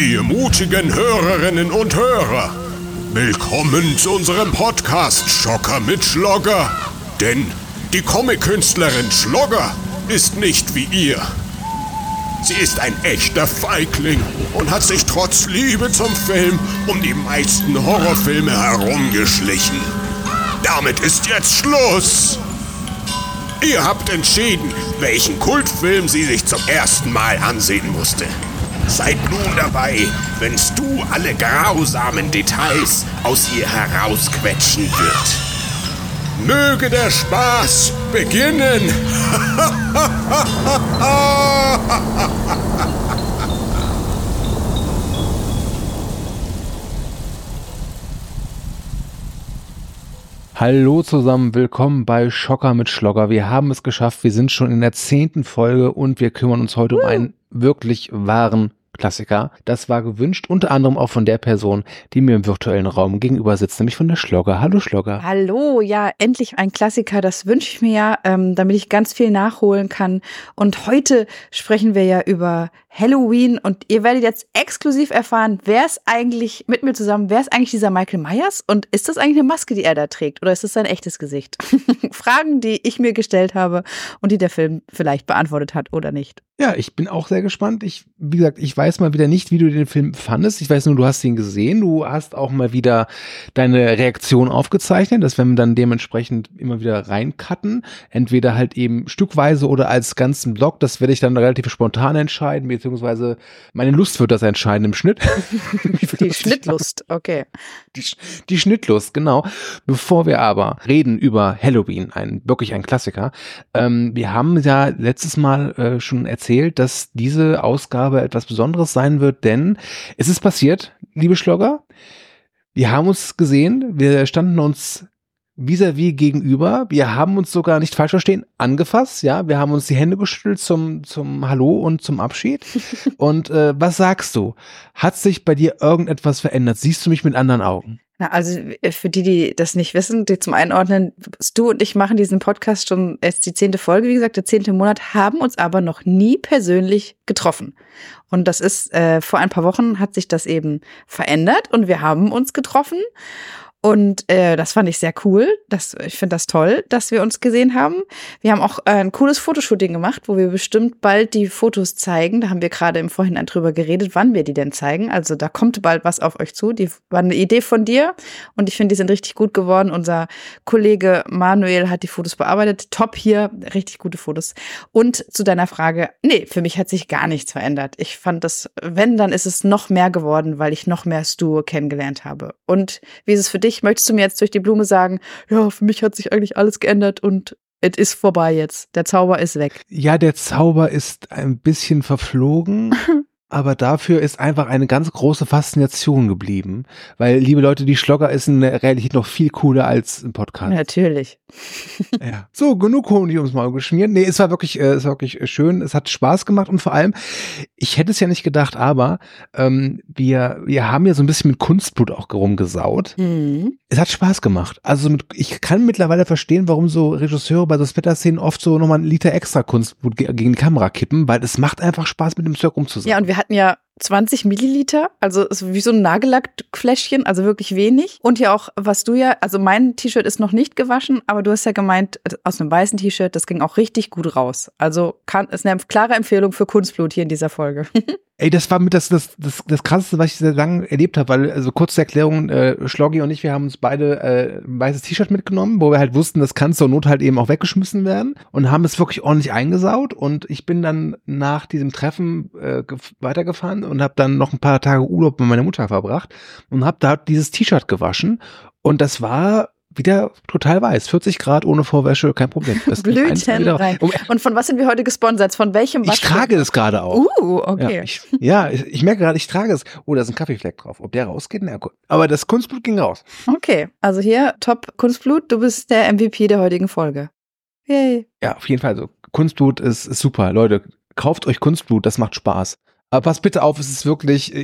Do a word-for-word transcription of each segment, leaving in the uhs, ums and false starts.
Ihr mutigen Hörerinnen und Hörer, willkommen zu unserem Podcast Schocker mit Schlogger. Denn die Comic-Künstlerin Schlogger ist nicht wie ihr. Sie ist ein echter Feigling und hat sich trotz Liebe zum Film um die meisten Horrorfilme herumgeschlichen. Damit ist jetzt Schluss! Ihr habt entschieden, welchen Kultfilm sie sich zum ersten Mal ansehen musste. Seid nun dabei, wenn Stu alle grausamen Details aus ihr herausquetschen wird. Möge der Spaß beginnen! Hallo zusammen, willkommen bei Schocker mit Schlogger. Wir haben es geschafft, wir sind schon in der zehnten Folge und wir kümmern uns heute uh. um einen wirklich wahren Klassiker. Das war gewünscht, unter anderem auch von der Person, die mir im virtuellen Raum gegenüber sitzt, nämlich von der Schlogger. Hallo Schlogger. Hallo, ja, endlich ein Klassiker, das wünsche ich mir ja, ähm, damit ich ganz viel nachholen kann. Und heute sprechen wir ja über Halloween und ihr werdet jetzt exklusiv erfahren, wer ist eigentlich mit mir zusammen, wer ist eigentlich dieser Michael Myers und ist das eigentlich eine Maske, die er da trägt oder ist das sein echtes Gesicht? Fragen, die ich mir gestellt habe und die der Film vielleicht beantwortet hat oder nicht. Ja, ich bin auch sehr gespannt. Ich, wie gesagt, ich weiß mal wieder nicht, wie du den Film fandest. Ich weiß nur, du hast ihn gesehen. Du hast auch mal wieder deine Reaktion aufgezeichnet. Das werden wir dann dementsprechend immer wieder reincutten. Entweder halt eben stückweise oder als ganzen Block. Das werde ich dann relativ spontan entscheiden, beziehungsweise meine Lust wird das entscheiden im Schnitt. Die Schnittlust, okay. Die, die Schnittlust, genau. Bevor wir aber reden über Halloween, ein wirklich ein Klassiker. Ähm, wir haben ja letztes Mal äh, schon erzählt, dass diese Ausgabe etwas Besonderes sein wird, denn es ist passiert, liebe Schlogger. Wir haben uns gesehen, wir standen uns vis-à-vis gegenüber, wir haben uns sogar, nicht falsch verstehen, angefasst, ja, wir haben uns die Hände geschüttelt zum, zum Hallo und zum Abschied. Und äh, was sagst du? Hat sich bei dir irgendetwas verändert? Siehst du mich mit anderen Augen? Na, also für die, die das nicht wissen, die zum Einordnen, Stu und ich machen diesen Podcast schon erst die zehnte Folge, wie gesagt, der zehnte Monat, haben uns aber noch nie persönlich getroffen. Und das ist, äh, vor ein paar Wochen hat sich das eben verändert und wir haben uns getroffen. Und äh, das fand ich sehr cool. Das, ich finde das toll, dass wir uns gesehen haben. Wir haben auch äh, ein cooles Fotoshooting gemacht, wo wir bestimmt bald die Fotos zeigen. Da haben wir gerade im Vorhinein drüber geredet, wann wir die denn zeigen. Also da kommt bald was auf euch zu. Die war eine Idee von dir und ich finde, die sind richtig gut geworden. Unser Kollege Manuel hat die Fotos bearbeitet. Top hier, richtig gute Fotos. Und zu deiner Frage, nee, für mich hat sich gar nichts verändert. Ich fand das, wenn, dann ist es noch mehr geworden, weil ich noch mehr Stu kennengelernt habe. Und wie ist es für dich? Möchtest du mir jetzt durch die Blume sagen, ja, für mich hat sich eigentlich alles geändert und es ist vorbei jetzt. Der Zauber ist weg. Ja, der Zauber ist ein bisschen verflogen. Aber dafür ist einfach eine ganz große Faszination geblieben. Weil, liebe Leute, die Schlogger ist in der Realität noch viel cooler als im Podcast. Natürlich. Ja. So, genug Honig ums Maul geschmiert. Nee, es war wirklich, äh, es war wirklich schön. Es hat Spaß gemacht und vor allem, ich hätte es ja nicht gedacht, aber ähm, wir, wir haben ja so ein bisschen mit Kunstblut auch rumgesaut. Mhm. Es hat Spaß gemacht. Also mit, ich kann mittlerweile verstehen, warum so Regisseure bei so Splatter-Szenen oft so nochmal einen Liter extra Kunstblut ge- gegen die Kamera kippen, weil es macht einfach Spaß, mit dem Zeug rumzusaugen. Ja, und wir hatten ja zwanzig Milliliter, also ist wie so ein Nagellackfläschchen, also wirklich wenig. Und ja auch, was du ja, also mein T-Shirt ist noch nicht gewaschen, aber du hast ja gemeint, aus einem weißen T-Shirt, das ging auch richtig gut raus. Also kann, ist eine klare Empfehlung für Kunstblut hier in dieser Folge. Ey, das war mit das, das, das, das Krasseste, was ich sehr lange erlebt habe, weil, also kurze Erklärung, äh, Schloggi und ich, wir haben uns beide äh, ein weißes T-Shirt mitgenommen, wo wir halt wussten, das kann zur Not halt eben auch weggeschmissen werden und haben es wirklich ordentlich eingesaut und ich bin dann nach diesem Treffen äh, weitergefahren und habe dann noch ein paar Tage Urlaub mit meiner Mutter verbracht und habe da dieses T-Shirt gewaschen und das war wieder total weiß. vierzig Grad ohne Vorwäsche, kein Problem. Blüten rein. Und von was sind wir heute gesponsert? Von welchem Waschmittel? Ich trage es gerade auch. Uh, okay. Ja, ich, ja, ich, ich merke gerade, ich trage es. Oh, da ist ein Kaffeefleck drauf. Ob der rausgeht? Na gut. Aber das Kunstblut ging raus. Okay, also hier, Top Kunstblut. Du bist der M V P der heutigen Folge. Yay. Ja, auf jeden Fall so. Kunstblut ist, ist super. Leute, kauft euch Kunstblut, das macht Spaß. Aber passt bitte auf, es ist wirklich,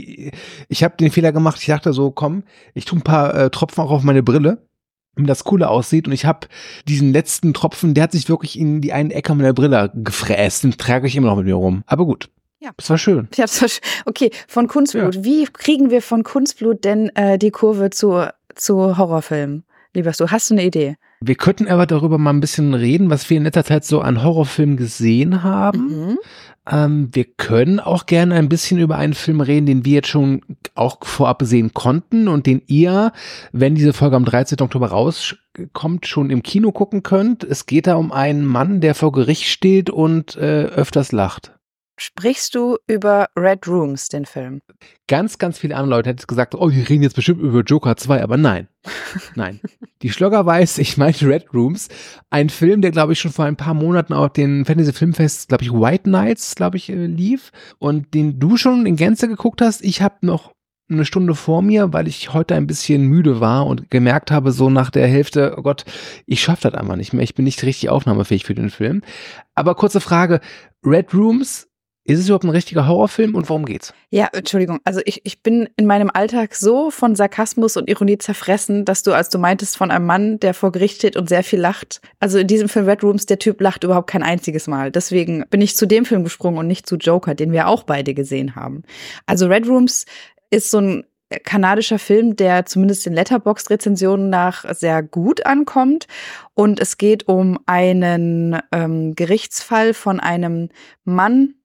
ich habe den Fehler gemacht, ich dachte so, komm, ich tue ein paar äh, Tropfen auch auf meine Brille, damit das cooler aussieht und ich habe diesen letzten Tropfen, der hat sich wirklich in die eine Ecke meiner Brille gefräst, den trage ich immer noch mit mir rum. Aber gut. Ja. Das war schön. Ja, das war schön. Okay, von Kunstblut. Ja. Wie kriegen wir von Kunstblut denn äh, die Kurve zu, zu Horrorfilmen? Lieber du, hast du eine Idee? Wir könnten aber darüber mal ein bisschen reden, was wir in letzter Zeit so an Horrorfilmen gesehen haben. Mhm. Ähm, wir können auch gerne ein bisschen über einen Film reden, den wir jetzt schon auch vorab sehen konnten und den ihr, wenn diese Folge am dreizehnten Oktober rauskommt, schon im Kino gucken könnt. Es geht da um einen Mann, der vor Gericht steht und äh, öfters lacht. Sprichst du über Red Rooms, den Film? Ganz, ganz viele andere Leute hätten jetzt gesagt, oh, wir reden jetzt bestimmt über Joker zwei, aber nein. Nein. Die Schlogger weiß, ich meinte Red Rooms, ein Film, der, glaube ich, schon vor ein paar Monaten auf den Fantasy-Filmfest, glaube ich, White Nights, glaube ich, lief und den du schon in Gänze geguckt hast. Ich habe noch eine Stunde vor mir, weil ich heute ein bisschen müde war und gemerkt habe, so nach der Hälfte, oh Gott, ich schaffe das einfach nicht mehr. Ich bin nicht richtig aufnahmefähig für den Film. Aber kurze Frage, Red Rooms, ist es überhaupt ein richtiger Horrorfilm und worum geht's? Ja, Entschuldigung. Also ich, ich bin in meinem Alltag so von Sarkasmus und Ironie zerfressen, dass du, als du meintest, von einem Mann, der vor Gericht steht und sehr viel lacht. Also in diesem Film Red Rooms, der Typ lacht überhaupt kein einziges Mal. Deswegen bin ich zu dem Film gesprungen und nicht zu Joker, den wir auch beide gesehen haben. Also Red Rooms ist so ein kanadischer Film, der zumindest den Letterboxd-Rezensionen nach sehr gut ankommt. Und es geht um einen ähm, Gerichtsfall von einem Mann,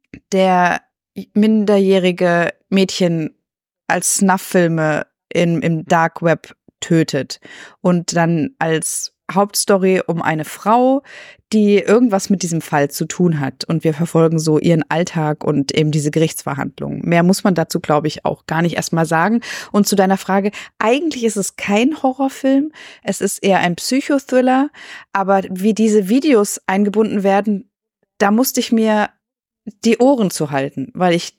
der minderjährige Mädchen als Snuff-Filme im, im Dark Web tötet. Und dann als Hauptstory um eine Frau, die irgendwas mit diesem Fall zu tun hat. Und wir verfolgen so ihren Alltag und eben diese Gerichtsverhandlungen. Mehr muss man dazu, glaube ich, auch gar nicht erst mal sagen. Und zu deiner Frage, eigentlich ist es kein Horrorfilm. Es ist eher ein Psychothriller. Aber wie diese Videos eingebunden werden, da musste ich mir die Ohren zu halten, weil ich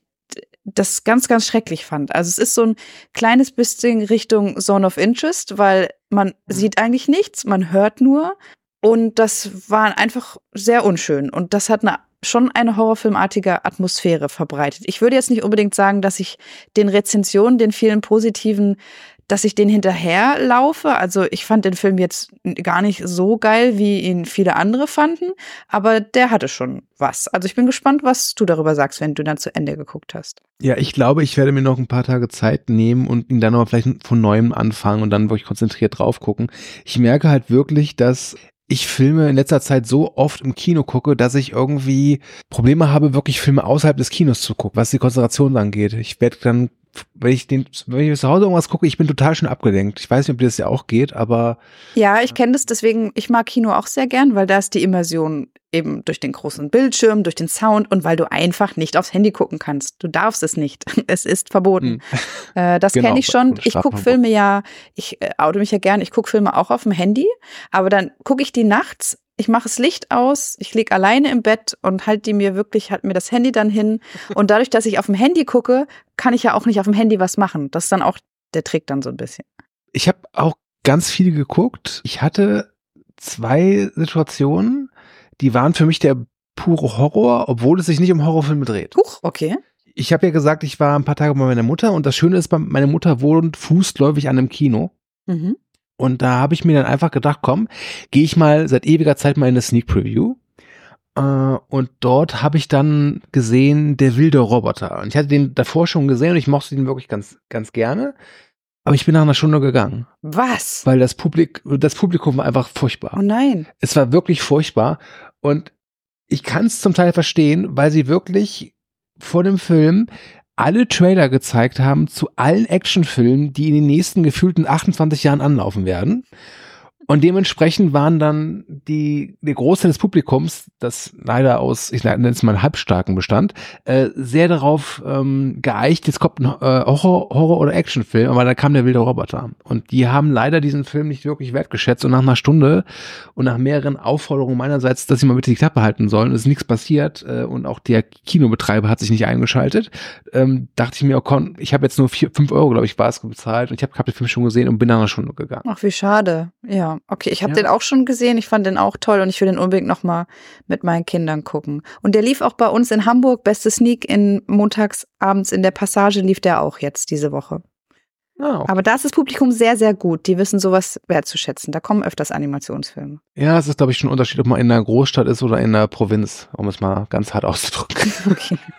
das ganz, ganz schrecklich fand. Also es ist so ein kleines bisschen Richtung Zone of Interest, weil man sieht eigentlich nichts, man hört nur und das war einfach sehr unschön und das hat eine, schon eine horrorfilmartige Atmosphäre verbreitet. Ich würde jetzt nicht unbedingt sagen, dass ich den Rezensionen, den vielen positiven, dass ich den hinterherlaufe. Also ich fand den Film jetzt gar nicht so geil, wie ihn viele andere fanden, aber der hatte schon was. Also ich bin gespannt, was du darüber sagst, wenn du dann zu Ende geguckt hast. Ja, ich glaube, ich werde mir noch ein paar Tage Zeit nehmen und ihn dann aber vielleicht von Neuem anfangen und dann wirklich konzentriert drauf gucken. Ich merke halt wirklich, dass ich Filme in letzter Zeit so oft im Kino gucke, dass ich irgendwie Probleme habe, wirklich Filme außerhalb des Kinos zu gucken, was die Konzentration angeht. Ich werde dann, wenn ich den, wenn ich zu Hause irgendwas gucke, ich bin total schön abgelenkt. Ich weiß nicht, ob dir das ja auch geht, aber ja, ich kenne das, deswegen, ich mag Kino auch sehr gern, weil da ist die Immersion eben durch den großen Bildschirm, durch den Sound und weil du einfach nicht aufs Handy gucken kannst. Du darfst es nicht. Es ist verboten. Hm. Äh, das genau, kenne ich schon. Ich gucke Filme ja, ich äh, oute mich ja gern, ich gucke Filme auch auf dem Handy, aber dann gucke ich die nachts. Ich mache das Licht aus, ich lieg alleine im Bett und halte die mir wirklich, halt mir das Handy dann hin. Und dadurch, dass ich auf dem Handy gucke, kann ich ja auch nicht auf dem Handy was machen. Das ist dann auch der Trick dann so ein bisschen. Ich habe auch ganz viel geguckt. Ich hatte zwei Situationen, die waren für mich der pure Horror, obwohl es sich nicht um Horrorfilme dreht. Huch, okay. Ich habe ja gesagt, ich war ein paar Tage bei meiner Mutter und das Schöne ist, meine Mutter wohnt fußläufig an einem Kino. Mhm. Und da habe ich mir dann einfach gedacht, komm, gehe ich mal seit ewiger Zeit mal in eine Sneak Preview. Äh, und dort habe ich dann gesehen, Der wilde Roboter. Und ich hatte den davor schon gesehen und ich mochte den wirklich ganz, ganz gerne. Aber ich bin nach einer Stunde gegangen. Was? Weil das Publik, das Publikum war einfach furchtbar. Oh nein. Es war wirklich furchtbar. Und ich kann es zum Teil verstehen, weil sie wirklich vor dem Film alle Trailer gezeigt haben zu allen Actionfilmen, die in den nächsten gefühlten achtundzwanzig Jahren anlaufen werden. Und dementsprechend waren dann die, der Großteil des Publikums, das leider aus, ich nenne es mal halbstarken bestand, äh, sehr darauf ähm, geeicht, jetzt kommt ein äh, Horror-, Horror- oder Actionfilm, aber da kam der wilde Roboter. Und die haben leider diesen Film nicht wirklich wertgeschätzt und nach einer Stunde und nach mehreren Aufforderungen meinerseits, dass sie mal bitte die Klappe halten sollen, ist nichts passiert äh, und auch der Kinobetreiber hat sich nicht eingeschaltet, ähm, dachte ich mir, oh, komm, ich habe jetzt nur vier, fünf Euro, glaube ich, war es bezahlt und ich habe hab den Film schon gesehen und bin nach einer Stunde gegangen. Ach, wie schade, ja. Okay, ich habe Ja. den auch schon gesehen. Ich fand den auch toll und ich will den unbedingt noch mal mit meinen Kindern gucken. Und der lief auch bei uns in Hamburg. Beste Sneak in montags abends in der Passage lief der auch jetzt diese Woche. Ah, okay. Aber da ist das Publikum sehr, sehr gut. Die wissen sowas wertzuschätzen. Da kommen öfters Animationsfilme. Ja, es ist, glaube ich, schon ein Unterschied, ob man in einer Großstadt ist oder in einer Provinz, um es mal ganz hart auszudrücken. Okay.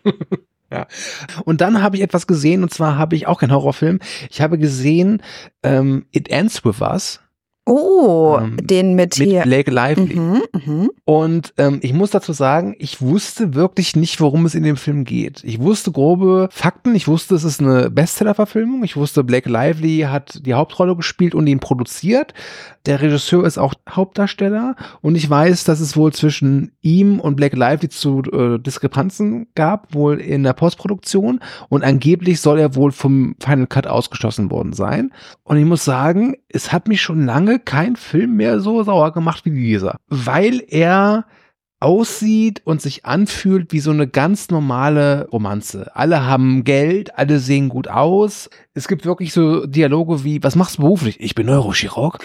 Ja. Und dann habe ich etwas gesehen, und zwar habe ich auch keinen Horrorfilm. Ich habe gesehen ähm, It Ends With Us. Oh, ähm, den mit, mit hier. Blake Lively. Mhm, mhm. Und ähm, ich muss dazu sagen, ich wusste wirklich nicht, worum es in dem Film geht. Ich wusste grobe Fakten, ich wusste, es ist eine Bestseller-Verfilmung, ich wusste, Blake Lively hat die Hauptrolle gespielt und ihn produziert. Der Regisseur ist auch Hauptdarsteller und ich weiß, dass es wohl zwischen ihm und Blake Lively zu äh, Diskrepanzen gab, wohl in der Postproduktion, und angeblich soll er wohl vom Final Cut ausgeschlossen worden sein. Und ich muss sagen, es hat mich schon lange kein Film mehr so sauer gemacht wie dieser, weil er aussieht und sich anfühlt wie so eine ganz normale Romanze. Alle haben Geld, alle sehen gut aus. Es gibt wirklich so Dialoge wie, was machst du beruflich? Ich bin Neurochirurg.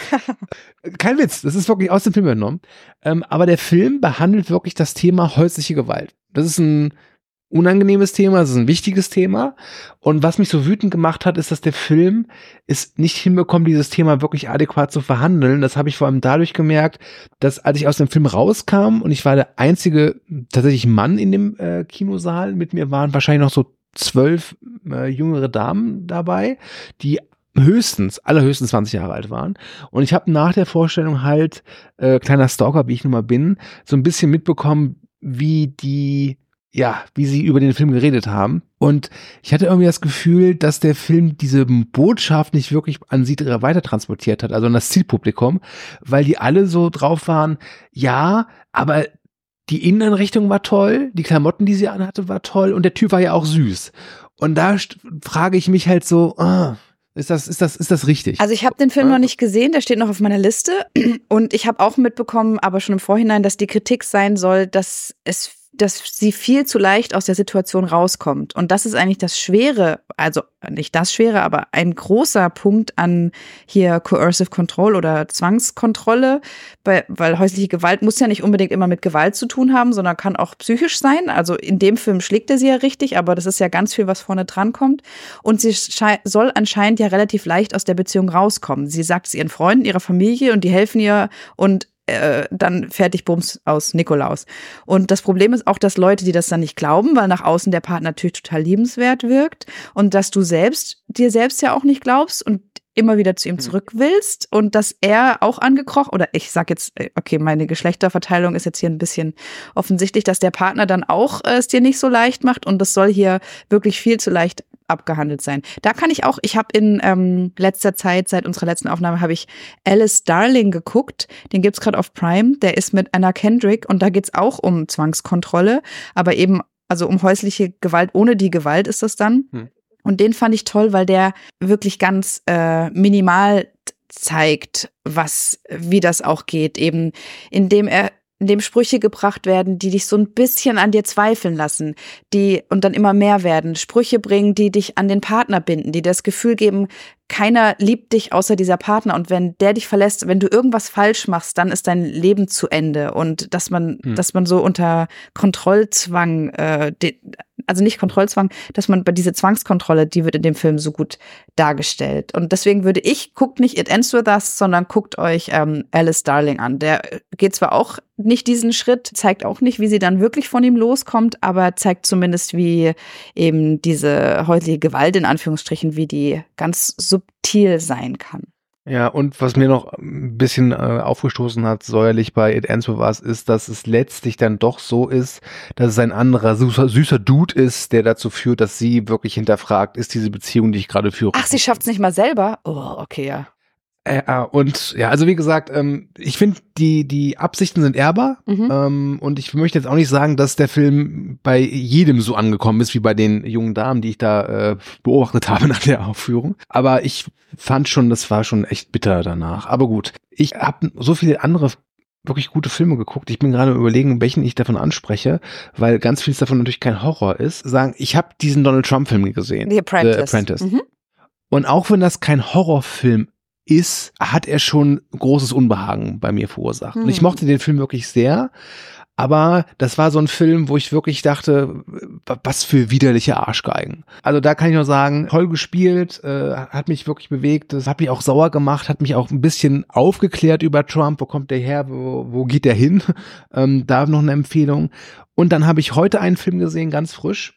Kein Witz, das ist wirklich aus dem Film genommen. Ähm, aber der Film behandelt wirklich das Thema häusliche Gewalt. Das ist ein unangenehmes Thema, das ist ein wichtiges Thema. Und was mich so wütend gemacht hat, ist, dass der Film es nicht hinbekommt, dieses Thema wirklich adäquat zu verhandeln. Das habe ich vor allem dadurch gemerkt, dass als ich aus dem Film rauskam und ich war der einzige tatsächlich Mann in dem äh, Kinosaal, mit mir waren wahrscheinlich noch so zwölf äh, jüngere Damen dabei, die höchstens, allerhöchstens zwanzig Jahre alt waren. Und ich habe nach der Vorstellung halt, äh, kleiner Stalker, wie ich nun mal bin, so ein bisschen mitbekommen, wie die ja, wie sie über den Film geredet haben. Und ich hatte irgendwie das Gefühl, dass der Film diese Botschaft nicht wirklich an sie weiter transportiert hat, also an das Zielpublikum, weil die alle so drauf waren, ja, aber die Inneneinrichtung war toll, die Klamotten, die sie anhatte, war toll und der Typ war ja auch süß. Und da frage ich mich halt so, ah, Ist das, ist das, ist das richtig? Also ich habe den Film noch nicht gesehen, der steht noch auf meiner Liste. Und ich habe auch mitbekommen, aber schon im Vorhinein, dass die Kritik sein soll, dass es dass sie viel zu leicht aus der Situation rauskommt. Und das ist eigentlich das Schwere, also nicht das Schwere, aber ein großer Punkt an hier Coercive Control oder Zwangskontrolle, weil, weil häusliche Gewalt muss ja nicht unbedingt immer mit Gewalt zu tun haben, sondern kann auch psychisch sein. Also in dem Film schlägt er sie ja richtig, aber das ist ja ganz viel, was vorne dran kommt. Und sie soll anscheinend ja relativ leicht aus der Beziehung rauskommen. Sie sagt es ihren Freunden, ihrer Familie und die helfen ihr und dann fertig, Bums, aus Nikolaus. Und das Problem ist auch, dass Leute, die das dann nicht glauben, weil nach außen der Partner natürlich total liebenswert wirkt und dass du selbst, dir selbst ja auch nicht glaubst und immer wieder zu ihm zurück willst und dass er auch angekrochen, oder ich sag jetzt, okay, meine Geschlechterverteilung ist jetzt hier ein bisschen offensichtlich, dass der Partner dann auch äh, es dir nicht so leicht macht und das soll hier wirklich viel zu leicht abgehandelt sein. Da kann ich auch, ich habe in ähm, letzter Zeit, seit unserer letzten Aufnahme, habe ich Alice Darling geguckt. Den gibt's gerade auf Prime. Der ist mit Anna Kendrick und da geht's auch um Zwangskontrolle, aber eben, also um häusliche Gewalt, ohne die Gewalt ist das dann. Hm. Und den fand ich toll, weil der wirklich ganz äh, minimal zeigt, was, wie das auch geht, eben indem er in dem Sprüche gebracht werden, die dich so ein bisschen an dir zweifeln lassen, die und dann immer mehr werden, Sprüche bringen, die dich an den Partner binden, die das Gefühl geben, keiner liebt dich außer dieser Partner und wenn der dich verlässt, wenn du irgendwas falsch machst, dann ist dein Leben zu Ende und dass man, hm. dass man so unter Kontrollzwang, äh, de, also nicht Kontrollzwang, dass man bei dieser Zwangskontrolle, die wird in dem Film so gut dargestellt und deswegen würde ich, guckt nicht It Ends With Us, sondern guckt euch ähm, Alice Darling an. Der geht zwar auch nicht diesen Schritt, zeigt auch nicht, wie sie dann wirklich von ihm loskommt, aber zeigt zumindest, wie eben diese häusliche Gewalt in Anführungsstrichen, wie die ganz subtil sein kann. Ja, und was mir noch ein bisschen äh, aufgestoßen hat, säuerlich bei It Ends With Us, ist, dass es letztlich dann doch so ist, dass es ein anderer süßer, süßer Dude ist, der dazu führt, dass sie wirklich hinterfragt, ist diese Beziehung, die ich gerade führe. Ach, sie schafft es nicht mal selber? Oh, okay, ja. Äh, und ja, also wie gesagt, ähm, ich finde, die die Absichten sind ehrbar mhm. ähm, und ich möchte jetzt auch nicht sagen, dass der Film bei jedem so angekommen ist, wie bei den jungen Damen, die ich da äh, beobachtet habe nach der Aufführung. Aber ich fand schon, das war schon echt bitter danach. Aber gut, ich habe so viele andere wirklich gute Filme geguckt. Ich bin gerade überlegen, welchen ich davon anspreche, weil ganz vieles davon natürlich kein Horror ist. Sagen, ich habe diesen Donald Trump-Film gesehen. The Apprentice. The Apprentice. Mhm. Und auch wenn das kein Horrorfilm ist, hat er schon großes Unbehagen bei mir verursacht. Hm. Und ich mochte den Film wirklich sehr, aber das war so ein Film, wo ich wirklich dachte, was für widerliche Arschgeigen. Also da kann ich nur sagen, toll gespielt, äh, hat mich wirklich bewegt, das hat mich auch sauer gemacht, hat mich auch ein bisschen aufgeklärt über Trump, wo kommt der her, wo, wo geht der hin, ähm, da noch eine Empfehlung. Und dann habe ich heute einen Film gesehen, ganz frisch,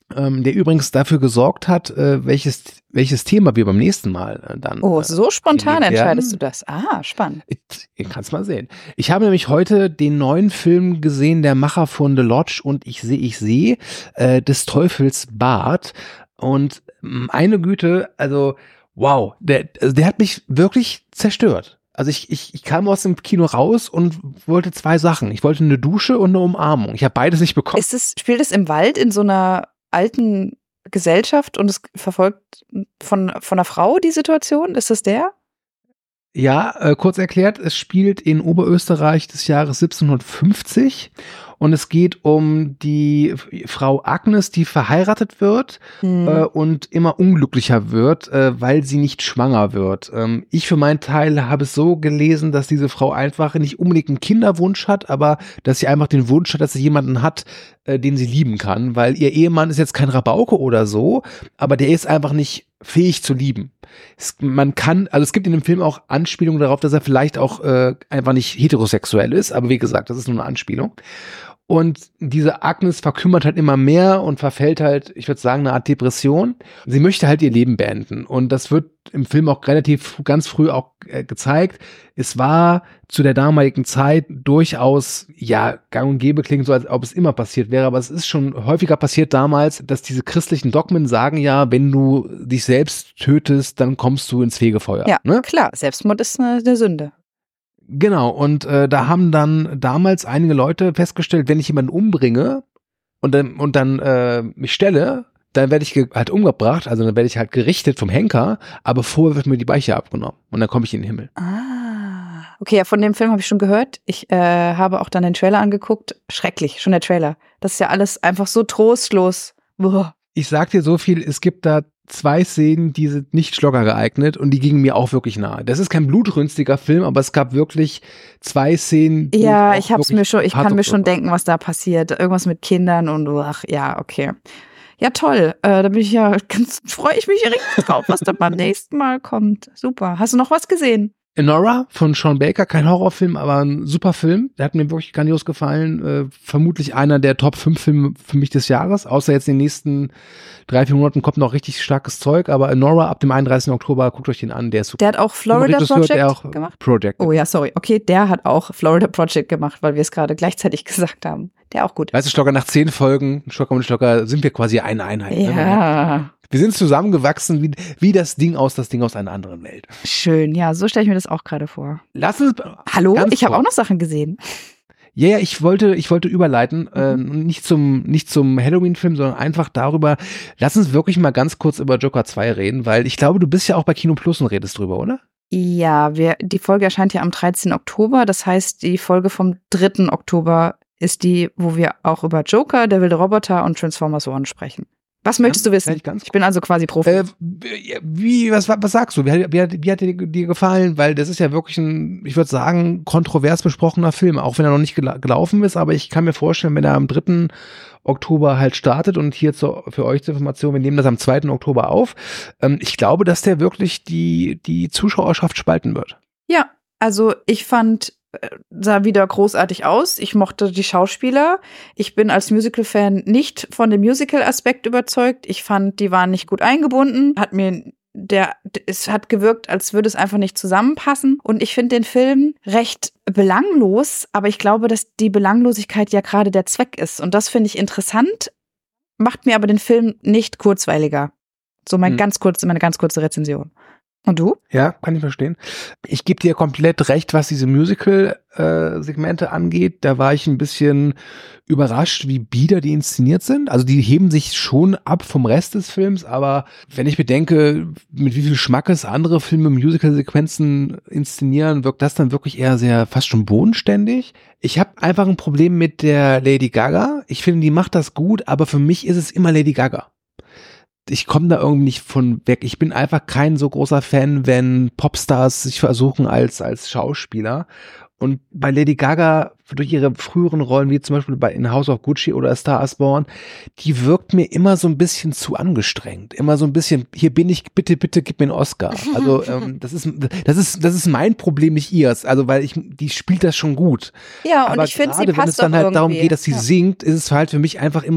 ähm, der übrigens dafür gesorgt hat, äh, welches, welches Thema wir beim nächsten Mal äh, dann. Oh, so spontan äh, entscheidest du das. Ah, spannend. Ich, ich kann's mal sehen. Ich habe nämlich heute den neuen Film gesehen, der Macher von The Lodge und Ich sehe, ich sehe, äh, des Teufels Bart. Und meine Güte, also wow, der, also der hat mich wirklich zerstört. Also ich, ich, ich kam aus dem Kino raus und wollte zwei Sachen. Ich wollte eine Dusche und eine Umarmung. Ich habe beides nicht bekommen. Ist es, spielt es im Wald in so einer alten Gesellschaft und es verfolgt von, von einer Frau die Situation? Ist das der? Ja, äh, kurz erklärt, es spielt in Oberösterreich des Jahres siebzehnhundertfünfzig und es geht um die Frau Agnes, die verheiratet wird Hm. äh, und immer unglücklicher wird, äh, weil sie nicht schwanger wird. Ähm, ich für meinen Teil habe es so gelesen, dass diese Frau einfach nicht unbedingt einen Kinderwunsch hat, aber dass sie einfach den Wunsch hat, dass sie jemanden hat, äh, den sie lieben kann, weil ihr Ehemann ist jetzt kein Rabauke oder so, aber der ist einfach nicht fähig zu lieben. Es, man kann, also es gibt in dem Film auch Anspielungen darauf, dass er vielleicht auch äh, einfach nicht heterosexuell ist, aber wie gesagt, das ist nur eine Anspielung. Und diese Agnes verkümmert halt immer mehr und verfällt halt, ich würde sagen, eine Art Depression. Sie möchte halt ihr Leben beenden. Und das wird im Film auch relativ ganz früh auch äh, gezeigt. Es war zu der damaligen Zeit durchaus, ja, gang und gäbe, klingt so, als ob es immer passiert wäre. Aber es ist schon häufiger passiert damals, dass diese christlichen Dogmen sagen ja, wenn du dich selbst tötest, dann kommst du ins Fegefeuer. Ja, ne? klar. Selbstmord ist eine, eine Sünde. Genau, und äh, da haben dann damals einige Leute festgestellt, wenn ich jemanden umbringe und dann, und dann äh, mich stelle, dann werde ich ge- halt umgebracht, also dann werde ich halt gerichtet vom Henker, aber vorher wird mir die Beiche abgenommen und dann komme ich in den Himmel. Ah. Okay, ja, von dem Film habe ich schon gehört. Ich äh, habe auch dann den Trailer angeguckt. Schrecklich, schon der Trailer. Das ist ja alles einfach so trostlos. Boah. Ich sag dir so viel, es gibt da zwei Szenen, die sind nicht Schlogger geeignet und die gingen mir auch wirklich nahe. Das ist kein blutrünstiger Film, aber es gab wirklich zwei Szenen. die Ja, auch ich hab's wirklich mir schon, ich hart kann mir auf schon Schlogger denken, was da passiert. Irgendwas mit Kindern und ach, ja, okay. Ja, toll. Äh, da bin ich ja ganz, freue ich mich richtig drauf, was da beim nächsten Mal kommt. Super. Hast du noch was gesehen? Enora von Sean Baker, kein Horrorfilm, aber ein super Film. Der hat mir wirklich grandios gefallen. Äh, vermutlich einer der Top fünf Filme für mich des Jahres. Außer jetzt in den nächsten drei, vier Monaten kommt noch richtig starkes Zeug. Aber Enora ab dem einunddreißigsten Oktober, guckt euch den an, der ist super. Der hat auch Florida Regisseur, Project der auch gemacht? Project. Oh ja, sorry. Okay, der hat auch Florida Project gemacht, weil wir es gerade gleichzeitig gesagt haben. Der auch gut. Weißt du, Schlocker, nach zehn Folgen, Schlocker und Schlocker, sind wir quasi eine Einheit. Ne? Ja, Wir sind zusammengewachsen wie, wie das Ding aus, das Ding aus einer anderen Welt. schön. Ja, so stelle ich mir das auch gerade vor. Lass uns. Hallo, ganz ich habe kurz. auch noch Sachen gesehen. Ja, ja, ich wollte, ich wollte überleiten, äh, nicht zum, nicht zum Halloween-Film, sondern einfach darüber, lass uns wirklich mal ganz kurz über Joker zwei reden, weil ich glaube, du bist ja auch bei Kino Plus und redest drüber, oder? Ja, wir, die Folge erscheint ja am dreizehnten Oktober. Das heißt, die Folge vom dritten Oktober ist die, wo wir auch über Joker, Der wilde Roboter und Transformers One sprechen. Was möchtest du wissen? vielleicht ganz Ich bin also quasi Profi. Äh, wie, was, was sagst du? Wie, hat- wie, hat- wie hat dir, dir gefallen? Weil das ist ja wirklich ein, ich würde sagen, kontrovers besprochener Film, auch wenn er noch nicht gela gelaufen ist, aber ich kann mir vorstellen, wenn er am dritten Oktober halt startet und hier zur, für euch zur Information, wir nehmen das am zweiten Oktober auf, ähm, ich glaube, dass der wirklich die, die Zuschauerschaft spalten wird. Ja, also ich fand, äh, sah wieder großartig aus. Ich mochte die Schauspieler. Ich bin als Musical-Fan nicht von dem Musical-Aspekt überzeugt. Ich fand, die waren nicht gut eingebunden. Hat mir der, es hat gewirkt, als würde es einfach nicht zusammenpassen. Und ich finde den Film recht belanglos, aber ich glaube, dass die Belanglosigkeit ja gerade der Zweck ist. Und das finde ich interessant, macht mir aber den Film nicht kurzweiliger. So mein Hm. ganz kurze, meine ganz kurze Rezension. Und du? Ja, kann ich verstehen. Ich gebe dir komplett recht, was diese Musical-Segmente angeht. Da war ich ein bisschen überrascht, wie bieder die inszeniert sind. Also die heben sich schon ab vom Rest des Films, aber wenn ich bedenke, mit wie viel Schmackes andere Filme Musical-Sequenzen inszenieren, wirkt das dann wirklich eher sehr fast schon bodenständig. Ich habe einfach ein Problem mit der Lady Gaga. Ich finde, die macht das gut, aber für mich ist es immer Lady Gaga. Ich komme da irgendwie nicht von weg. Ich bin einfach kein so großer Fan, wenn Popstars sich versuchen als als Schauspieler. Und bei Lady Gaga, durch ihre früheren Rollen, wie zum Beispiel bei in House of Gucci oder A Star is Born, die wirkt mir immer so ein bisschen zu angestrengt. Immer so ein bisschen, hier bin ich, bitte, bitte, gib mir einen Oscar. Also ähm, das ist das ist das ist mein Problem, nicht ihrs. Also weil ich, die spielt das schon gut. Ja, und Aber ich finde, sie gerade wenn es passt dann doch halt darum irgendwie. geht, dass sie Ja. singt, ist es halt für mich einfach immer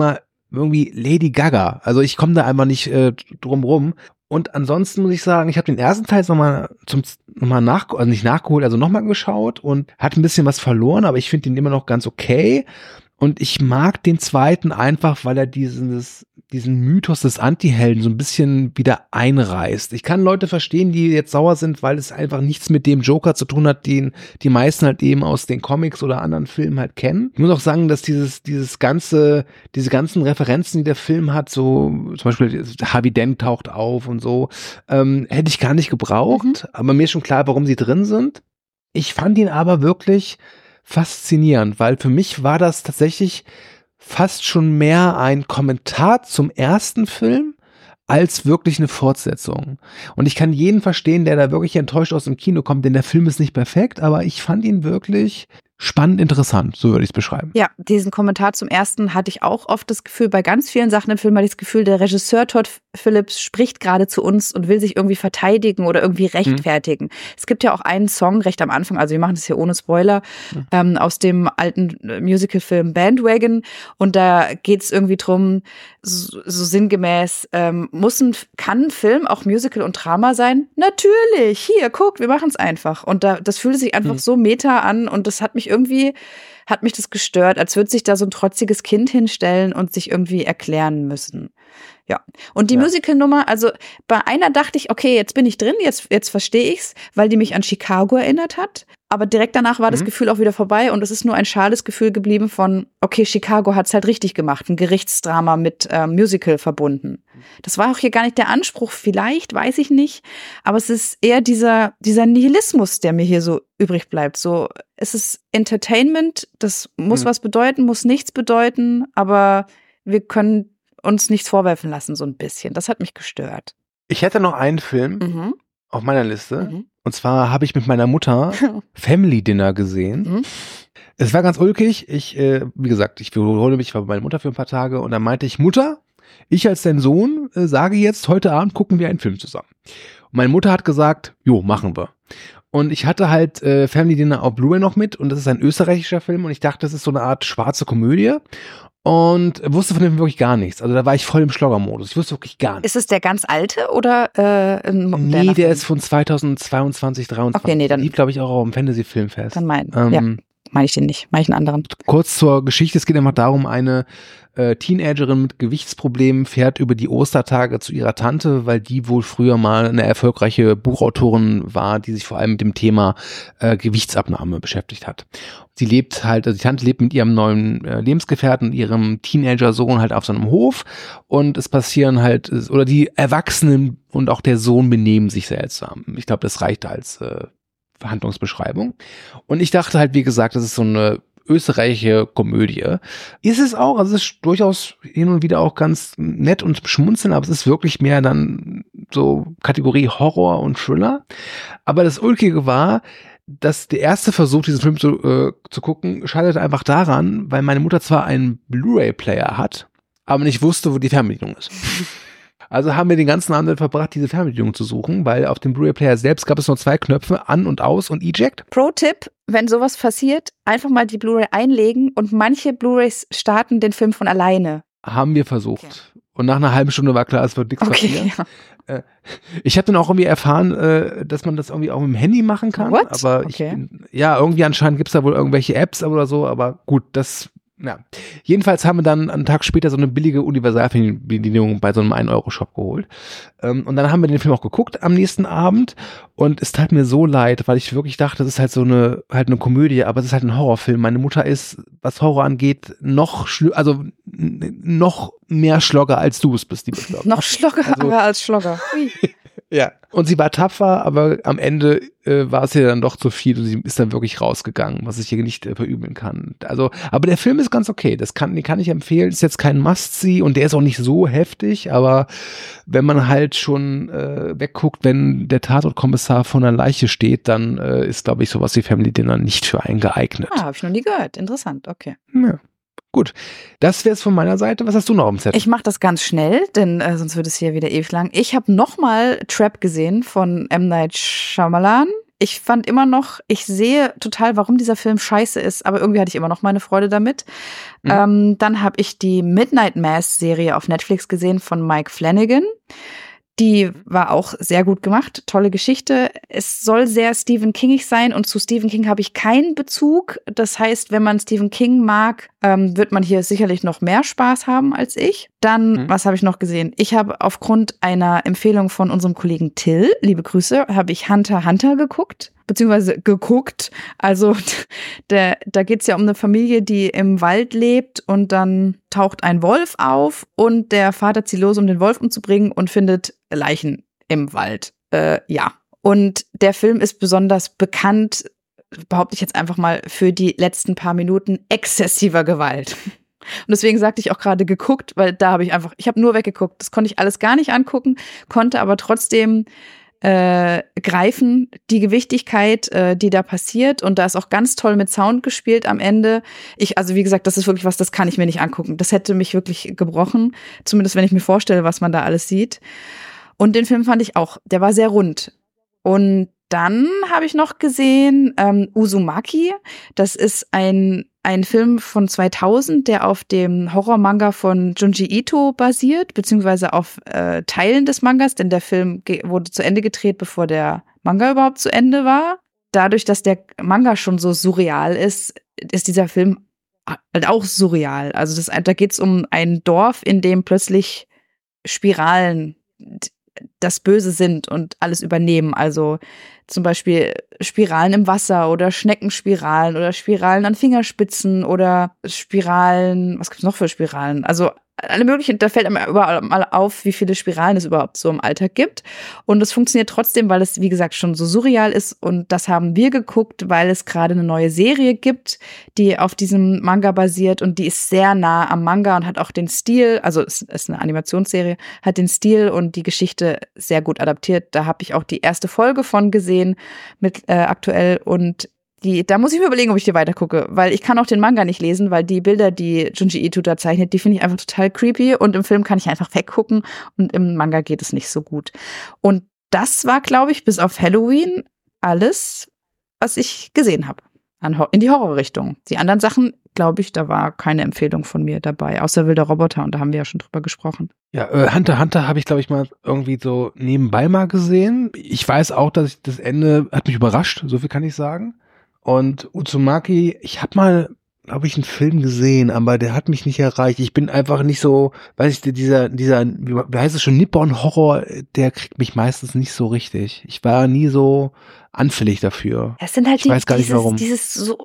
irgendwie Lady Gaga. Also ich komme da einfach nicht äh, drum rum. Und ansonsten muss ich sagen, ich habe den ersten Teil nochmal zum nochmal nach, also nicht nachgeholt, also nochmal geschaut und hat ein bisschen was verloren, aber ich finde den immer noch ganz okay. Und ich mag den zweiten einfach, weil er dieses, diesen Mythos des Anti-Helden so ein bisschen wieder einreißt. Ich kann Leute verstehen, die jetzt sauer sind, weil es einfach nichts mit dem Joker zu tun hat, den die meisten halt eben aus den Comics oder anderen Filmen halt kennen. Ich muss auch sagen, dass dieses, dieses ganze, diese ganzen Referenzen, die der Film hat, so zum Beispiel Harvey Dent taucht auf und so, ähm, hätte ich gar nicht gebraucht. Mhm. Aber mir ist schon klar, warum sie drin sind. Ich fand ihn aber wirklich faszinierend, weil für mich war das tatsächlich fast schon mehr ein Kommentar zum ersten Film als wirklich eine Fortsetzung. Und ich kann jeden verstehen, der da wirklich enttäuscht aus dem Kino kommt, denn der Film ist nicht perfekt, aber ich fand ihn wirklich spannend interessant, so würde ich es beschreiben. Ja, diesen Kommentar zum ersten hatte ich auch oft das Gefühl, bei ganz vielen Sachen im Film hatte ich das Gefühl, der Regisseur Todd Phillips spricht gerade zu uns und will sich irgendwie verteidigen oder irgendwie rechtfertigen. Mhm. Es gibt ja auch einen Song recht am Anfang, also wir machen das hier ohne Spoiler, mhm. ähm, aus dem alten Musicalfilm Bandwagon und da geht es irgendwie drum, so, so sinngemäß, ähm, muss ein, kann ein Film auch Musical und Drama sein? Natürlich, hier, guck, wir machen es einfach. Und da, das fühlte sich einfach mhm. so meta an und das hat mich irgendwie, hat mich das gestört, als würde sich da so ein trotziges Kind hinstellen und sich irgendwie erklären müssen. Ja. Und die ja. Musical-Nummer, also bei einer dachte ich, okay, jetzt bin ich drin, jetzt, jetzt verstehe ich's, weil die mich an Chicago erinnert hat. Aber direkt danach war mhm. das Gefühl auch wieder vorbei und es ist nur ein schales Gefühl geblieben von, okay, Chicago hat's halt richtig gemacht, ein Gerichtsdrama mit äh, Musical verbunden. Das war auch hier gar nicht der Anspruch, vielleicht, weiß ich nicht, aber es ist eher dieser, dieser Nihilismus, der mir hier so übrig bleibt. So, es ist Entertainment, das muss mhm. was bedeuten, muss nichts bedeuten, aber wir können uns nichts vorwerfen lassen, so ein bisschen. Das hat mich gestört. Ich hätte noch einen Film mhm. auf meiner Liste. Mhm. Und zwar habe ich mit meiner Mutter Family Dinner gesehen. Mhm. Es war ganz ulkig. Ich, äh, wie gesagt, ich wiederhole mich, ich war bei meiner Mutter für ein paar Tage und dann meinte ich, Mutter, ich als dein Sohn äh, sage jetzt, heute Abend gucken wir einen Film zusammen. Und meine Mutter hat gesagt, jo, machen wir. Und ich hatte halt äh, Family Dinner auf Blu-ray noch mit und das ist ein österreichischer Film und ich dachte, das ist so eine Art schwarze Komödie. Und wusste von dem wirklich gar nichts. Also da war ich voll im Schlogger-Modus. Ich wusste wirklich gar nichts. Ist es der ganz alte oder äh, ein moderner Nee, der Film? Ist von zweitausendzweiundzwanzig, dreiundzwanzig. Okay, nee, dann. Lief, glaube ich, auch auf dem Fantasy-Filmfest. Dann mein, ähm, ja, meine ich den nicht. Meine ich einen anderen. Kurz zur Geschichte. Es geht einfach darum, eine äh, Teenagerin mit Gewichtsproblemen fährt über die Ostertage zu ihrer Tante, weil die wohl früher mal eine erfolgreiche Buchautorin war, die sich vor allem mit dem Thema äh, Gewichtsabnahme beschäftigt hat. Sie lebt halt, also die Tante lebt mit ihrem neuen äh, Lebensgefährten, ihrem Teenager-Sohn halt auf so einem Hof und es passieren halt, oder die Erwachsenen und auch der Sohn benehmen sich seltsam. Ich glaube, das reicht als äh, Verhandlungsbeschreibung. Und ich dachte halt, wie gesagt, das ist so eine österreichische Komödie. Ist es auch, also es ist durchaus hin und wieder auch ganz nett und schmunzeln, aber es ist wirklich mehr dann so Kategorie Horror und Thriller. Aber das Ulkige war, dass der erste Versuch, diesen Film zu, äh, zu gucken, scheiterte einfach daran, weil meine Mutter zwar einen Blu-ray-Player hat, aber nicht wusste, wo die Fernbedienung ist. Also haben wir den ganzen Abend verbracht, diese Fernbedienung zu suchen, weil auf dem Blu-ray-Player selbst gab es nur zwei Knöpfe, an und aus und eject. Pro-Tipp, wenn sowas passiert, einfach mal die Blu-ray einlegen und manche Blu-rays starten den Film von alleine. Haben wir versucht. Okay. Und nach einer halben Stunde war klar, es wird nichts okay, passieren. Ja. Ich habe dann auch irgendwie erfahren, dass man das irgendwie auch mit dem Handy machen kann. What? Aber ich okay. bin, ja, irgendwie anscheinend gibt es da wohl irgendwelche Apps oder so, aber gut, das, ja. Jedenfalls haben wir dann einen Tag später so eine billige Universalbedienung bei so einem ein Euro Shop geholt. Und dann haben wir den Film auch geguckt am nächsten Abend und es tat mir so leid, weil ich wirklich dachte, das ist halt so eine, halt eine Komödie, aber es ist halt ein Horrorfilm. Meine Mutter ist, was Horror angeht, noch schli- also noch mehr Schlogger als du es bist, liebe Schlogger. Noch Schlogger also, als Schlogger. Ja. Und sie war tapfer, aber am Ende äh, war es ihr dann doch zu viel und sie ist dann wirklich rausgegangen, was ich hier nicht äh, verübeln kann. Also, aber der Film ist ganz okay. Das kann, den kann ich empfehlen. Ist jetzt kein Must-See und der ist auch nicht so heftig, aber wenn man halt schon äh, wegguckt, wenn der Tatortkommissar vor einer Leiche steht, dann äh, ist, glaube ich, sowas wie Family Dinner nicht für einen geeignet. Ah, habe ich noch nie gehört. Interessant, okay. Ja. Gut, das wäre es von meiner Seite. Was hast du noch am Zettel? Ich mache das ganz schnell, denn äh, sonst wird es hier wieder ewig lang. Ich habe nochmal Trap gesehen von M. Night Shyamalan. ich fand immer noch, ich sehe total, warum dieser Film scheiße ist, aber irgendwie hatte ich immer noch meine Freude damit. Mhm. Ähm, dann habe ich die Midnight Mass-Serie auf Netflix gesehen von Mike Flanagan. Die war auch sehr gut gemacht, tolle Geschichte. Es soll sehr Stephen Kingig sein und zu Stephen King habe ich keinen Bezug. Das heißt, wenn man Stephen King mag, ähm, wird man hier sicherlich noch mehr Spaß haben als ich. Dann, mhm. was habe ich noch gesehen? Ich habe aufgrund einer Empfehlung von unserem Kollegen Till, liebe Grüße, habe ich Hunter x Hunter geguckt, beziehungsweise geguckt. Also der, da geht es ja um eine Familie, die im Wald lebt und dann taucht ein Wolf auf und der Vater zieht los, um den Wolf umzubringen und findet Leichen im Wald. Äh, ja. Und der Film ist besonders bekannt, behaupte ich jetzt einfach mal, für die letzten paar Minuten exzessiver Gewalt. Und deswegen sagte ich auch gerade geguckt, weil da habe ich einfach, ich habe nur weggeguckt. Das konnte ich alles gar nicht angucken, konnte aber trotzdem äh, greifen, die Gewichtigkeit, äh, die da passiert. Und da ist auch ganz toll mit Sound gespielt am Ende. Ich, also wie gesagt, das ist wirklich was, das kann ich mir nicht angucken. Das hätte mich wirklich gebrochen. Zumindest wenn ich mir vorstelle, was man da alles sieht. Und den Film fand ich auch, der war sehr rund. Und dann habe ich noch gesehen ähm, Uzumaki. Das ist ein ein Film von zweitausend, der auf dem Horrormanga von Junji Ito basiert, beziehungsweise auf äh, Teilen des Mangas, denn der Film ge- wurde zu Ende gedreht, bevor der Manga überhaupt zu Ende war. Dadurch, dass der Manga schon so surreal ist, ist dieser Film halt auch surreal. Also das, da geht es um ein Dorf, in dem plötzlich Spiralen das Böse sind und alles übernehmen. Also zum Beispiel Spiralen im Wasser oder Schneckenspiralen oder Spiralen an Fingerspitzen oder Spiralen, was gibt's noch für Spiralen? Also alle möglichen, da fällt einem überall mal auf, wie viele Spiralen es überhaupt so im Alltag gibt. Und es funktioniert trotzdem, weil es, wie gesagt, schon so surreal ist. Und das haben wir geguckt, weil es gerade eine neue Serie gibt, die auf diesem Manga basiert. Und die ist sehr nah am Manga und hat auch den Stil, also es ist eine Animationsserie, hat den Stil und die Geschichte sehr gut adaptiert. Da habe ich auch die erste Folge von gesehen mit äh, aktuell und Die, da muss ich mir überlegen, ob ich die weitergucke, weil ich kann auch den Manga nicht lesen, weil die Bilder, die Junji Ito da zeichnet, die finde ich einfach total creepy und im Film kann ich einfach weggucken und im Manga geht es nicht so gut. Und das war, glaube ich, bis auf Halloween alles, was ich gesehen habe, in die Horrorrichtung. Die anderen Sachen, glaube ich, da war keine Empfehlung von mir dabei, außer Wilder Roboter und da haben wir ja schon drüber gesprochen. Ja, äh, Hunter x Hunter habe ich, glaube ich, mal irgendwie so nebenbei mal gesehen. Ich weiß auch, dass ich das Ende hat mich überrascht, so viel kann ich sagen. Und Uzumaki, ich habe mal, glaube ich, einen Film gesehen, aber der hat mich nicht erreicht. Ich bin einfach nicht so, weiß ich, dieser, dieser, wie heißt es schon, Nippon-Horror, der kriegt mich meistens nicht so richtig. Ich war nie so anfällig dafür. Es sind halt ich die, weiß gar dieses, nicht warum. dieses so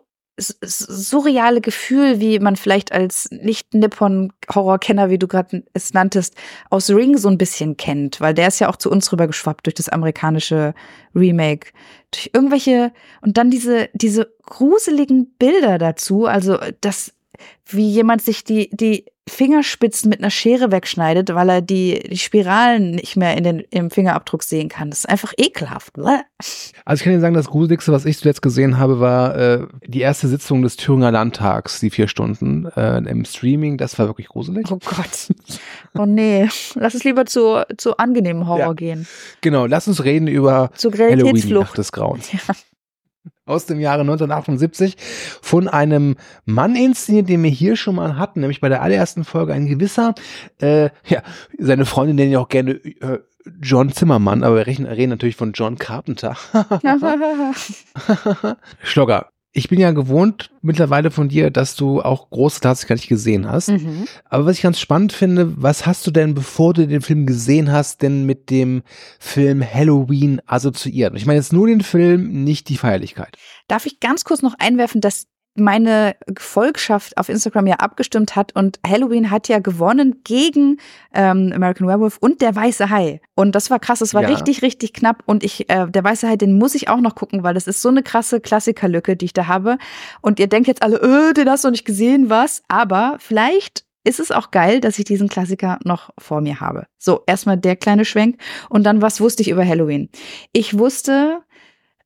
surreale Gefühl, wie man vielleicht als Nicht-Nippon-Horror-Kenner, wie du gerade es nanntest, aus Ring so ein bisschen kennt, weil der ist ja auch zu uns rübergeschwappt durch das amerikanische Remake. Durch irgendwelche, und dann diese, diese gruseligen Bilder dazu, also das, wie jemand sich die, die Fingerspitzen mit einer Schere wegschneidet, weil er die, die Spiralen nicht mehr in den, im Fingerabdruck sehen kann. Das ist einfach ekelhaft. Also ich kann dir sagen, das Gruseligste, was ich zuletzt gesehen habe, war äh, die erste Sitzung des Thüringer Landtags, die vier Stunden äh, im Streaming. Das war wirklich gruselig. Oh Gott. Oh nee. Lass es lieber zu, zu angenehmen Horror ja. gehen. Genau, lass uns reden über Halloween, die Nacht des Grauens. Ja. Aus dem Jahre neunzehnhundertachtundsiebzig von einem Mann inszeniert, den wir hier schon mal hatten, nämlich bei der allerersten Folge ein gewisser, äh, ja, seine Freundin nennen ja auch gerne äh, John Zimmermann, aber wir reden, reden natürlich von John Carpenter. Schlogger, ich bin ja gewohnt mittlerweile von dir, dass du auch große Klassiker nicht gesehen hast. Mhm. Aber was ich ganz spannend finde, was hast du denn, bevor du den Film gesehen hast, denn mit dem Film Halloween assoziiert? Ich meine jetzt nur den Film, nicht die Feierlichkeit. Darf ich ganz kurz noch einwerfen, dass meine Gefolgschaft auf Instagram ja abgestimmt hat und Halloween hat ja gewonnen gegen ähm, American Werewolf und Der Weiße Hai. Und das war krass, das war ja. richtig, richtig knapp und ich, äh, Der Weiße Hai, den muss ich auch noch gucken, weil das ist so eine krasse Klassikerlücke, die ich da habe. Und ihr denkt jetzt alle, äh, den hast du noch nicht gesehen, was? Aber vielleicht ist es auch geil, dass ich diesen Klassiker noch vor mir habe. So, erstmal der kleine Schwenk und dann, was wusste ich über Halloween? Ich wusste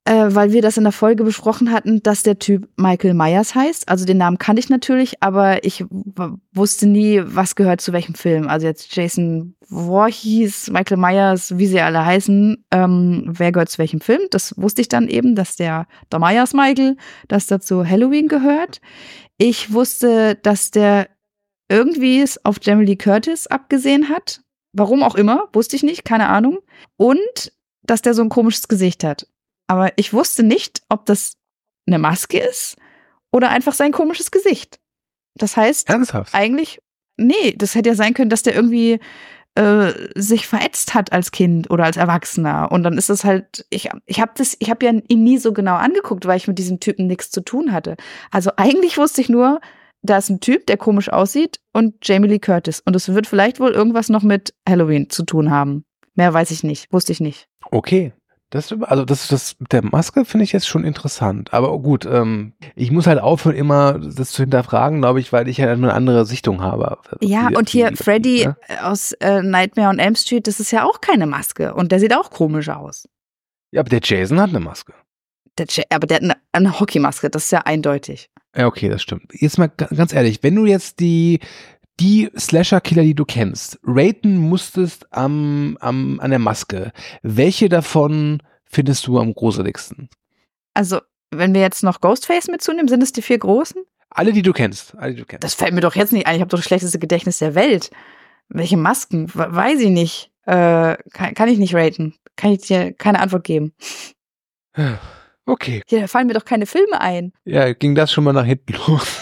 äh, weil wir das in der Folge besprochen hatten, dass der Typ Michael Myers heißt. Also den Namen kannte ich natürlich, aber ich w- wusste nie, was gehört zu welchem Film. Also jetzt Jason Voorhees, Michael Myers, wie sie alle heißen, ähm, wer gehört zu welchem Film. Das wusste ich dann eben, dass der, der Myers Michael, dass dazu Halloween gehört. Ich wusste, dass der irgendwie es auf Jamie Lee Curtis abgesehen hat. Warum auch immer, wusste ich nicht, keine Ahnung. Und dass der so ein komisches Gesicht hat. Aber ich wusste nicht, ob das eine Maske ist oder einfach sein komisches Gesicht. Das heißt, Ernsthaft? eigentlich, nee, das hätte ja sein können, dass der irgendwie äh, sich verätzt hat als Kind oder als Erwachsener. Und dann ist es halt, ich, ich habe das, ich habe ja ihn nie so genau angeguckt, weil ich mit diesem Typen nichts zu tun hatte. Also eigentlich wusste ich nur, da ist ein Typ, der komisch aussieht und Jamie Lee Curtis. Und es wird vielleicht wohl irgendwas noch mit Halloween zu tun haben. Mehr weiß ich nicht, wusste ich nicht. Okay. Das, also das, das mit der Maske finde ich jetzt schon interessant. Aber gut, ähm, ich muss halt aufhören, immer das zu hinterfragen, glaube ich, weil ich ja eine andere Sichtung habe. Ja, die, und hier die, Freddy ne? aus äh, Nightmare on Elm Street, das ist ja auch keine Maske. Und der sieht auch komisch aus. Ja, aber der Jason hat eine Maske. Der, aber der hat eine, eine Hockeymaske, das ist ja eindeutig. Ja, okay, das stimmt. Jetzt mal ga- ganz ehrlich, wenn du jetzt die die Slasher-Killer, die du kennst, raten musstest am, am, an der Maske, welche davon findest du am gruseligsten? Also, wenn wir jetzt noch Ghostface mitzunehmen, sind es die vier großen? Alle, die du kennst. Alle, die du kennst. Das fällt mir doch jetzt nicht ein. Ich habe doch das schlechteste Gedächtnis der Welt. Welche Masken? We- Weiß ich nicht. Äh, kann, kann ich nicht raten. Kann ich dir keine Antwort geben. Okay. Hier fallen mir doch keine Filme ein. Ja, ging das schon mal nach hinten los.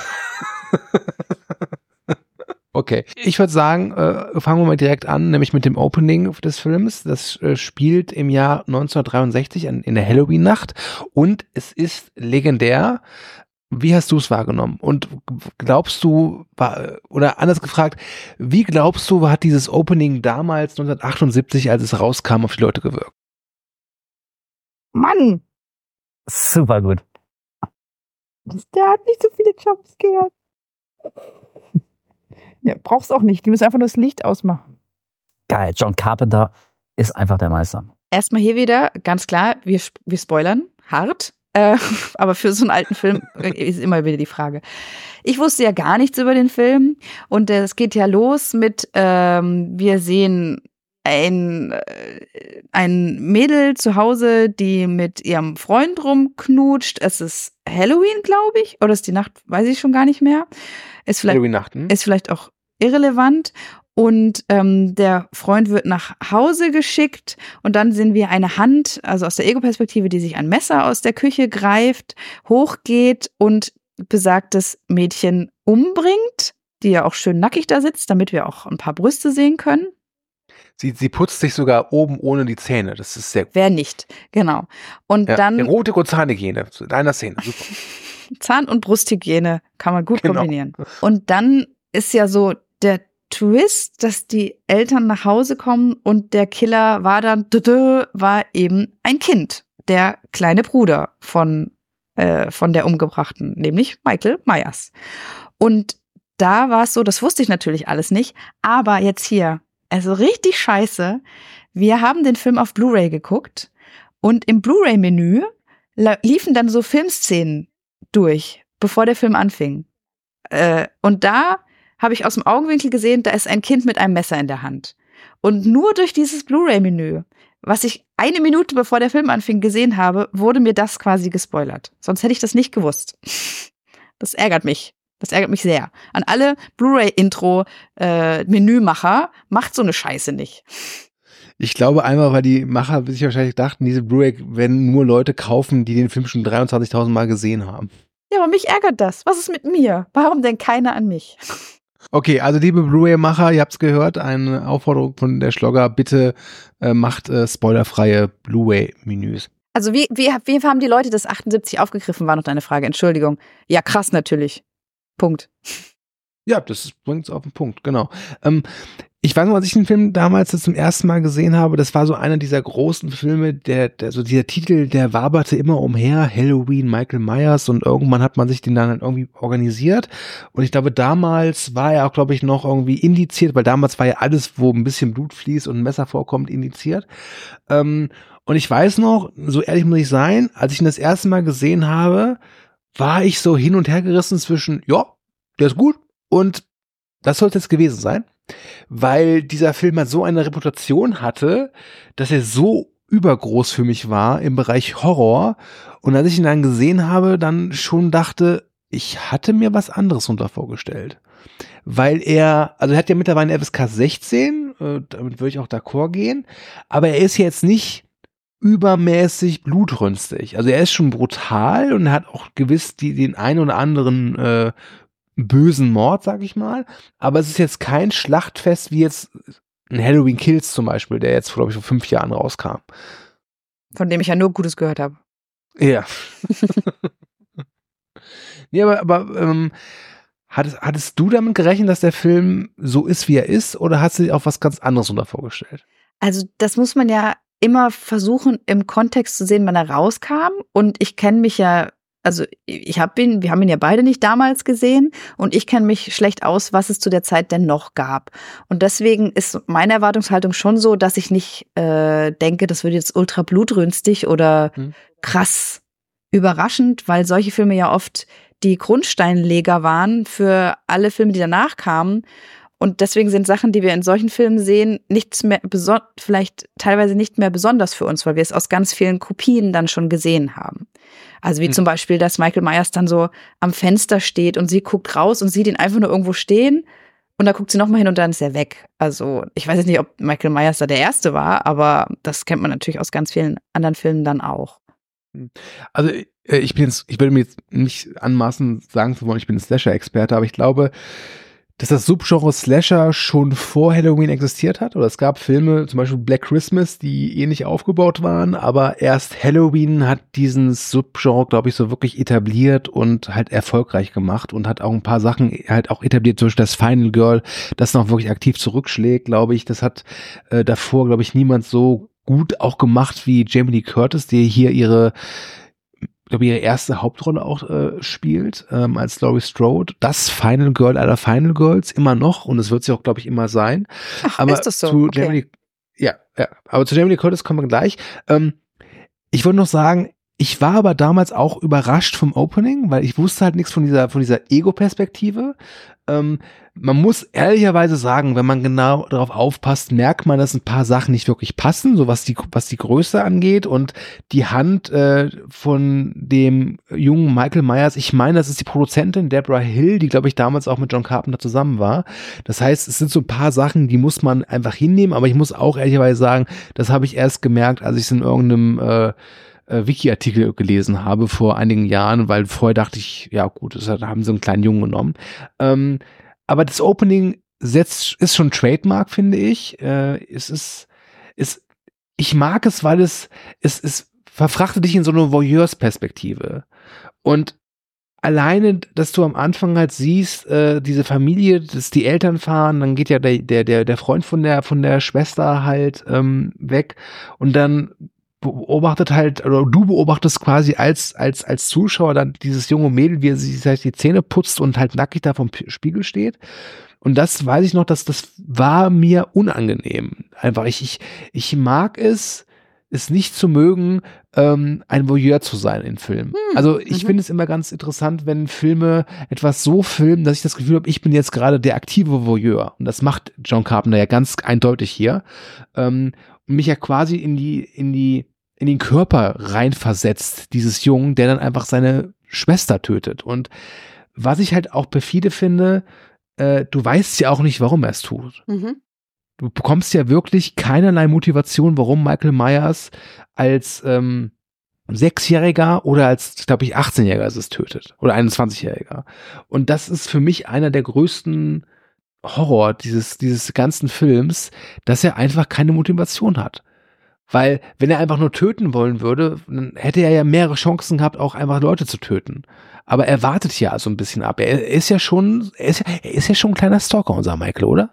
Okay, ich würde sagen, äh, fangen wir mal direkt an, nämlich mit dem Opening des Films. Das äh, spielt im Jahr neunzehnhundertdreiundsechzig in, in der Halloween-Nacht und es ist legendär. Wie hast du es wahrgenommen? Und glaubst du, war, oder anders gefragt, wie glaubst du, hat dieses Opening damals neunzehnhundertachtundsiebzig, als es rauskam, auf die Leute gewirkt? Mann! Super gut. Der hat nicht so viele Jumpscares. Ja, brauchst auch nicht. Die müssen einfach nur das Licht ausmachen. Geil. John Carpenter ist einfach der Meister. Erstmal hier wieder, ganz klar, wir, wir spoilern hart. Äh, aber für so einen alten Film ist immer wieder die Frage. Ich wusste ja gar nichts über den Film. Und es geht ja los mit, ähm, wir sehen ein, äh, ein Mädel zu Hause, die mit ihrem Freund rumknutscht. Es ist Halloween, glaube ich. Oder ist die Nacht, weiß ich schon gar nicht mehr. Ist vielleicht, Halloween-Nachten. ist vielleicht auch irrelevant. Und ähm, der Freund wird nach Hause geschickt und dann sehen wir eine Hand, also aus der Ego-Perspektive, die sich ein Messer aus der Küche greift, hochgeht und besagtes Mädchen umbringt, die ja auch schön nackig da sitzt, damit wir auch ein paar Brüste sehen können. Sie, sie putzt sich sogar oben ohne die Zähne. Das ist sehr gut. Wer nicht, genau. Und Ja, dann Erotik und Zahnhygiene in einer Szene. Super. Zahn- und Brusthygiene kann man gut Genau. kombinieren. Und dann ist ja so der Twist, dass die Eltern nach Hause kommen und der Killer war dann, war eben ein Kind, der kleine Bruder von, äh, von der Umgebrachten, nämlich Michael Myers. Und da war es so, das wusste ich natürlich alles nicht, aber jetzt hier, also richtig scheiße, wir haben den Film auf Blu-ray geguckt und im Blu-ray-Menü la- liefen dann so Filmszenen durch, bevor der Film anfing. Äh, und da habe ich aus dem Augenwinkel gesehen, da ist ein Kind mit einem Messer in der Hand. Und nur durch dieses Blu-ray-Menü, was ich eine Minute bevor der Film anfing gesehen habe, wurde mir das quasi gespoilert. Sonst hätte ich das nicht gewusst. Das ärgert mich. Das ärgert mich sehr. An alle Blu-ray-Intro-Menümacher, macht so eine Scheiße nicht. Ich glaube einmal, weil die Macher sich wahrscheinlich dachten, diese Blu-ray werden nur Leute kaufen, die den Film schon dreiundzwanzigtausend Mal gesehen haben. Ja, aber mich ärgert das. Was ist mit mir? Warum denkt keiner an mich? Okay, also liebe Blu-ray-Macher, ihr habt's gehört, eine Aufforderung von der Schlogger, bitte äh, macht äh, spoilerfreie Blu-ray-Menüs. Also wie, wie, wie haben die Leute das achtundsiebzig aufgegriffen, war noch deine Frage, Entschuldigung. Ja, krass natürlich. Punkt. Ja, das bringt's auf den Punkt, genau. Ähm, Ich weiß noch, als ich den Film damals zum ersten Mal gesehen habe, das war so einer dieser großen Filme, der, der so dieser Titel, der waberte immer umher, Halloween, Michael Myers, und irgendwann hat man sich den dann halt irgendwie organisiert, und ich glaube, damals war er auch, glaube ich, noch irgendwie indiziert, weil damals war ja alles, wo ein bisschen Blut fließt und ein Messer vorkommt, indiziert. Ähm, und ich weiß noch, so ehrlich muss ich sein, als ich ihn das erste Mal gesehen habe, war ich so hin und her gerissen zwischen, ja, der ist gut und das sollte es gewesen sein. Weil dieser Film halt so eine Reputation hatte, dass er so übergroß für mich war im Bereich Horror. Und als ich ihn dann gesehen habe, dann schon dachte, ich hatte mir was anderes unter vorgestellt. Weil er, also er hat ja mittlerweile eine F S K sechzehn, äh, damit würde ich auch d'accord gehen, aber er ist jetzt nicht übermäßig blutrünstig. Also er ist schon brutal und hat auch gewiss die, den ein oder anderen äh, bösen Mord, sag ich mal, aber es ist jetzt kein Schlachtfest wie jetzt ein Halloween Kills zum Beispiel, der jetzt, glaube ich, vor fünf Jahren rauskam. Von dem ich ja nur Gutes gehört habe. Ja. Nee, aber, aber ähm, hattest, hattest du damit gerechnet, dass der Film so ist, wie er ist, oder hast du dir auch was ganz anderes unter vorgestellt? Also das muss man ja immer versuchen, im Kontext zu sehen, wann er rauskam, und ich kenne mich ja Also ich habe ihn, wir haben ihn ja beide nicht damals gesehen, und ich kenne mich schlecht aus, was es zu der Zeit denn noch gab. Und deswegen ist meine Erwartungshaltung schon so, dass ich nicht äh, denke, das wird jetzt ultra blutrünstig oder hm. krass überraschend, weil solche Filme ja oft die Grundsteinleger waren für alle Filme, die danach kamen. Und deswegen sind Sachen, die wir in solchen Filmen sehen, nichts mehr beson- vielleicht teilweise nicht mehr besonders für uns, weil wir es aus ganz vielen Kopien dann schon gesehen haben. Also wie hm. zum Beispiel, dass Michael Myers dann so am Fenster steht und sie guckt raus und sieht ihn einfach nur irgendwo stehen, und da guckt sie nochmal hin und dann ist er weg. Also ich weiß jetzt nicht, ob Michael Myers da der Erste war, aber das kennt man natürlich aus ganz vielen anderen Filmen dann auch. Also ich bin jetzt, ich würde mir jetzt nicht anmaßen, sagen zu wollen, ich bin ein Slasher-Experte, aber ich glaube, dass das Subgenre Slasher schon vor Halloween existiert hat. Oder es gab Filme, zum Beispiel Black Christmas, die ähnlich aufgebaut waren, aber erst Halloween hat diesen Subgenre, glaube ich, so wirklich etabliert und halt erfolgreich gemacht und hat auch ein paar Sachen halt auch etabliert, zum Beispiel das Final Girl, das noch wirklich aktiv zurückschlägt, glaube ich. Das hat äh, davor, glaube ich, niemand so gut auch gemacht wie Jamie Lee Curtis, die hier ihre ich glaube, ihre erste Hauptrolle auch äh, spielt, ähm, als Laurie Strode. Das Final Girl aller Final Girls, immer noch, und es wird sie auch, glaube ich, immer sein. Ach, aber ist das so? Zu okay. Jamie Lee, ja, ja, aber zu Jamie Lee Curtis kommen wir gleich. Ähm, ich wollte noch sagen, ich war aber damals auch überrascht vom Opening, weil ich wusste halt nichts von dieser, von dieser Ego-Perspektive. Ähm, man muss ehrlicherweise sagen, wenn man genau darauf aufpasst, merkt man, dass ein paar Sachen nicht wirklich passen, so was die, was die Größe angeht, und die Hand äh, von dem jungen Michael Myers, ich meine, das ist die Produzentin Deborah Hill, die, glaube ich, damals auch mit John Carpenter zusammen war. Das heißt, es sind so ein paar Sachen, die muss man einfach hinnehmen, aber ich muss auch ehrlicherweise sagen, das habe ich erst gemerkt, als ich es in irgendeinem äh, Wiki-Artikel gelesen habe vor einigen Jahren, weil vorher dachte ich, ja gut, das haben sie einen kleinen Jungen genommen. Ähm, aber das Opening setzt, ist schon Trademark, finde ich. Äh, es ist, es, ich mag es, weil es, es, es verfrachtet dich in so eine Voyeurs-Perspektive. Und alleine, dass du am Anfang halt siehst, äh, diese Familie, dass die Eltern fahren, dann geht ja der, der, der, der Freund von der, von der Schwester halt ähm, weg, und dann beobachtet halt, oder du beobachtest quasi als, als, als Zuschauer dann dieses junge Mädel, wie sie sich die Zähne putzt und halt nackig da vom Spiegel steht. Und das weiß ich noch, dass das war mir unangenehm. Einfach, ich, ich, ich mag es, es nicht zu mögen, ähm, ein Voyeur zu sein in Filmen. Hm, also ich mhm. finde es immer ganz interessant, wenn Filme etwas so filmen, dass ich das Gefühl habe, ich bin jetzt gerade der aktive Voyeur. Und das macht John Carpenter ja ganz eindeutig hier. Ähm, und mich ja quasi in die, in die, in den Körper reinversetzt, dieses Jungen, der dann einfach seine Schwester tötet. Und was ich halt auch perfide finde, äh, du weißt ja auch nicht, warum er es tut. Mhm. Du bekommst ja wirklich keinerlei Motivation, warum Michael Myers als ähm, Sechsjähriger oder als, glaube ich, achtzehnjähriger es tötet. Oder einundzwanzigjähriger. Und das ist für mich einer der größten Horror dieses, dieses ganzen Films, dass er einfach keine Motivation hat. Weil, wenn er einfach nur töten wollen würde, dann hätte er ja mehrere Chancen gehabt, auch einfach Leute zu töten. Aber er wartet ja so ein bisschen ab. Er ist ja schon, er ist ja, er ist ja schon ein kleiner Stalker, unser Michael, oder?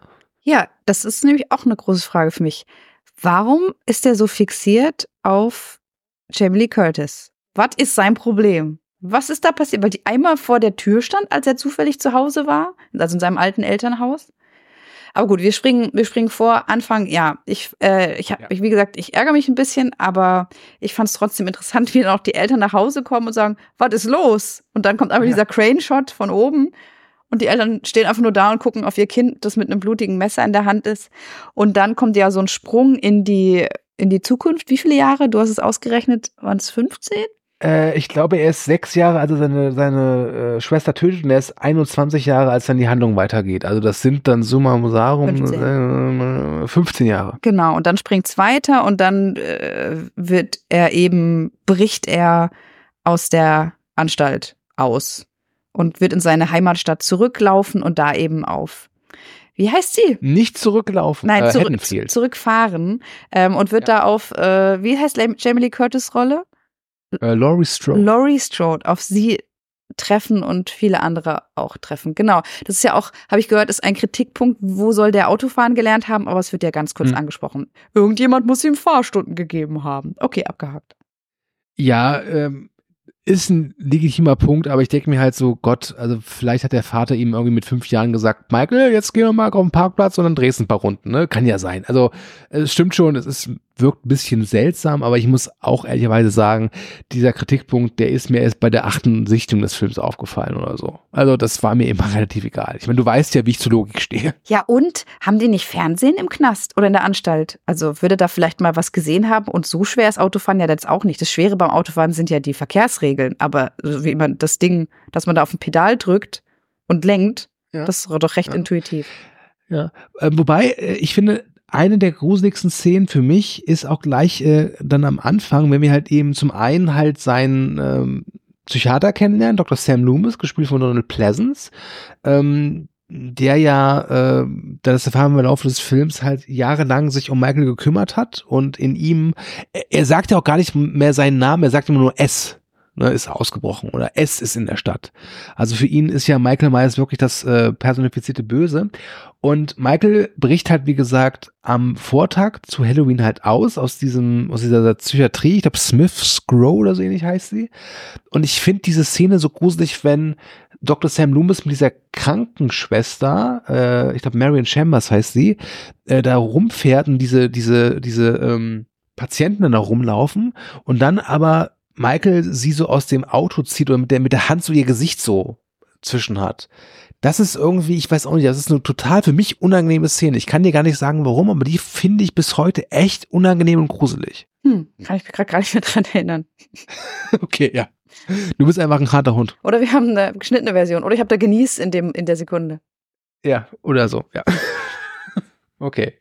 Ja, das ist nämlich auch eine große Frage für mich. Warum ist er so fixiert auf Jamie Lee Curtis? Was ist sein Problem? Was ist da passiert? Weil die einmal vor der Tür stand, als er zufällig zu Hause war, also in seinem alten Elternhaus. Aber gut, wir springen, wir springen vor. Anfang, ja, ich, äh, ich habe, ja. wie gesagt, ich ärgere mich ein bisschen, aber ich fand es trotzdem interessant, wie dann auch die Eltern nach Hause kommen und sagen, was ist los? Und dann kommt einfach ja. dieser Crane-Shot von oben und die Eltern stehen einfach nur da und gucken auf ihr Kind, das mit einem blutigen Messer in der Hand ist. Und dann kommt ja so ein Sprung in die, in die Zukunft. Wie viele Jahre? Du hast es ausgerechnet, waren es fünfzehn? Äh, ich glaube, er ist sechs Jahre, als er seine, seine äh, Schwester tötet, und er ist einundzwanzig Jahre, als dann die Handlung weitergeht. Also das sind dann summa summarum fünfzehn. Äh, fünfzehn Jahre. Genau, und dann springt es weiter und dann äh, wird er eben, bricht er aus der Anstalt aus und wird in seine Heimatstadt zurücklaufen und da eben auf, wie heißt sie? Nicht zurücklaufen, Nein, äh, zurück, Haddonfield. zurückfahren ähm, und wird ja. da auf, äh, wie heißt Jamie Lee Curtis' Rolle? Uh, Laurie Strode. Laurie Strode, auf sie treffen und viele andere auch treffen. Genau. Das ist ja auch, habe ich gehört, ist ein Kritikpunkt, wo soll der Autofahren gelernt haben, aber es wird ja ganz kurz hm. angesprochen. Irgendjemand muss ihm Fahrstunden gegeben haben. Okay, abgehakt. Ja, ähm, ist ein legitimer Punkt, aber ich denke mir halt so, Gott, also vielleicht hat der Vater ihm irgendwie mit fünf Jahren gesagt, Michael, jetzt gehen wir mal auf den Parkplatz und dann drehst du ein paar Runden, ne? Kann ja sein. Also es stimmt schon, es ist, wirkt ein bisschen seltsam, aber ich muss auch ehrlicherweise sagen, dieser Kritikpunkt, der ist mir erst bei der achten Sichtung des Films aufgefallen oder so. Also das war mir immer relativ egal. Ich meine, du weißt ja, wie ich zur Logik stehe. Ja, und haben die nicht Fernsehen im Knast oder in der Anstalt? Also würde da vielleicht mal was gesehen haben, und so schwer ist Autofahren ja jetzt auch nicht. Das Schwere beim Autofahren sind ja die Verkehrsregeln, aber wie man das Ding, dass man da auf ein Pedal drückt und lenkt, ja. das ist doch recht ja. intuitiv. Ja, äh, wobei, äh, ich finde, eine der gruseligsten Szenen für mich ist auch gleich äh, dann am Anfang, wenn wir halt eben zum einen halt seinen ähm, Psychiater kennenlernen, Doktor Sam Loomis, gespielt von Donald Pleasence, ähm, der ja, äh, das erfahren wir im Laufe des Films, halt jahrelang sich um Michael gekümmert hat und in ihm, er, er sagt ja auch gar nicht mehr seinen Namen, er sagt immer nur S. Ne, ist ausgebrochen oder es ist in der Stadt. Also für ihn ist ja Michael Myers wirklich das äh, personifizierte Böse. Und Michael bricht halt, wie gesagt, am Vortag zu Halloween halt aus, aus diesem, aus dieser Psychiatrie. Ich glaube, Smith's Grow oder so ähnlich heißt sie. Und ich finde diese Szene so gruselig, wenn Doktor Sam Loomis mit dieser Krankenschwester, äh, ich glaube Marion Chambers heißt sie, äh, da rumfährt und diese, diese, diese ähm, Patienten dann da rumlaufen und dann aber Michael sie so aus dem Auto zieht oder mit der, mit der Hand so ihr Gesicht so zwischen hat. Das ist irgendwie, ich weiß auch nicht, das ist eine total für mich unangenehme Szene. Ich kann dir gar nicht sagen, warum, aber die finde ich bis heute echt unangenehm und gruselig. Hm, kann ich mich gerade gar nicht mehr dran erinnern. Okay, ja. Du bist einfach ein harter Hund. Oder wir haben eine geschnittene Version. Oder ich habe da genießt in dem, in der Sekunde. Ja, oder so, ja. Okay.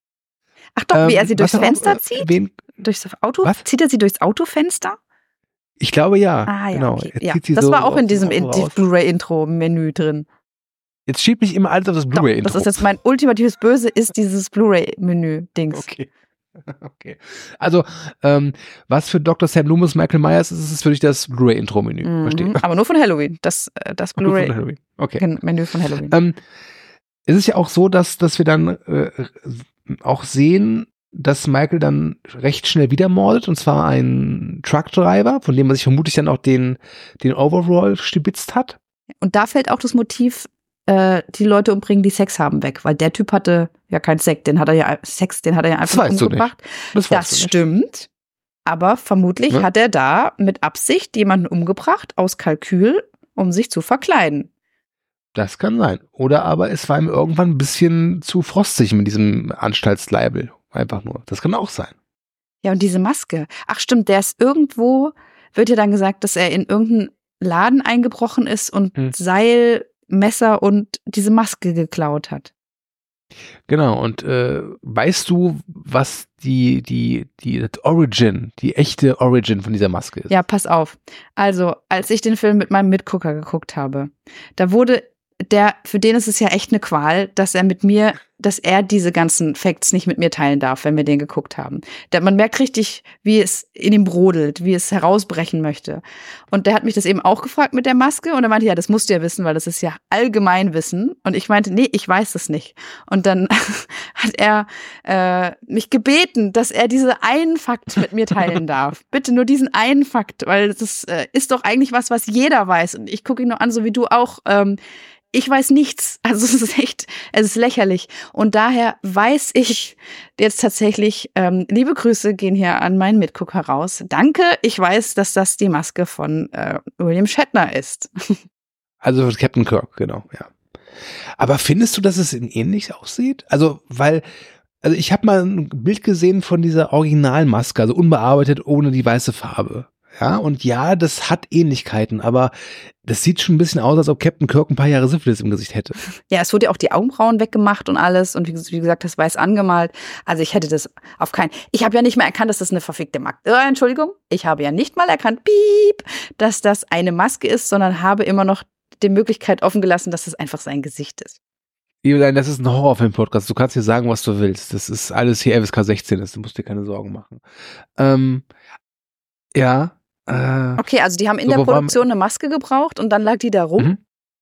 Ach doch, ähm, wie er sie durchs Fenster auch, zieht? Wen, durchs Auto? was? Zieht er sie durchs Autofenster? Ich glaube ja. Ah, ja, genau. Okay. Er ja. zieht sie Das so war auch in aus diesem dem Auto raus. Blu-ray-Intro-Menü drin. Jetzt schieb mich immer alles auf das Blu-ray-Intro. Das ist jetzt mein ultimatives Böse, ist dieses Blu-ray-Menü-Dings. Okay. Okay. Also, ähm, was für Doktor Sam Loomis Michael Myers ist, ist für dich das Blu-ray-Intro-Menü. Mhm, Verstehe. aber nur von Halloween. Das, das Blu-ray-Menü okay. von Halloween. Ähm, es ist ja auch so, dass, dass wir dann äh, auch sehen, dass Michael dann recht schnell wieder mordet, und zwar ein Truckdriver, von dem man sich vermutlich dann auch den, den Overall stibitzt hat. Und da fällt auch das Motiv, äh, die Leute umbringen, die Sex haben, weg, weil der Typ hatte ja keinen Sex, den hat er ja Sex, den hat er ja einfach das umgebracht. Das, das stimmt, aber vermutlich ja. hat er da mit Absicht jemanden umgebracht, aus Kalkül, um sich zu verkleiden. Das kann sein. Oder aber es war ihm irgendwann ein bisschen zu frostig mit diesem Anstaltslabel. Einfach nur. Das kann auch sein. Ja, und diese Maske. Ach stimmt, der ist irgendwo, wird ja dann gesagt, dass er in irgendeinen Laden eingebrochen ist und hm. Seil, Messer und diese Maske geklaut hat. Genau, und äh, weißt du, was die, die, die Origin, die echte Origin von dieser Maske ist? Ja, pass auf. Also, als ich den Film mit meinem Mitgucker geguckt habe, da wurde der, für den ist es ja echt eine Qual, dass er mit mir dass er diese ganzen Facts nicht mit mir teilen darf, wenn wir den geguckt haben. Der, man merkt richtig, wie es in ihm brodelt, wie es herausbrechen möchte. Und der hat mich das eben auch gefragt mit der Maske und er meinte, ja, das musst du ja wissen, weil das ist ja Allgemeinwissen. Und ich meinte, nee, ich weiß es nicht. Und dann hat er äh, mich gebeten, dass er diese einen Fakt mit mir teilen darf. Bitte nur diesen einen Fakt, weil das äh, ist doch eigentlich was, was jeder weiß. Und ich gucke ihn nur an, so wie du auch. Ähm, Ich weiß nichts. Also es ist echt, es ist lächerlich. Und daher weiß ich jetzt tatsächlich, ähm, liebe Grüße gehen hier an meinen Mitgucker raus. Danke, ich weiß, dass das die Maske von äh, William Shatner ist. Also Captain Kirk, genau, ja. Aber findest du, dass es ähnlich aussieht? Also, weil, also ich habe mal ein Bild gesehen von dieser Originalmaske, also unbearbeitet ohne die weiße Farbe. Ja, und ja, das hat Ähnlichkeiten, aber das sieht schon ein bisschen aus, als ob Captain Kirk ein paar Jahre Syphilis im Gesicht hätte. Ja, es wurde ja auch die Augenbrauen weggemacht und alles und wie, wie gesagt, das weiß angemalt. Also ich hätte das auf keinen. Ich habe ja nicht mehr erkannt, dass das eine verfickte Maske. Äh, Entschuldigung, ich habe ja nicht mal erkannt, piep, dass das eine Maske ist, sondern habe immer noch die Möglichkeit offen gelassen, dass das einfach sein Gesicht ist. Julian, das ist ein Horrorfilm-Podcast. Du kannst hier sagen, was du willst. Das ist alles hier F S K sechzehn, das, du musst dir keine Sorgen machen. Ähm, ja. Okay, also die haben in so, der Produktion eine Maske gebraucht und dann lag die da rum? Mhm.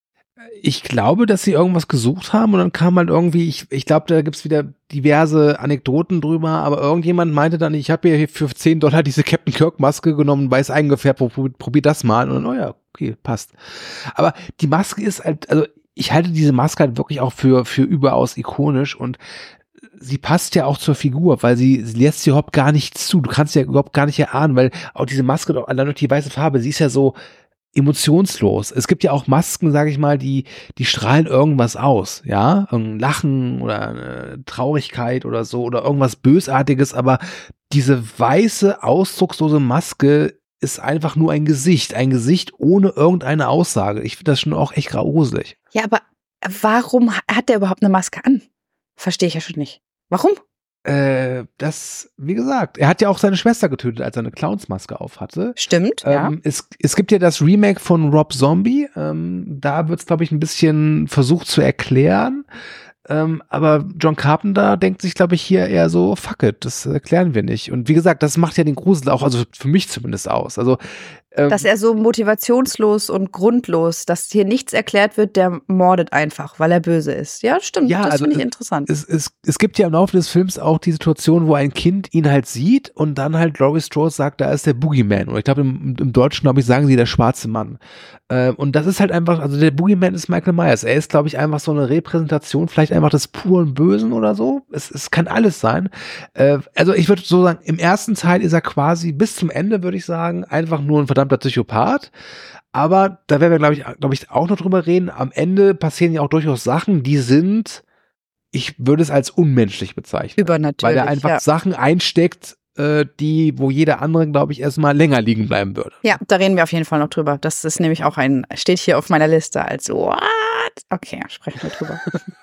Ich glaube, dass sie irgendwas gesucht haben und dann kam halt irgendwie, ich, ich glaube, da gibt's wieder diverse Anekdoten drüber, aber irgendjemand meinte dann, ich habe hier für zehn Dollar diese Captain Kirk Maske genommen, weiß eingefärbt, probier, probier das mal und dann, oh ja, okay, passt. Aber die Maske ist halt, also ich halte diese Maske halt wirklich auch für, für überaus ikonisch und sie passt ja auch zur Figur, weil sie, sie lässt sie überhaupt gar nichts zu. Du kannst ja überhaupt gar nicht erahnen, weil auch diese Maske, allein durch die weiße Farbe, sie ist ja so emotionslos. Es gibt ja auch Masken, sage ich mal, die die strahlen irgendwas aus, ja, ein Lachen oder eine Traurigkeit oder so oder irgendwas Bösartiges, aber diese weiße, ausdruckslose Maske ist einfach nur ein Gesicht, ein Gesicht ohne irgendeine Aussage. Ich finde das schon auch echt gruselig. Ja, aber warum hat der überhaupt eine Maske an? Verstehe ich ja schon nicht. Warum? Äh, das, wie gesagt, er hat ja auch seine Schwester getötet, als er eine Clownsmaske auf hatte. Stimmt, ähm, ja. Es, es gibt ja das Remake von Rob Zombie. Ähm, da wird es, glaube ich, ein bisschen versucht zu erklären. Ähm, aber John Carpenter denkt sich, glaube ich, hier eher so, fuck it, das erklären wir nicht. Und wie gesagt, das macht ja den Grusel auch, also für mich zumindest aus. Also ähm, dass er so motivationslos und grundlos, dass hier nichts erklärt wird, der mordet einfach, weil er böse ist. Ja, stimmt, ja, das also finde ich es, interessant. Es, es, es gibt ja im Laufe des Films auch die Situation, wo ein Kind ihn halt sieht und dann halt Laurie Strode sagt, da ist der Boogeyman. Oder ich glaube, im, im Deutschen, glaube ich, sagen sie der schwarze Mann. Äh, und das ist halt einfach, also der Boogeyman ist Michael Myers. Er ist, glaube ich, einfach so eine Repräsentation, vielleicht einfach des puren Bösen oder so. Es, es kann alles sein. Äh, also ich würde so sagen, im ersten Teil ist er quasi bis zum Ende, würde ich sagen, einfach nur ein verdammter Psychopath. Aber da werden wir, glaube ich, glaube ich, auch noch drüber reden. Am Ende passieren ja auch durchaus Sachen, die sind, ich würde es als unmenschlich bezeichnen. Übernatürlich, weil er einfach ja. Sachen einsteckt, äh, die, wo jeder andere, glaube ich, erstmal länger liegen bleiben würde. Ja, da reden wir auf jeden Fall noch drüber. Das ist nämlich auch ein, steht hier auf meiner Liste als what? Okay, sprechen wir drüber.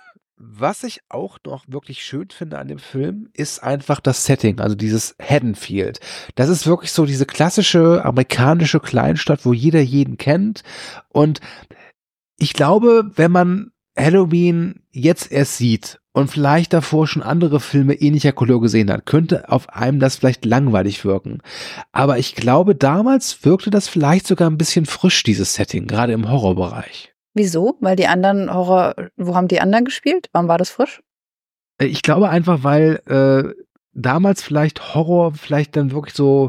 Was ich auch noch wirklich schön finde an dem Film, ist einfach das Setting, also dieses Haddonfield. Das ist wirklich so diese klassische amerikanische Kleinstadt, wo jeder jeden kennt. Und ich glaube, wenn man Halloween jetzt erst sieht und vielleicht davor schon andere Filme ähnlicher Couleur gesehen hat, könnte auf einem das vielleicht langweilig wirken. Aber ich glaube, damals wirkte das vielleicht sogar ein bisschen frisch, dieses Setting, gerade im Horrorbereich. Wieso? Weil die anderen Horror, wo haben die anderen gespielt? Warum war das frisch? Ich glaube einfach, weil äh, damals vielleicht Horror vielleicht dann wirklich so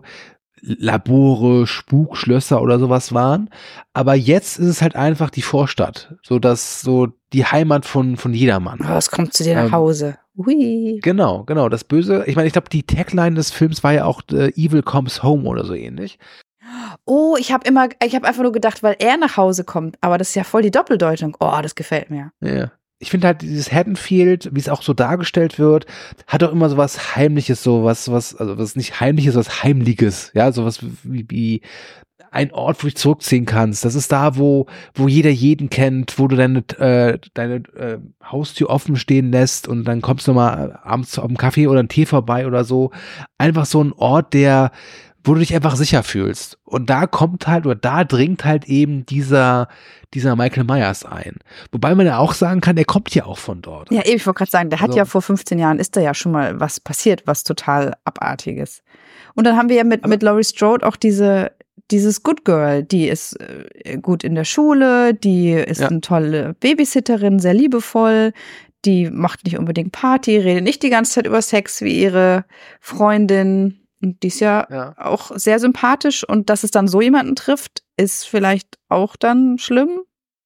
Labore, Spukschlösser oder sowas waren. Aber jetzt ist es halt einfach die Vorstadt. So dass so die Heimat von, von jedermann. Oh, es kommt zu dir nach ähm, Hause. Ui. Genau, genau. Das Böse, ich meine, ich glaube, die Tagline des Films war ja auch äh, Evil Comes Home oder so ähnlich. Oh, ich habe immer, ich habe einfach nur gedacht, weil er nach Hause kommt. Aber das ist ja voll die Doppeldeutung. Oh, das gefällt mir. Ja. Ich finde halt dieses Haddonfield, wie es auch so dargestellt wird, hat auch immer so was Heimliches, so was, was, also was nicht Heimliches, was Heimliches. Ja, sowas wie, wie ein Ort, wo du dich zurückziehen kannst. Das ist da, wo, wo jeder jeden kennt, wo du deine, äh, deine äh, Haustür offen stehen lässt und dann kommst du mal abends auf einen Kaffee oder einen Tee vorbei oder so. Einfach so ein Ort, der wo du dich einfach sicher fühlst. Und da kommt halt, oder da dringt halt eben dieser, dieser Michael Myers ein. Wobei man ja auch sagen kann, er kommt ja auch von dort. Ja, eben, ich wollte gerade sagen, der hat Also- ja vor fünfzehn Jahren, ist da ja schon mal was passiert, was total Abartiges. Und dann haben wir ja mit, mit Laurie Strode auch diese, dieses Good Girl, die ist äh, gut in der Schule, die ist Ja. eine tolle Babysitterin, sehr liebevoll, die macht nicht unbedingt Party, redet nicht die ganze Zeit über Sex wie ihre Freundin. Und die ist ja, Ja. auch sehr sympathisch. Und dass es dann so jemanden trifft, ist vielleicht auch dann schlimm.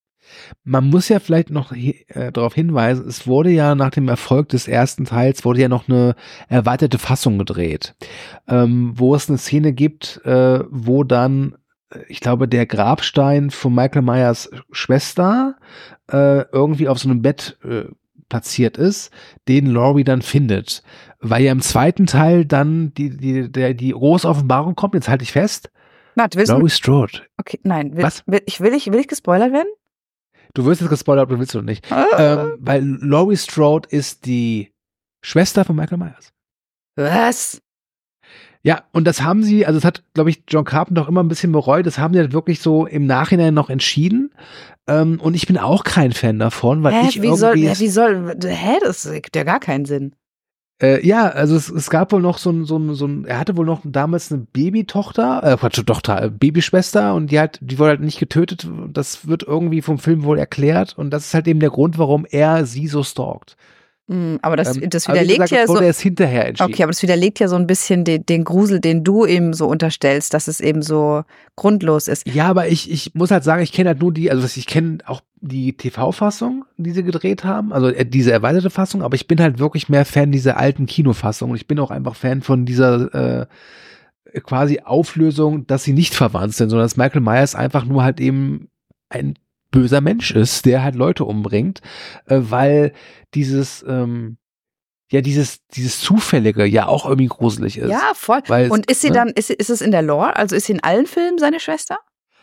Man muss ja vielleicht noch hi- äh, darauf hinweisen, es wurde ja nach dem Erfolg des ersten Teils, wurde ja noch eine erweiterte Fassung gedreht, ähm, wo es eine Szene gibt, äh, wo dann, äh, ich glaube, der Grabstein von Michael Myers Schwester äh, irgendwie auf so einem Bett äh, platziert ist, den Laurie dann findet. Weil ja im zweiten Teil dann die, die, der, die große Offenbarung kommt, jetzt halte ich fest, Warte, willst du? Laurie Strode. Okay, nein. Will, Was? Will, ich, will, ich, will ich gespoilert werden? Du wirst jetzt gespoilert, aber du willst du nicht. Ah. Ähm, weil Laurie Strode ist die Schwester von Michael Myers. Was? Ja, und das haben sie, also das hat, glaube ich, John Carpenter auch immer ein bisschen bereut, das haben sie halt wirklich so im Nachhinein noch entschieden. Ähm, und ich bin auch kein Fan davon, weil Hä, ich wie soll, irgendwie... hä, wie soll, hä, das ergibt ja gar keinen Sinn. Äh, ja, also es, es gab wohl noch so ein, so ein, so ein, er hatte wohl noch damals eine Babytochter, äh, Quatsch, Tochter, äh, Babyschwester und die hat, die wurde halt nicht getötet. Das wird irgendwie vom Film wohl erklärt und das ist halt eben der Grund, warum er sie so stalkt. Hm, aber das, Ähm, das aber wie widerlegt gesagt, ja das wurde so. erst hinterher entschieden. Okay, aber das widerlegt ja so ein bisschen den, den Grusel, den du eben so unterstellst, dass es eben so grundlos ist. Ja, aber ich, ich muss halt sagen, ich kenne halt nur die, also ich kenne auch die T V-Fassung, die sie gedreht haben, also äh, diese erweiterte Fassung, aber ich bin halt wirklich mehr Fan dieser alten Kinofassung und ich bin auch einfach Fan von dieser äh, quasi Auflösung, dass sie nicht verwandt sind, sondern dass Michael Myers einfach nur halt eben ein böser Mensch ist, der halt Leute umbringt, äh, weil dieses ähm, ja dieses dieses Zufällige ja auch irgendwie gruselig ist. Ja, voll. Weil, Und ist sie ne? dann, ist, ist es in der Lore? Also ist sie in allen Filmen seine Schwester?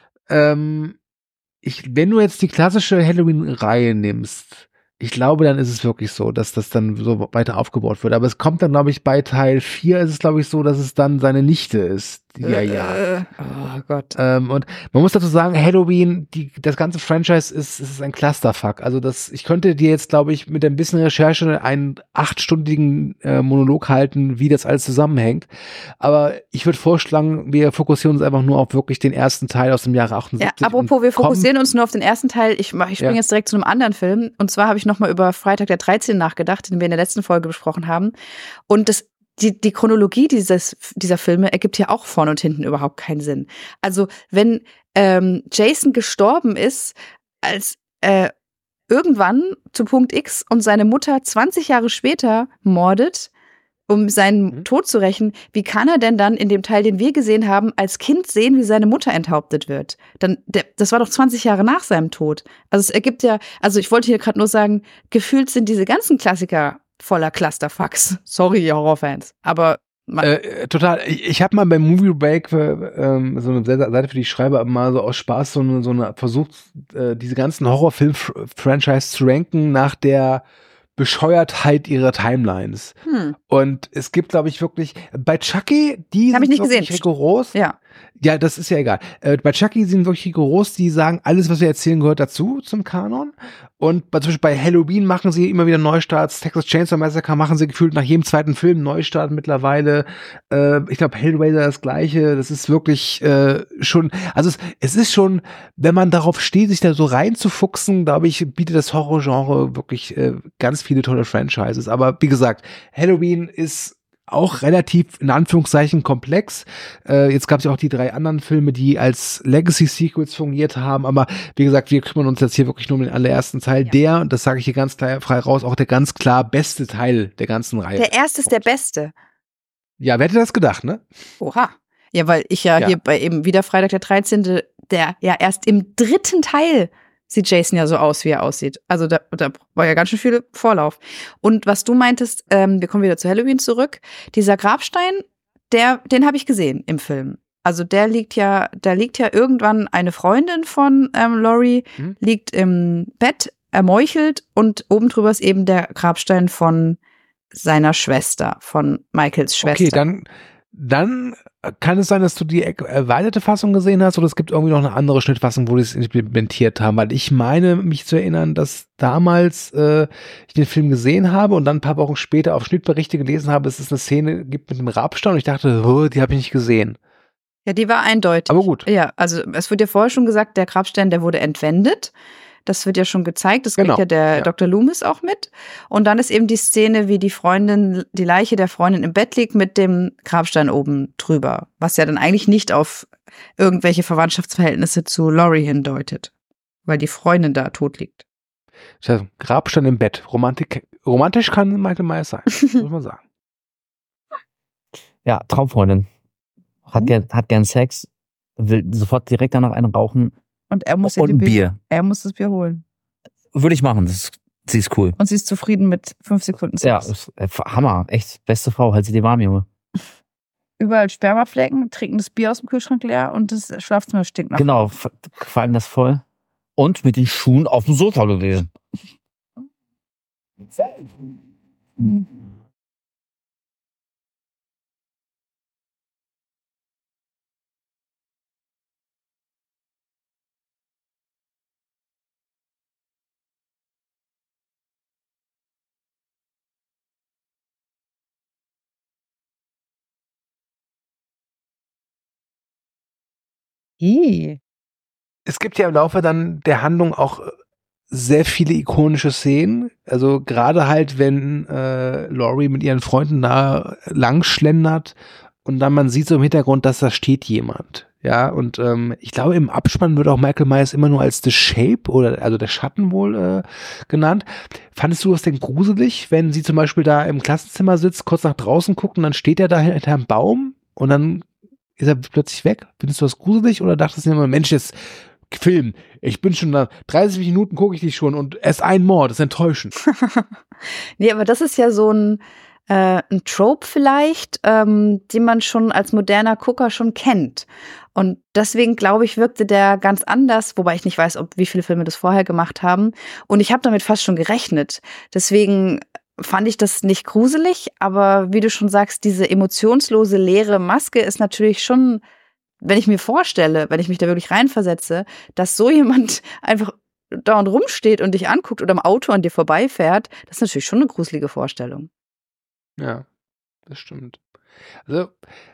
Ähm, ich, wenn du jetzt die klassische Halloween-Reihe nimmst, ich glaube, dann ist es wirklich so, dass das dann so weiter aufgebaut wird. Aber es kommt dann, glaube ich, bei Teil vier ist es, glaube ich, so, dass es dann seine Nichte ist. Ja, ja. Äh, oh Gott. Ähm, und man muss dazu sagen, Halloween, die, das ganze Franchise ist, ist ein Clusterfuck. Also das, ich könnte dir jetzt, glaube ich, mit ein bisschen Recherche einen achtstündigen äh, Monolog halten, wie das alles zusammenhängt. Aber ich würde vorschlagen, wir fokussieren uns einfach nur auf wirklich den ersten Teil aus dem Jahre achtundsiebzig. Ja, apropos, wir und kommen- fokussieren uns nur auf den ersten Teil. Ich, mach- ich springe Ja. jetzt direkt zu einem anderen Film. Und zwar habe ich nochmal über Freitag der dreizehnte nachgedacht, den wir in der letzten Folge besprochen haben. Und das, die, die Chronologie dieses, dieser Filme ergibt ja auch vorne und hinten überhaupt keinen Sinn. Also wenn ähm, Jason gestorben ist, als äh, irgendwann zu Punkt X und seine Mutter zwanzig Jahre später mordet, um seinen Mhm. Tod zu rächen, wie kann er denn dann in dem Teil, den wir gesehen haben, als Kind sehen, wie seine Mutter enthauptet wird? Dann, der, das war doch zwanzig Jahre nach seinem Tod. Also es ergibt ja, also ich wollte hier gerade nur sagen, gefühlt sind diese ganzen Klassiker voller Clusterfucks. Sorry, ihr Horrorfans. Aber man, Äh, total. Ich, ich habe mal beim Movie Break für, ähm, so eine Seite, für die ich schreibe, mal so aus Spaß so eine, so eine versucht, äh, diese ganzen Horrorfilm-Franchise zu ranken nach der Bescheuertheit ihrer Timelines. hm, Und es gibt, glaube ich, wirklich bei Chucky, die Hab ich sind nicht wirklich gesehen. rigoros. ja. Ja, das ist ja egal. Äh, bei Chucky sind wirklich rigoros, die sagen, alles, was wir erzählen, gehört dazu, zum Kanon. Und bei, zum Beispiel bei Halloween machen sie immer wieder Neustarts. Texas Chainsaw Massacre machen sie gefühlt nach jedem zweiten Film Neustart mittlerweile. Äh, ich glaube, Hellraiser das Gleiche. Das ist wirklich äh, schon, also es, es ist schon, wenn man darauf steht, sich da so reinzufuchsen, glaube ich, bietet das Horrorgenre wirklich äh, ganz viele tolle Franchises. Aber wie gesagt, Halloween ist auch relativ in Anführungszeichen komplex. Äh, jetzt gab es ja auch die drei anderen Filme, die als Legacy-Sequels fungiert haben, aber wie gesagt, wir kümmern uns jetzt hier wirklich nur um den allerersten Teil. Ja. Der, und das sage ich hier ganz klar frei raus, auch der ganz klar beste Teil der ganzen Reihe. Der erste ist der beste. Ja, wer hätte das gedacht, ne? Oha. Ja, weil ich ja, Ja. hier bei eben wieder Freitag der dreizehnte, der ja erst im dritten Teil sieht Jason ja so aus, wie er aussieht. Also da, da war ja ganz schön viel Vorlauf. Und was du meintest, ähm, wir kommen wieder zu Halloween zurück, dieser Grabstein, der, den habe ich gesehen im Film. Also der liegt ja, da liegt ja irgendwann eine Freundin von ähm, Laurie, Mhm. liegt im Bett, ermeuchelt und oben drüber ist eben der Grabstein von seiner Schwester, von Michaels Schwester. Okay, dann dann kann es sein, dass du die erweiterte Fassung gesehen hast oder es gibt irgendwie noch eine andere Schnittfassung, wo die es implementiert haben, weil ich meine, mich zu erinnern, dass damals äh, ich den Film gesehen habe und dann ein paar Wochen später auf Schnittberichte gelesen habe, dass es eine Szene gibt mit dem Grabstein und ich dachte, oh, die habe ich nicht gesehen. Ja, die war eindeutig. Aber gut. Ja, also es wird ja vorher schon gesagt, der Grabstein, der wurde entwendet. Das wird ja schon gezeigt, das kriegt Genau, ja der ja. Doktor Loomis auch mit. Und dann ist eben die Szene, wie die Freundin, die Leiche der Freundin im Bett liegt mit dem Grabstein oben drüber. Was ja dann eigentlich nicht auf irgendwelche Verwandtschaftsverhältnisse zu Laurie hindeutet. Weil die Freundin da tot liegt. Tja, Grabstein im Bett. Romantik, romantisch kann Michael Myers sein, muss man sagen. Ja, Traumfreundin. Hat gern, hat gern Sex, will sofort direkt danach einen rauchen Und er muss und ja ein die Bier. Er muss das Bier holen. Würde ich machen, das ist, sie ist cool. Und sie ist zufrieden mit fünf Sekunden Ja, Sex. ist, äh, Hammer, echt, beste Frau, halt sie dir warm, Junge. Überall Spermaflecken, trinken das Bier aus dem Kühlschrank leer und das Schlafzimmer stinkt nach. Genau, f- gefallen das voll. Und mit den Schuhen auf dem Sofa gewesen. Ih. Es gibt ja im Laufe dann der Handlung auch sehr viele ikonische Szenen. Also gerade halt, wenn äh, Laurie mit ihren Freunden da lang schlendert und dann man sieht so im Hintergrund, dass da steht jemand. Ja, und ähm, ich glaube, im Abspann wird auch Michael Myers immer nur als The Shape oder also der Schatten wohl äh, genannt. Fandest du das denn gruselig, wenn sie zum Beispiel da im Klassenzimmer sitzt, kurz nach draußen guckt und dann steht er da hinter einem Baum und dann ist er plötzlich weg? Findest du das gruselig oder dachtest du immer, Mensch, jetzt Film, ich bin schon da, dreißig Minuten gucke ich dich schon und erst ein Mord, das ist enttäuschend. Nee, aber das ist ja so ein, äh, ein Trope vielleicht, ähm, den man schon als moderner Gucker schon kennt. Und deswegen, glaube ich, wirkte der ganz anders, wobei ich nicht weiß, ob wie viele Filme das vorher gemacht haben. Und ich habe damit fast schon gerechnet. Deswegen fand ich das nicht gruselig, aber wie du schon sagst, diese emotionslose, leere Maske ist natürlich schon, wenn ich mir vorstelle, wenn ich mich da wirklich reinversetze, dass so jemand einfach dauernd rumsteht und dich anguckt oder im Auto an dir vorbeifährt, das ist natürlich schon eine gruselige Vorstellung. Ja, das stimmt. Also,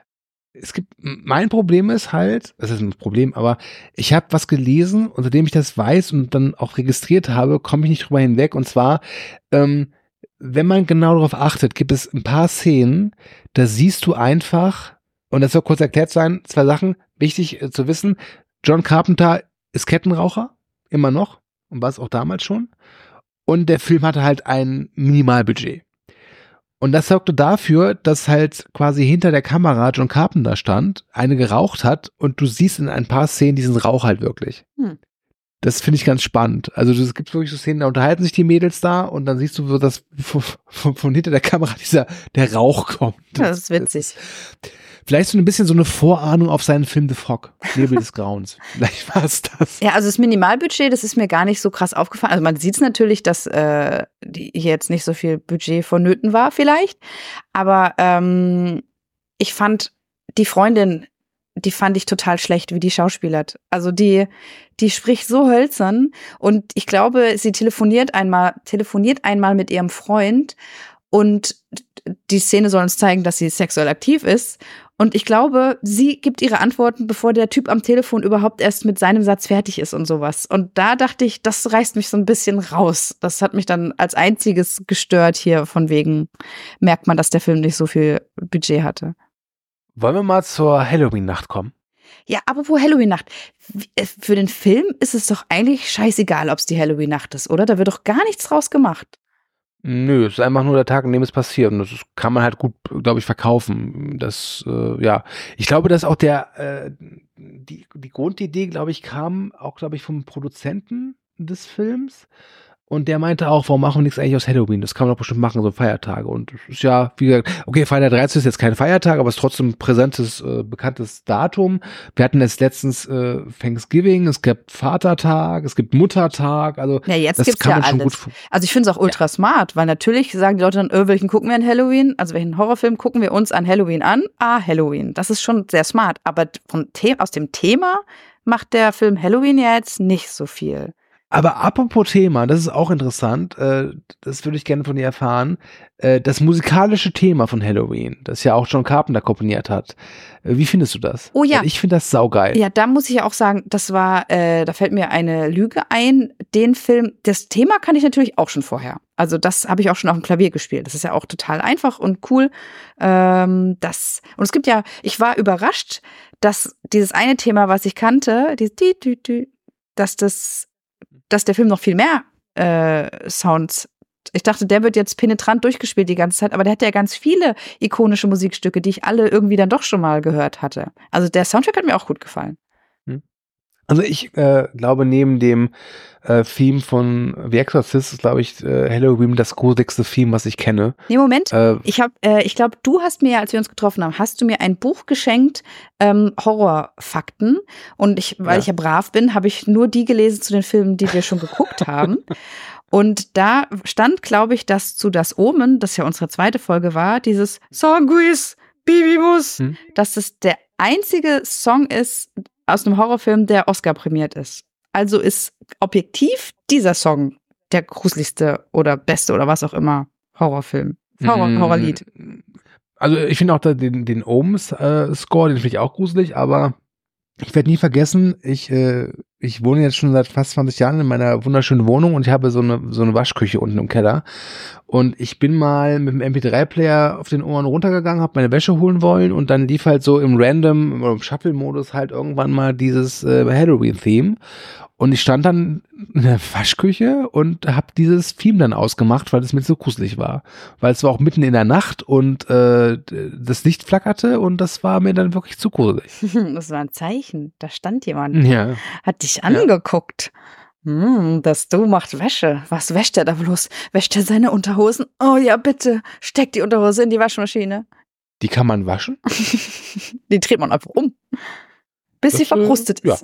es gibt, mein Problem ist halt, das ist ein Problem, aber ich habe was gelesen, unter dem ich das weiß und dann auch registriert habe, komme ich nicht drüber hinweg. Und zwar, ähm, wenn man genau darauf achtet, gibt es ein paar Szenen, da siehst du einfach, und das soll kurz erklärt sein, zwei Sachen, wichtig äh, zu wissen, John Carpenter ist Kettenraucher, immer noch, und war es auch damals schon. Und der Film hatte halt ein Minimalbudget. Und das sorgte dafür, dass halt quasi hinter der Kamera John Carpenter stand, eine geraucht hat und du siehst in ein paar Szenen diesen Rauch halt wirklich. Hm. Das finde ich ganz spannend. Also es gibt wirklich so Szenen, da unterhalten sich die Mädels da und dann siehst du, dass von, von, von hinter der Kamera dieser der Rauch kommt. Das ist witzig. Vielleicht so ein bisschen so eine Vorahnung auf seinen Film The Fog, Nebel des Grauens. Vielleicht war es das. Ja, also das Minimalbudget, das ist mir gar nicht so krass aufgefallen. Also man sieht es natürlich, dass äh, die, hier jetzt nicht so viel Budget vonnöten war vielleicht. Aber ähm, ich fand die Freundin, die fand ich total schlecht, wie die schauspielert. Also die, die spricht so hölzern und ich glaube, sie telefoniert einmal, telefoniert einmal mit ihrem Freund und die Szene soll uns zeigen, dass sie sexuell aktiv ist. Und ich glaube, sie gibt ihre Antworten, bevor der Typ am Telefon überhaupt erst mit seinem Satz fertig ist und sowas. Und da dachte ich, das reißt mich so ein bisschen raus. Das hat mich dann als einziges gestört hier, von wegen merkt man, dass der Film nicht so viel Budget hatte. Wollen wir mal zur Halloween-Nacht kommen? Ja, apropos Halloween-Nacht. Für den Film ist es doch eigentlich scheißegal, ob es die Halloween-Nacht ist, oder? Da wird doch gar nichts draus gemacht. Nö, es ist einfach nur der Tag, an dem es passiert. Und das kann man halt gut, glaube ich, verkaufen. Das, äh, ja. Ich glaube, dass auch der, äh, die, die Grundidee, glaube ich, kam auch, glaube ich, vom Produzenten des Films. Und der meinte auch, warum machen wir nichts eigentlich aus Halloween? Das kann man doch bestimmt machen, so Feiertage. Und das ist ja, wie gesagt, okay, Freitag der dreizehnte ist jetzt kein Feiertag, aber es ist trotzdem ein präsentes, äh, bekanntes Datum. Wir hatten jetzt letztens äh, Thanksgiving, es gibt Vatertag, es gibt Muttertag, also Ja, jetzt das gibt's kann ja man schon alles. gut. Also ich finde es auch ultra smart, weil natürlich sagen die Leute dann, öh, welchen gucken wir an Halloween? Also welchen Horrorfilm gucken wir uns an Halloween an? Ah, Halloween. Das ist schon sehr smart. Aber von The- aus dem Thema macht der Film Halloween ja jetzt nicht so viel. Aber apropos Thema, das ist auch interessant, äh, das würde ich gerne von dir erfahren, äh, das musikalische Thema von Halloween, das ja auch John Carpenter komponiert hat. Äh, wie findest du das? Oh ja. Weil ich finde das saugeil. Ja, da muss ich ja auch sagen, das war, äh, da fällt mir eine Lüge ein. Den Film, das Thema kann ich natürlich auch schon vorher. Also das habe ich auch schon auf dem Klavier gespielt. Das ist ja auch total einfach und cool. Ähm, das und es gibt ja, ich war überrascht, dass dieses eine Thema, was ich kannte, dieses die, die, die, dass das dass der Film noch viel mehr äh, Sounds, ich dachte, der wird jetzt penetrant durchgespielt die ganze Zeit, aber der hat ja ganz viele ikonische Musikstücke, die ich alle irgendwie dann doch schon mal gehört hatte. Also der Soundtrack hat mir auch gut gefallen. Also ich äh, glaube, neben dem äh, Theme von The Exorcist ist, glaube ich, äh, Halloween das gruseligste Theme, was ich kenne. Nee, Moment. Äh, Ich habe, äh, ich glaube, du hast mir, als wir uns getroffen haben, hast du mir ein Buch geschenkt, ähm, Horrorfakten. Und ich, weil Ja. ich ja brav bin, habe ich nur die gelesen zu den Filmen, die wir schon geguckt haben. Und da stand, glaube ich, dass zu Das Omen, das ja unsere zweite Folge war, dieses Sanguis Bibimus, Hm. dass es der einzige Song ist aus einem Horrorfilm, der Oscar prämiert ist. Also ist objektiv dieser Song der gruseligste oder beste oder was auch immer Horrorfilm. Horror, Mm, Horrorlied. Also ich finde auch da den, den Ohms-Score, den finde ich auch gruselig, aber ich werde nie vergessen, ich, äh, ich wohne jetzt schon seit fast zwanzig Jahren in meiner wunderschönen Wohnung und ich habe so eine, so eine Waschküche unten im Keller. Und ich bin mal mit dem M P drei Player auf den Ohren runtergegangen, habe meine Wäsche holen wollen und dann lief halt so im Random oder im Shuffle-Modus halt irgendwann mal dieses äh, Halloween-Theme. Und ich stand dann in der Waschküche und habe dieses Theme dann ausgemacht, weil es mir so gruselig war. Weil es war auch mitten in der Nacht und äh, das Licht flackerte und das war mir dann wirklich zu gruselig. Das war ein Zeichen. Da stand jemand, Ja. hat dich angeguckt. Hm, das Du macht Wäsche. Was wäscht er da bloß? Wäscht er seine Unterhosen? Oh ja, bitte. Steck die Unterhose in die Waschmaschine. Die kann man waschen? Die dreht man einfach um. Bis Das, sie verkrustet äh, ja. ist.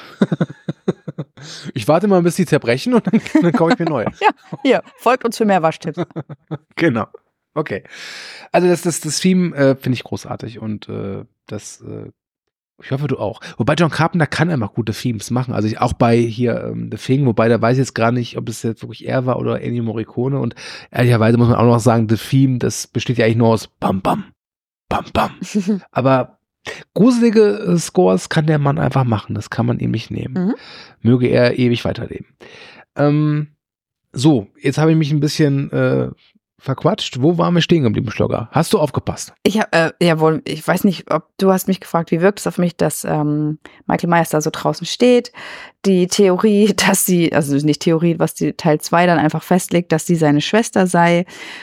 Ich warte mal, bis die zerbrechen und dann, dann kaufe ich mir neue. Hier, folgt uns für mehr Waschtipps. Genau. Okay. Also das, das, das Theme äh, finde ich großartig und äh, das, äh, ich hoffe, du auch. Wobei John Carpenter kann einfach gute Themes machen. Also ich, auch bei hier ähm, The Thing, wobei da weiß ich jetzt gar nicht, ob es jetzt wirklich er war oder Ennio Morricone. Und ehrlicherweise muss man auch noch sagen, The Theme, das besteht ja eigentlich nur aus Bam Bam, Bam Bam. Aber gruselige äh, Scores kann der Mann einfach machen. Das kann man ihm nicht nehmen. Mhm. Möge er ewig weiterleben. Ähm, so, jetzt habe ich mich ein bisschen äh, verquatscht. Wo waren wir stehen geblieben, Schlogger? Hast du aufgepasst? Ich hab, äh, jawohl, ich weiß nicht, ob du hast mich gefragt, wie wirkt es auf mich, dass ähm, Michael Myers da so draußen steht. Die Theorie, dass sie, also nicht Theorie, was die Teil zwei dann einfach festlegt, dass sie seine Schwester sei.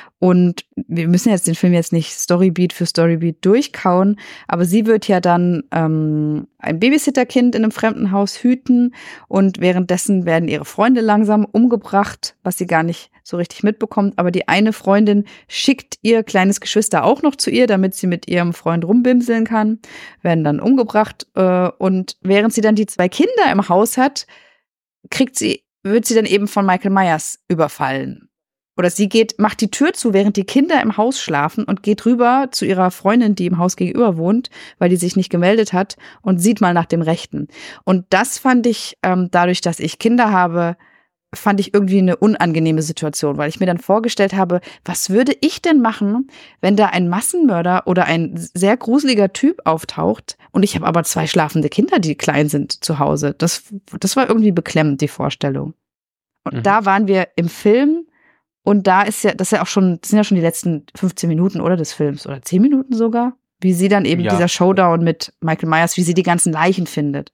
Und wir müssen jetzt den Film jetzt nicht Storybeat für Storybeat durchkauen, aber sie wird ja dann ähm, ein Babysitterkind in einem fremden Haus hüten und währenddessen werden ihre Freunde langsam umgebracht, was sie gar nicht so richtig mitbekommt. Aber die eine Freundin schickt ihr kleines Geschwister auch noch zu ihr, damit sie mit ihrem Freund rumbimseln kann, werden dann umgebracht. Äh, und während sie dann die zwei Kinder im Haus hat, kriegt sie, wird sie dann eben von Michael Myers überfallen. Oder sie geht, macht die Tür zu, während die Kinder im Haus schlafen und geht rüber zu ihrer Freundin, die im Haus gegenüber wohnt, weil die sich nicht gemeldet hat und sieht mal nach dem Rechten. Und das fand ich, ähm, dadurch, dass ich Kinder habe, fand ich irgendwie eine unangenehme Situation, weil ich mir dann vorgestellt habe, was würde ich denn machen, wenn da ein Massenmörder oder ein sehr gruseliger Typ auftaucht und ich habe aber zwei schlafende Kinder, die klein sind zu Hause. Das, das war irgendwie beklemmend, die Vorstellung. Und Mhm. da waren wir im Film. Und da ist ja, das ist ja auch schon, das sind ja schon die letzten fünfzehn Minuten, oder, des Films, oder zehn Minuten sogar, wie sie dann eben Ja. dieser Showdown mit Michael Myers, wie sie die ganzen Leichen findet.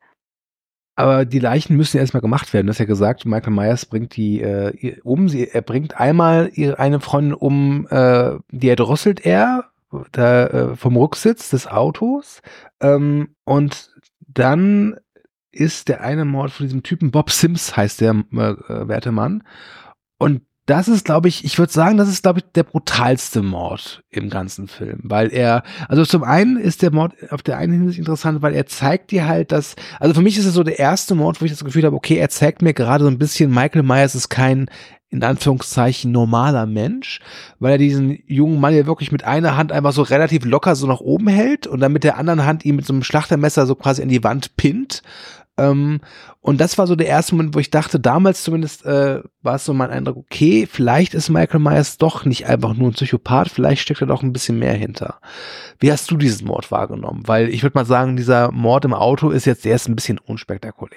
Aber die Leichen müssen ja erstmal gemacht werden. Du hast ja gesagt, Michael Myers bringt die äh, um. Sie, er bringt einmal ihre, eine Freundin um, äh, die erdrosselt er da, äh, vom Rücksitz des Autos. Ähm, und dann ist der eine Mord von diesem Typen, Bob Sims heißt der äh, werte Mann. Und das ist, glaube ich, ich würde sagen, das ist, glaube ich, der brutalste Mord im ganzen Film, weil er, also zum einen ist der Mord auf der einen Hinsicht interessant, weil er zeigt dir halt, dass, also für mich ist es so der erste Mord, wo ich das Gefühl habe, okay, er zeigt mir gerade so ein bisschen, Michael Myers ist kein, in Anführungszeichen, normaler Mensch, weil er diesen jungen Mann ja wirklich mit einer Hand einfach so relativ locker so nach oben hält und dann mit der anderen Hand ihn mit so einem Schlachtermesser so quasi an die Wand pinnt. Ähm, und das war so der erste Moment, wo ich dachte, damals zumindest äh, war es so mein Eindruck, okay, vielleicht ist Michael Myers doch nicht einfach nur ein Psychopath, vielleicht steckt da doch ein bisschen mehr hinter. Wie hast du diesen Mord wahrgenommen? Weil ich würde mal sagen, dieser Mord im Auto ist jetzt erst ein bisschen unspektakulär.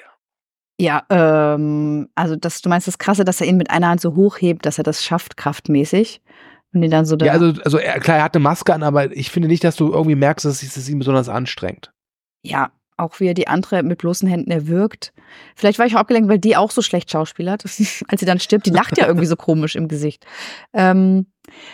Ja, ähm, also das, du meinst das Krasse, dass er ihn mit einer Hand so hochhebt, dass er das schafft, kraftmäßig. Und ihn dann so da. Ja, also, also er, klar, er hat eine Maske an, aber ich finde nicht, dass du irgendwie merkst, dass es, dass es ihn besonders anstrengt. Ja, auch wie er die andere mit bloßen Händen erwürgt. Vielleicht war ich auch abgelenkt, weil die auch so schlecht schauspielert, als sie dann stirbt. Die lacht ja irgendwie so komisch im Gesicht. Ähm,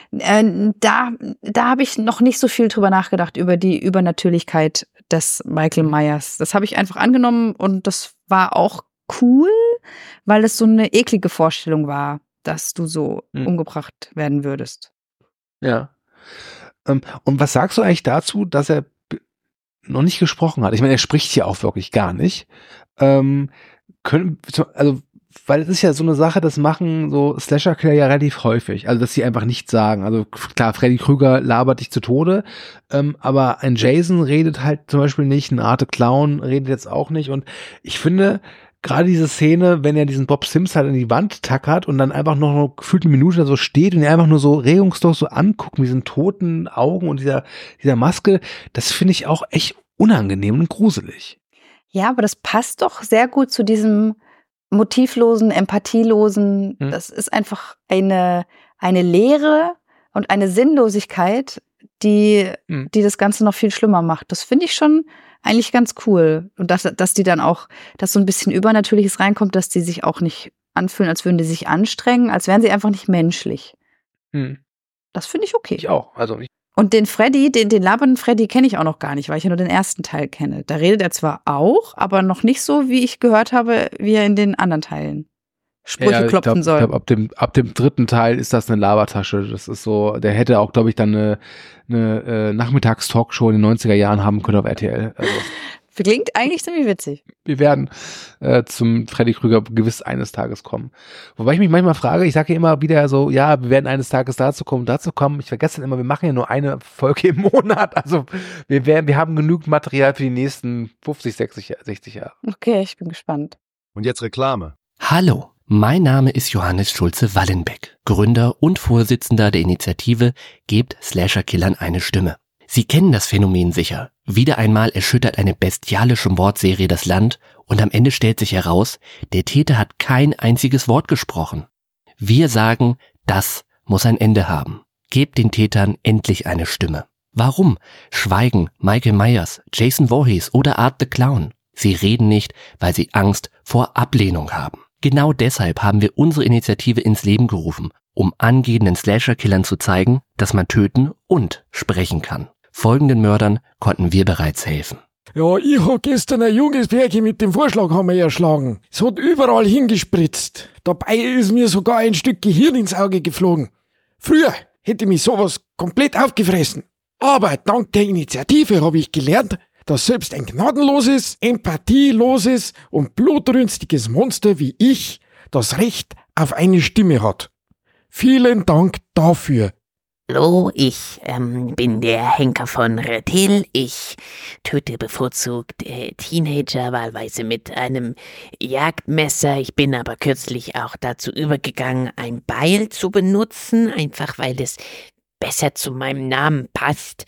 äh, da da habe ich noch nicht so viel drüber nachgedacht, über die Übernatürlichkeit des Michael Myers. Das habe ich einfach angenommen und das war auch cool, weil es so eine eklige Vorstellung war, dass du so hm. umgebracht werden würdest. Ja. Ähm, und was sagst du eigentlich dazu, dass er noch nicht gesprochen hat? Ich meine, er spricht hier auch wirklich gar nicht. Ähm, können, also, weil es ist ja so eine Sache, das machen so Slasher-Killer ja relativ häufig, also dass sie einfach nichts sagen. Also klar, Freddy Krüger labert dich zu Tode, ähm, aber ein Jason redet halt zum Beispiel nicht, ein Art Clown redet jetzt auch nicht und ich finde, gerade diese Szene, wenn er diesen Bob Sims halt an die Wand tackert und dann einfach noch eine gefühlte Minute da so steht und er einfach nur so regungslos so anguckt mit diesen toten Augen und dieser, dieser Maske, das finde ich auch echt unangenehm und gruselig. Ja, aber das passt doch sehr gut zu diesem motivlosen, empathielosen, hm. Das ist einfach eine, eine Leere und eine Sinnlosigkeit, die, hm. die das Ganze noch viel schlimmer macht. Das finde ich schon eigentlich ganz cool. Und dass, dass die dann auch, dass so ein bisschen Übernatürliches reinkommt, dass die sich auch nicht anfühlen, als würden die sich anstrengen, als wären sie einfach nicht menschlich. Hm. Das finde ich okay. Ich auch. Also ich Und den Freddy, den, den labernden Freddy kenne ich auch noch gar nicht, weil ich ja nur den ersten Teil kenne. Da redet er zwar auch, aber noch nicht so, wie ich gehört habe, wie er in den anderen Teilen Sprüche ja, klopfen glaub, soll. Ich glaube, ab dem, ab dem dritten Teil ist das eine Labertasche. Das ist so, der hätte auch, glaube ich, dann eine, eine äh, Nachmittagstalkshow in den neunziger Jahren haben können auf R T L. Also, klingt eigentlich ziemlich witzig. Wir werden äh, zum Freddy Krüger gewiss eines Tages kommen. Wobei ich mich manchmal frage, ich sage ja immer wieder so, ja, wir werden eines Tages dazu kommen, dazu kommen. Ich vergesse dann immer, wir machen ja nur eine Folge im Monat. Also wir werden, wir haben genügend Material für die nächsten fünfzig, sechzig Jahre. Okay, ich bin gespannt. Und jetzt Reklame. Hallo, mein Name ist Johannes Schulze-Wallenbeck, Gründer und Vorsitzender der Initiative Gebt Slasher-Killern eine Stimme. Sie kennen das Phänomen sicher. Wieder einmal erschüttert eine bestialische Mordserie das Land und am Ende stellt sich heraus, der Täter hat kein einziges Wort gesprochen. Wir sagen, das muss ein Ende haben. Gebt den Tätern endlich eine Stimme. Warum schweigen Michael Myers, Jason Voorhees oder Art the Clown? Sie reden nicht, weil sie Angst vor Ablehnung haben. Genau deshalb haben wir unsere Initiative ins Leben gerufen, um angehenden Slasher-Killern zu zeigen, dass man töten und sprechen kann. Folgenden Mördern konnten wir bereits helfen. Ja, ich hab gestern ein junges Pärchen mit dem Vorschlaghammer erschlagen. Es hat überall hingespritzt. Dabei ist mir sogar ein Stück Gehirn ins Auge geflogen. Früher hätte mich sowas komplett aufgefressen. Aber dank der Initiative habe ich gelernt, dass selbst ein gnadenloses, empathieloses und blutrünstiges Monster wie ich das Recht auf eine Stimme hat. Vielen Dank dafür. Hallo, ich ähm, bin der Henker von Rethel. Ich töte bevorzugt äh, Teenager, wahlweise mit einem Jagdmesser. Ich bin aber kürzlich auch dazu übergegangen, ein Beil zu benutzen, einfach weil es besser zu meinem Namen passt.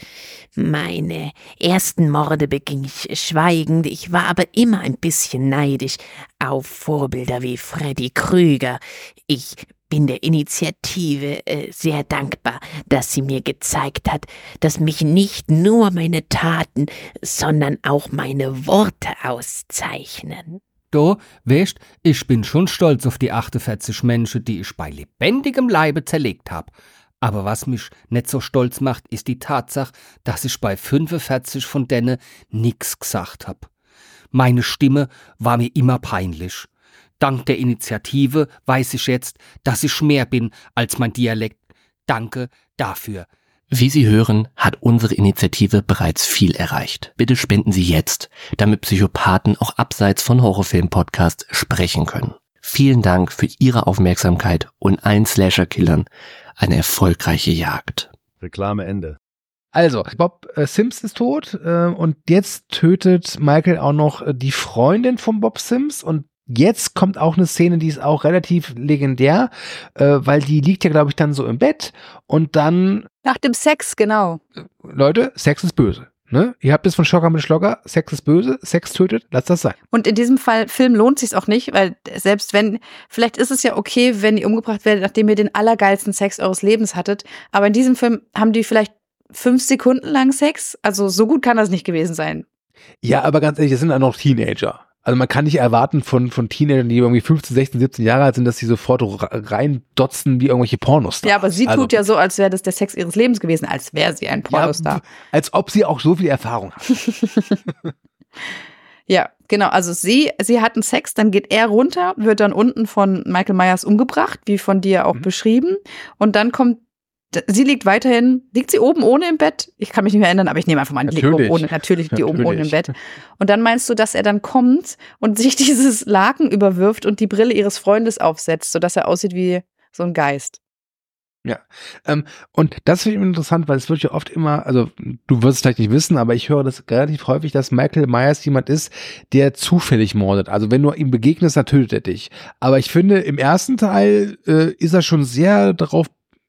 Meine ersten Morde beging ich schweigend. Ich war aber immer ein bisschen neidisch auf Vorbilder wie Freddy Krüger. Ich bin der Initiative äh, sehr dankbar, dass sie mir gezeigt hat, dass mich nicht nur meine Taten, sondern auch meine Worte auszeichnen. Du, weißt, ich bin schon stolz auf die achtundvierzig Menschen, die ich bei lebendigem Leibe zerlegt hab. Aber was mich nicht so stolz macht, ist die Tatsache, dass ich bei fünfundvierzig von denen nix gesagt hab. Meine Stimme war mir immer peinlich. Dank der Initiative weiß ich jetzt, dass ich mehr bin als mein Dialekt. Danke dafür. Wie Sie hören, hat unsere Initiative bereits viel erreicht. Bitte spenden Sie jetzt, damit Psychopathen auch abseits von Horrorfilm-Podcasts sprechen können. Vielen Dank für Ihre Aufmerksamkeit und allen Slasher-Killern eine erfolgreiche Jagd. Reklame Ende. Also, Bob äh, Sims ist tot äh, und jetzt tötet Michael auch noch äh, die Freundin von Bob Sims und jetzt kommt auch eine Szene, die ist auch relativ legendär, äh, weil die liegt ja, glaube ich, dann so im Bett und dann... Nach dem Sex, genau. Äh, Leute, Sex ist böse. Ne? Ihr habt es von Schocker mit Schlogger, Sex ist böse, Sex tötet, lasst das sein. Und in diesem Fall, Film lohnt sich's auch nicht, weil selbst wenn, vielleicht ist es ja okay, wenn ihr umgebracht werdet, nachdem ihr den allergeilsten Sex eures Lebens hattet, aber in diesem Film haben die vielleicht fünf Sekunden lang Sex, also so gut kann das nicht gewesen sein. Ja, aber ganz ehrlich, das sind auch noch Teenager. Also man kann nicht erwarten von, von Teenagern, die irgendwie fünfzehn, sechzehn, siebzehn Jahre alt sind, dass sie sofort reindotzen wie irgendwelche Pornos. Ja, aber sie also, tut ja so, als wäre das der Sex ihres Lebens gewesen, als wäre sie ein Pornostar. Ja, als ob sie auch so viel Erfahrung hat. Ja, genau. Also sie, sie hatten Sex, dann geht er runter, wird dann unten von Michael Myers umgebracht, wie von dir auch mhm. beschrieben. Und dann kommt, sie liegt weiterhin, liegt sie oben ohne im Bett? Ich kann mich nicht mehr erinnern, aber ich nehme einfach mal an, die liegt oben ohne, natürlich liegt die oben ohne im Bett. Und dann meinst du, dass er dann kommt und sich dieses Laken überwirft und die Brille ihres Freundes aufsetzt, sodass er aussieht wie so ein Geist. Ja, ähm, und das finde ich interessant, weil es wird ja oft immer, also du wirst es vielleicht nicht wissen, aber ich höre das relativ häufig, dass Michael Myers jemand ist, der zufällig mordet. Also wenn du ihm begegnest, dann tötet er dich. Aber ich finde, im ersten Teil äh, ist er schon sehr darauf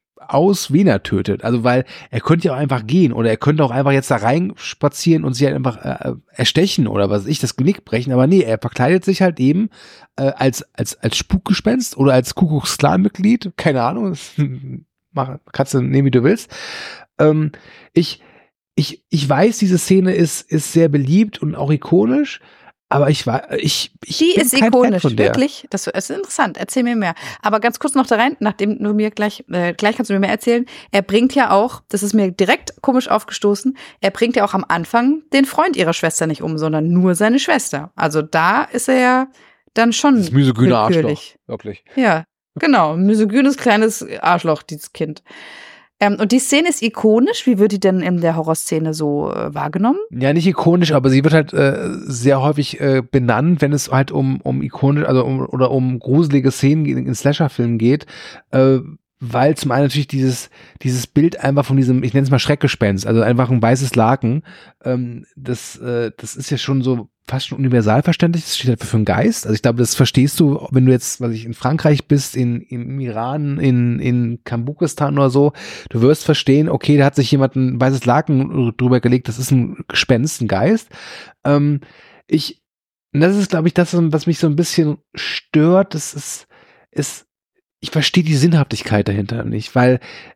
aus, wen er tötet. Also weil er könnte ja auch einfach gehen oder er könnte auch einfach jetzt da reinspazieren und sich halt einfach äh, erstechen oder was weiß ich, das Genick brechen. Aber nee, er verkleidet sich halt eben äh, als als als Spukgespenst oder als Kuckucksklan-Mitglied. Keine Ahnung, mach, kannst du nehmen, wie du willst. Ähm, ich ich ich weiß, diese Szene ist ist sehr beliebt und auch ikonisch. Aber ich war, ich, ich Die bin ist kein ikonisch, Fan von der. wirklich. Das ist interessant. Erzähl mir mehr. Aber ganz kurz noch da rein, nachdem du mir gleich, äh, gleich kannst du mir mehr erzählen. Er bringt ja auch, das ist mir direkt komisch aufgestoßen, er bringt ja auch am Anfang den Freund ihrer Schwester nicht um, sondern nur seine Schwester. Also da ist er ja dann schon Das misogyne Arschloch, willkürlich. wirklich. Ja, genau. Misogynes kleines Arschloch, dieses Kind. Ähm, und die Szene ist ikonisch. Wie wird die denn in der Horrorszene so äh, wahrgenommen? Ja, nicht ikonisch, aber sie wird halt äh, sehr häufig äh, benannt, wenn es halt um um ikonisch, also um oder um gruselige Szenen in Slasher-Filmen geht, äh, weil zum einen natürlich dieses dieses Bild einfach von diesem, ich nenne es mal Schreckgespenst, also einfach ein weißes Laken, ähm, das äh, das ist ja schon so fast schon universal verständlich, das steht halt für einen Geist. Also ich glaube, das verstehst du, wenn du jetzt, was ich, in Frankreich bist, in, im Iran, in, in Kambukistan oder so, du wirst verstehen, okay, da hat sich jemand ein weißes Laken drüber gelegt, das ist ein Gespenst, ein Geist. Ähm, ich, das ist, glaube ich, das, was mich so ein bisschen stört, das ist, ist, ich verstehe die Sinnhaftigkeit dahinter nicht, weil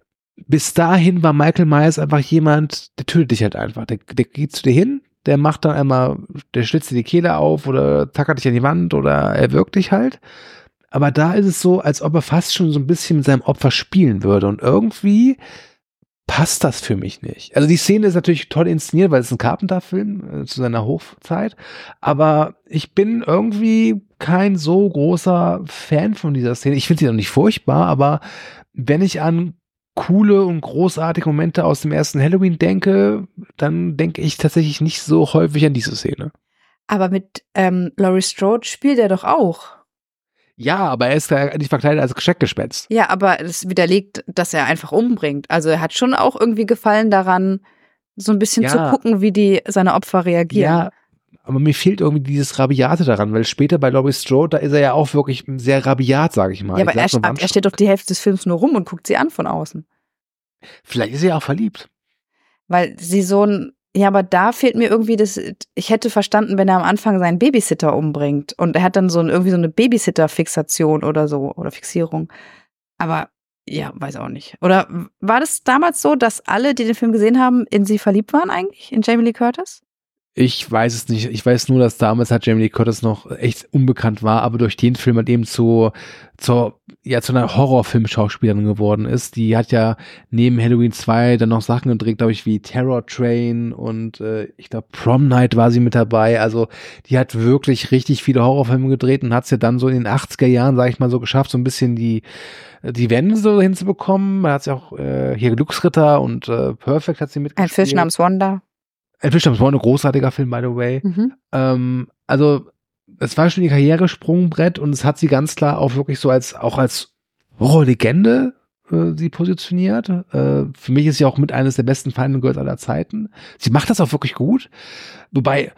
bis dahin war Michael Myers einfach jemand, der tötet dich halt einfach, der, der geht zu dir hin, der macht dann einmal, der schlitzt dir die Kehle auf oder tackert dich an die Wand oder er wirkt dich halt. Aber da ist es so, als ob er fast schon so ein bisschen mit seinem Opfer spielen würde. Und irgendwie passt das für mich nicht. Also die Szene ist natürlich toll inszeniert, weil es ein Carpenter-Film äh, zu seiner Hochzeit. Aber ich bin irgendwie kein so großer Fan von dieser Szene. Ich finde sie noch nicht furchtbar, aber wenn ich an coole und großartige Momente aus dem ersten Halloween denke, dann denke ich tatsächlich nicht so häufig an diese Szene. Aber mit ähm, Laurie Strode spielt er doch auch. Ja, aber er ist ja nicht verkleidet als Schreckgespenst. Ja, aber es widerlegt, dass er einfach umbringt. Also er hat schon auch irgendwie Gefallen daran, so ein bisschen ja. zu gucken, wie die seine Opfer reagieren. Ja, aber mir fehlt irgendwie dieses Rabiate daran, weil später bei Laurie Strode, da ist er ja auch wirklich sehr rabiat, sage ich mal. Ja, aber er, nur, er steht doch die Hälfte des Films nur rum und guckt sie an von außen. Vielleicht ist er ja auch verliebt. Weil sie so ein, ja, aber da fehlt mir irgendwie das, ich hätte verstanden, wenn er am Anfang seinen Babysitter umbringt und er hat dann so ein, irgendwie so eine Babysitter-Fixation oder so, oder Fixierung. Aber ja, weiß auch nicht. Oder war das damals so, dass alle, die den Film gesehen haben, in sie verliebt waren eigentlich, in Jamie Lee Curtis? Ich weiß es nicht. Ich weiß nur, dass damals halt Jamie Lee Curtis noch echt unbekannt war, aber durch den Film halt eben zu, zur, ja, zu einer Horrorfilm-Schauspielerin geworden ist. Die hat ja neben Halloween zwei dann noch Sachen gedreht, glaube ich, wie Terror Train und äh, ich glaube Prom Night war sie mit dabei. Also die hat wirklich richtig viele Horrorfilme gedreht und hat es ja dann so in den achtziger Jahren, sag ich mal, so geschafft, so ein bisschen die die Wende so hinzubekommen. Man hat ja auch äh, hier Glücksritter und äh, Perfect hat sie mitgespielt. Ein Fisch namens Wanda. Ein Fisch namens Wanda, ein großartiger Film, by the way. Mhm. Ähm, also es war schon ihr Karrieresprungbrett und es hat sie ganz klar auch wirklich so als auch als Horrorlegende äh, sie positioniert. Äh, für mich ist sie auch mit eines der besten Final Girls aller Zeiten. Sie macht das auch wirklich gut. Wobei,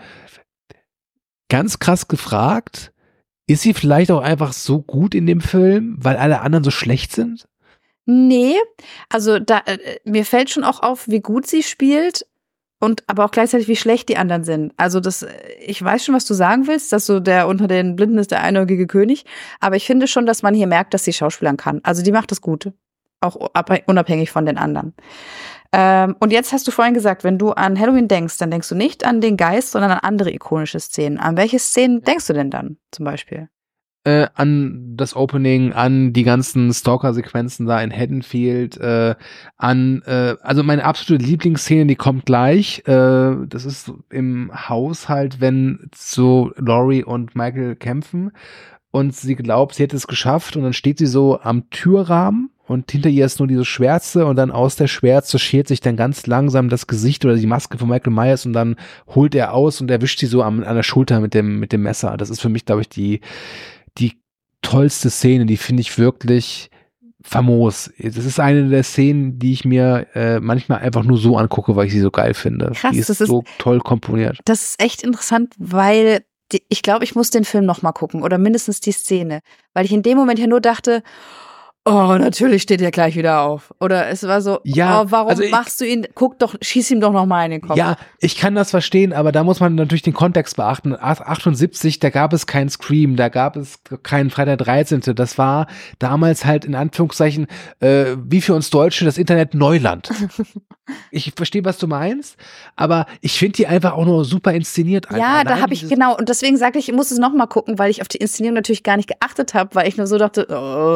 ganz krass gefragt, ist sie vielleicht auch einfach so gut in dem Film, weil alle anderen so schlecht sind? Nee, also da äh, mir fällt schon auch auf, wie gut sie spielt. Und aber auch gleichzeitig, wie schlecht die anderen sind. Also das, ich weiß schon, was du sagen willst, dass so der unter den Blinden ist der einäugige König. Aber ich finde schon, dass man hier merkt, dass sie Schauspielern kann. Also die macht das gut. Auch unabhängig von den anderen. Ähm, und jetzt hast du vorhin gesagt, wenn du an Halloween denkst, dann denkst du nicht an den Geist, sondern an andere ikonische Szenen. An welche Szenen denkst du denn dann zum Beispiel? Äh, an das Opening, an die ganzen Stalker-Sequenzen da in Haddonfield, äh, an, äh, also meine absolute Lieblingsszene, die kommt gleich, äh, das ist im Haushalt, wenn so Laurie und Michael kämpfen und sie glaubt, sie hätte es geschafft und dann steht sie so am Türrahmen und hinter ihr ist nur diese Schwärze und dann aus der Schwärze schert sich dann ganz langsam das Gesicht oder die Maske von Michael Myers und dann holt er aus und erwischt sie so am, an der Schulter mit dem, mit dem Messer. Das ist für mich, glaube ich, die die tollste Szene, die finde ich wirklich famos. Das ist eine der Szenen, die ich mir äh, manchmal einfach nur so angucke, weil ich sie so geil finde. Krass, die ist, das ist so toll komponiert. Das ist echt interessant, weil die, ich glaube, ich muss den Film nochmal gucken oder mindestens die Szene, weil ich in dem Moment ja nur dachte, oh, natürlich steht er gleich wieder auf. Oder es war so, ja, oh, warum also ich, machst du ihn, guck doch, schieß ihm doch nochmal in den Kopf. Ja, ich kann das verstehen, aber da muss man natürlich den Kontext beachten. achtundsiebzig, da gab es kein Scream, da gab es keinen Freitag der dreizehnte. Das war damals halt in Anführungszeichen, äh, wie für uns Deutsche, das Internet Neuland. Ich verstehe, was du meinst, aber ich finde die einfach auch nur super inszeniert. Ja, da habe ich, genau, und deswegen sage ich, ich muss es nochmal gucken, weil ich auf die Inszenierung natürlich gar nicht geachtet habe, weil ich nur so dachte,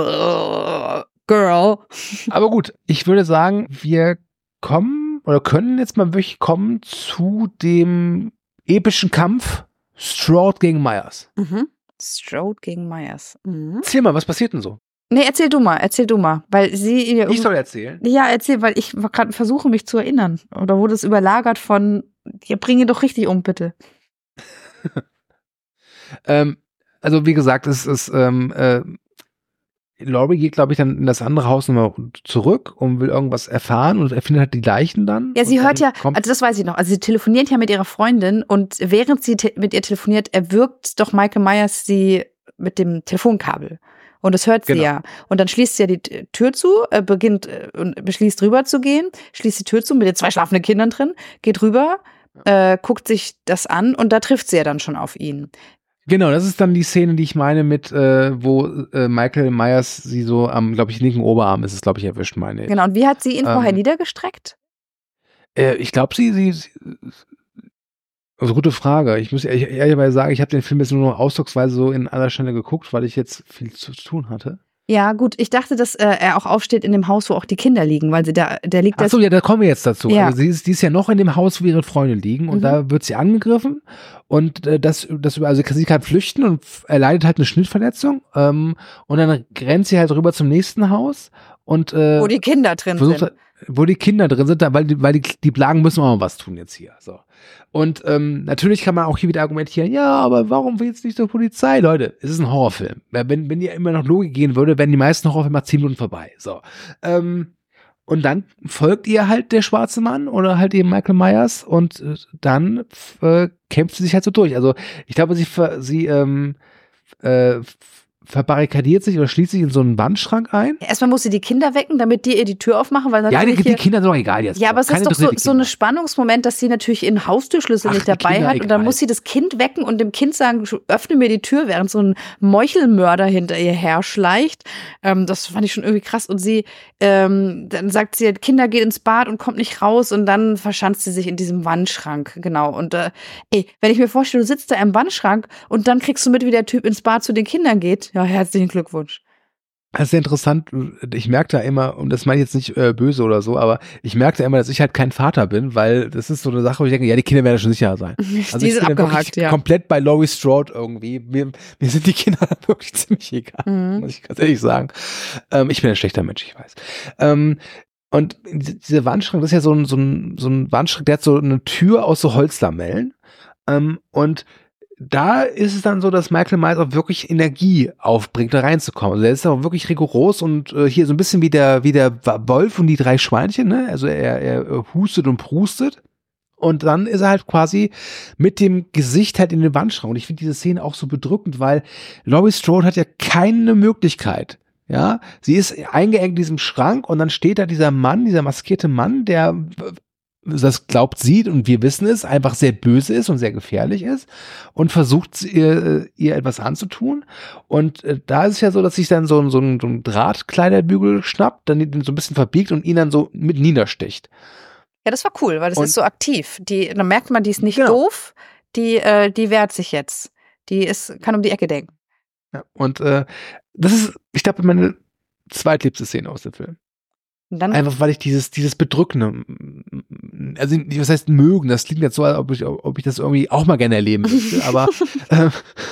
oh, Girl. Aber gut, ich würde sagen, wir kommen oder können jetzt mal wirklich kommen zu dem epischen Kampf Strode gegen Myers. Mhm. Strode gegen Myers. Mhm. Erzähl mal, was passiert denn so? Nee, erzähl du mal, erzähl du mal, weil sie... Ich soll erzählen? Ja, erzähl, weil ich gerade versuche, mich zu erinnern. Oder wurde es überlagert von, ja, bring ihn doch richtig um, bitte. ähm, also wie gesagt, es ist... Ähm, äh, Laurie geht, glaube ich, dann in das andere Haus nochmal zurück und will irgendwas erfahren und er findet halt die Leichen dann. Ja, sie hört ja, also das weiß ich noch, also sie telefoniert ja mit ihrer Freundin und während sie te- mit ihr telefoniert, erwürgt doch Michael Myers sie mit dem Telefonkabel. Und das hört sie genau. ja. Und dann schließt sie ja die T- Tür zu, äh, beginnt äh, und beschließt rüber zu gehen, schließt die Tür zu mit den zwei schlafenden Kindern drin, geht rüber, äh, guckt sich das an und da trifft sie ja dann schon auf ihn. Genau, das ist dann die Szene, die ich meine mit, äh, wo äh, Michael Myers sie so am, glaube ich, linken Oberarm ist es, glaube ich, erwischt, meine ich. Genau, und wie hat sie ihn ähm, vorher niedergestreckt? Äh, ich glaube, sie, sie, sie also gute Frage. Ich muss ehrlich, ehrlicherweise sagen, ich habe den Film jetzt nur noch ausdrucksweise so in aller Stelle geguckt, weil ich jetzt viel zu tun hatte. Ja, gut, ich dachte, dass äh, er auch aufsteht in dem Haus, wo auch die Kinder liegen, weil sie da, der liegt Ach so, ja, da kommen wir jetzt dazu. Ja. Also sie ist, die ist ja noch in dem Haus, wo ihre Freunde liegen und Mhm. da wird sie angegriffen und äh, das, das, also sie kann flüchten und erleidet halt eine Schnittverletzung ähm, und dann rennt sie halt rüber zum nächsten Haus und äh, wo die Kinder drin versucht, sind. wo die Kinder drin sind, weil die, weil die, die Plagen müssen auch mal was tun jetzt hier. So. Und ähm, natürlich kann man auch hier wieder argumentieren, ja, aber warum will jetzt nicht zur Polizei? Leute, es ist ein Horrorfilm. Wenn, wenn ihr immer noch Logik gehen würde, wären die meisten Horrorfilme nach zehn Minuten vorbei. So. Ähm, und dann folgt ihr halt der schwarze Mann oder halt eben Michael Myers und äh, dann äh, kämpft sie sich halt so durch. Also ich glaube, sie, sie ähm, äh, verbarrikadiert sich oder schließt sich in so einen Wandschrank ein. Erstmal muss sie die Kinder wecken, damit die ihr die Tür aufmachen, weil Ja, die, natürlich die hier, Kinder sind doch egal jetzt. ja, aber es Keine ist doch so, interessiert die so ein Kinder. Spannungsmoment, dass sie natürlich ihren Haustürschlüssel Ach, nicht die dabei Kinder, hat und dann egal. muss sie das Kind wecken und dem Kind sagen, öffne mir die Tür, während so ein Meuchelmörder hinter ihr her schleicht. Ähm, das fand ich schon irgendwie krass und sie, ähm, dann sagt sie, Kinder geht ins Bad und kommt nicht raus und dann verschanzt sie sich in diesem Wandschrank, genau. Und äh, ey, wenn ich mir vorstelle, du sitzt da im Wandschrank und dann kriegst du mit, wie der Typ ins Bad zu den Kindern geht, ja, herzlichen Glückwunsch. Das ist sehr interessant. Ich merke da immer, und das meine ich jetzt nicht äh, böse oder so, aber ich merke da immer, dass ich halt kein Vater bin, weil das ist so eine Sache, wo ich denke, ja, die Kinder werden schon sicher sein. Also Die ich sind bin da abgehakt, wirklich ja. komplett bei Laurie Strode irgendwie. Mir, mir sind die Kinder wirklich ziemlich egal, Mhm. muss ich ganz ehrlich sagen. Ähm, ich bin ein schlechter Mensch, ich weiß. Ähm, und dieser Wandschrank, das ist ja so ein, so ein, so ein Wandschrank, der hat so eine Tür aus so Holzlamellen. Ähm, und da ist es dann so, dass Michael Myers auch wirklich Energie aufbringt, da reinzukommen. Also er ist auch wirklich rigoros und äh, hier so ein bisschen wie der, wie der Wolf und die drei Schweinchen, ne? Also er, er hustet und prustet. Und dann ist er halt quasi mit dem Gesicht halt in den Wandschrank. Und ich finde diese Szene auch so bedrückend, weil Laurie Strode hat ja keine Möglichkeit. Ja, sie ist eingeengt in diesem Schrank und dann steht da dieser Mann, dieser maskierte Mann, der das glaubt sie und wir wissen es, einfach sehr böse ist und sehr gefährlich ist und versucht ihr, ihr etwas anzutun. Und äh, da ist es ja so, dass sich dann so, so, ein, so ein Drahtkleiderbügel schnappt, dann den so ein bisschen verbiegt und ihn dann so mit niedersticht. Ja, das war cool, weil das Und- ist so aktiv. Die, dann merkt man, die ist nicht Genau. doof, die, äh, die wehrt sich jetzt. Die ist, kann um die Ecke denken. Ja, und äh, das ist, ich glaube, meine zweitliebste Szene aus dem Film. Und dann, Einfach weil ich dieses, dieses Bedrückende, also was heißt mögen, das klingt jetzt so, als ob ich, ob ich das irgendwie auch mal gerne erleben möchte, aber ähm,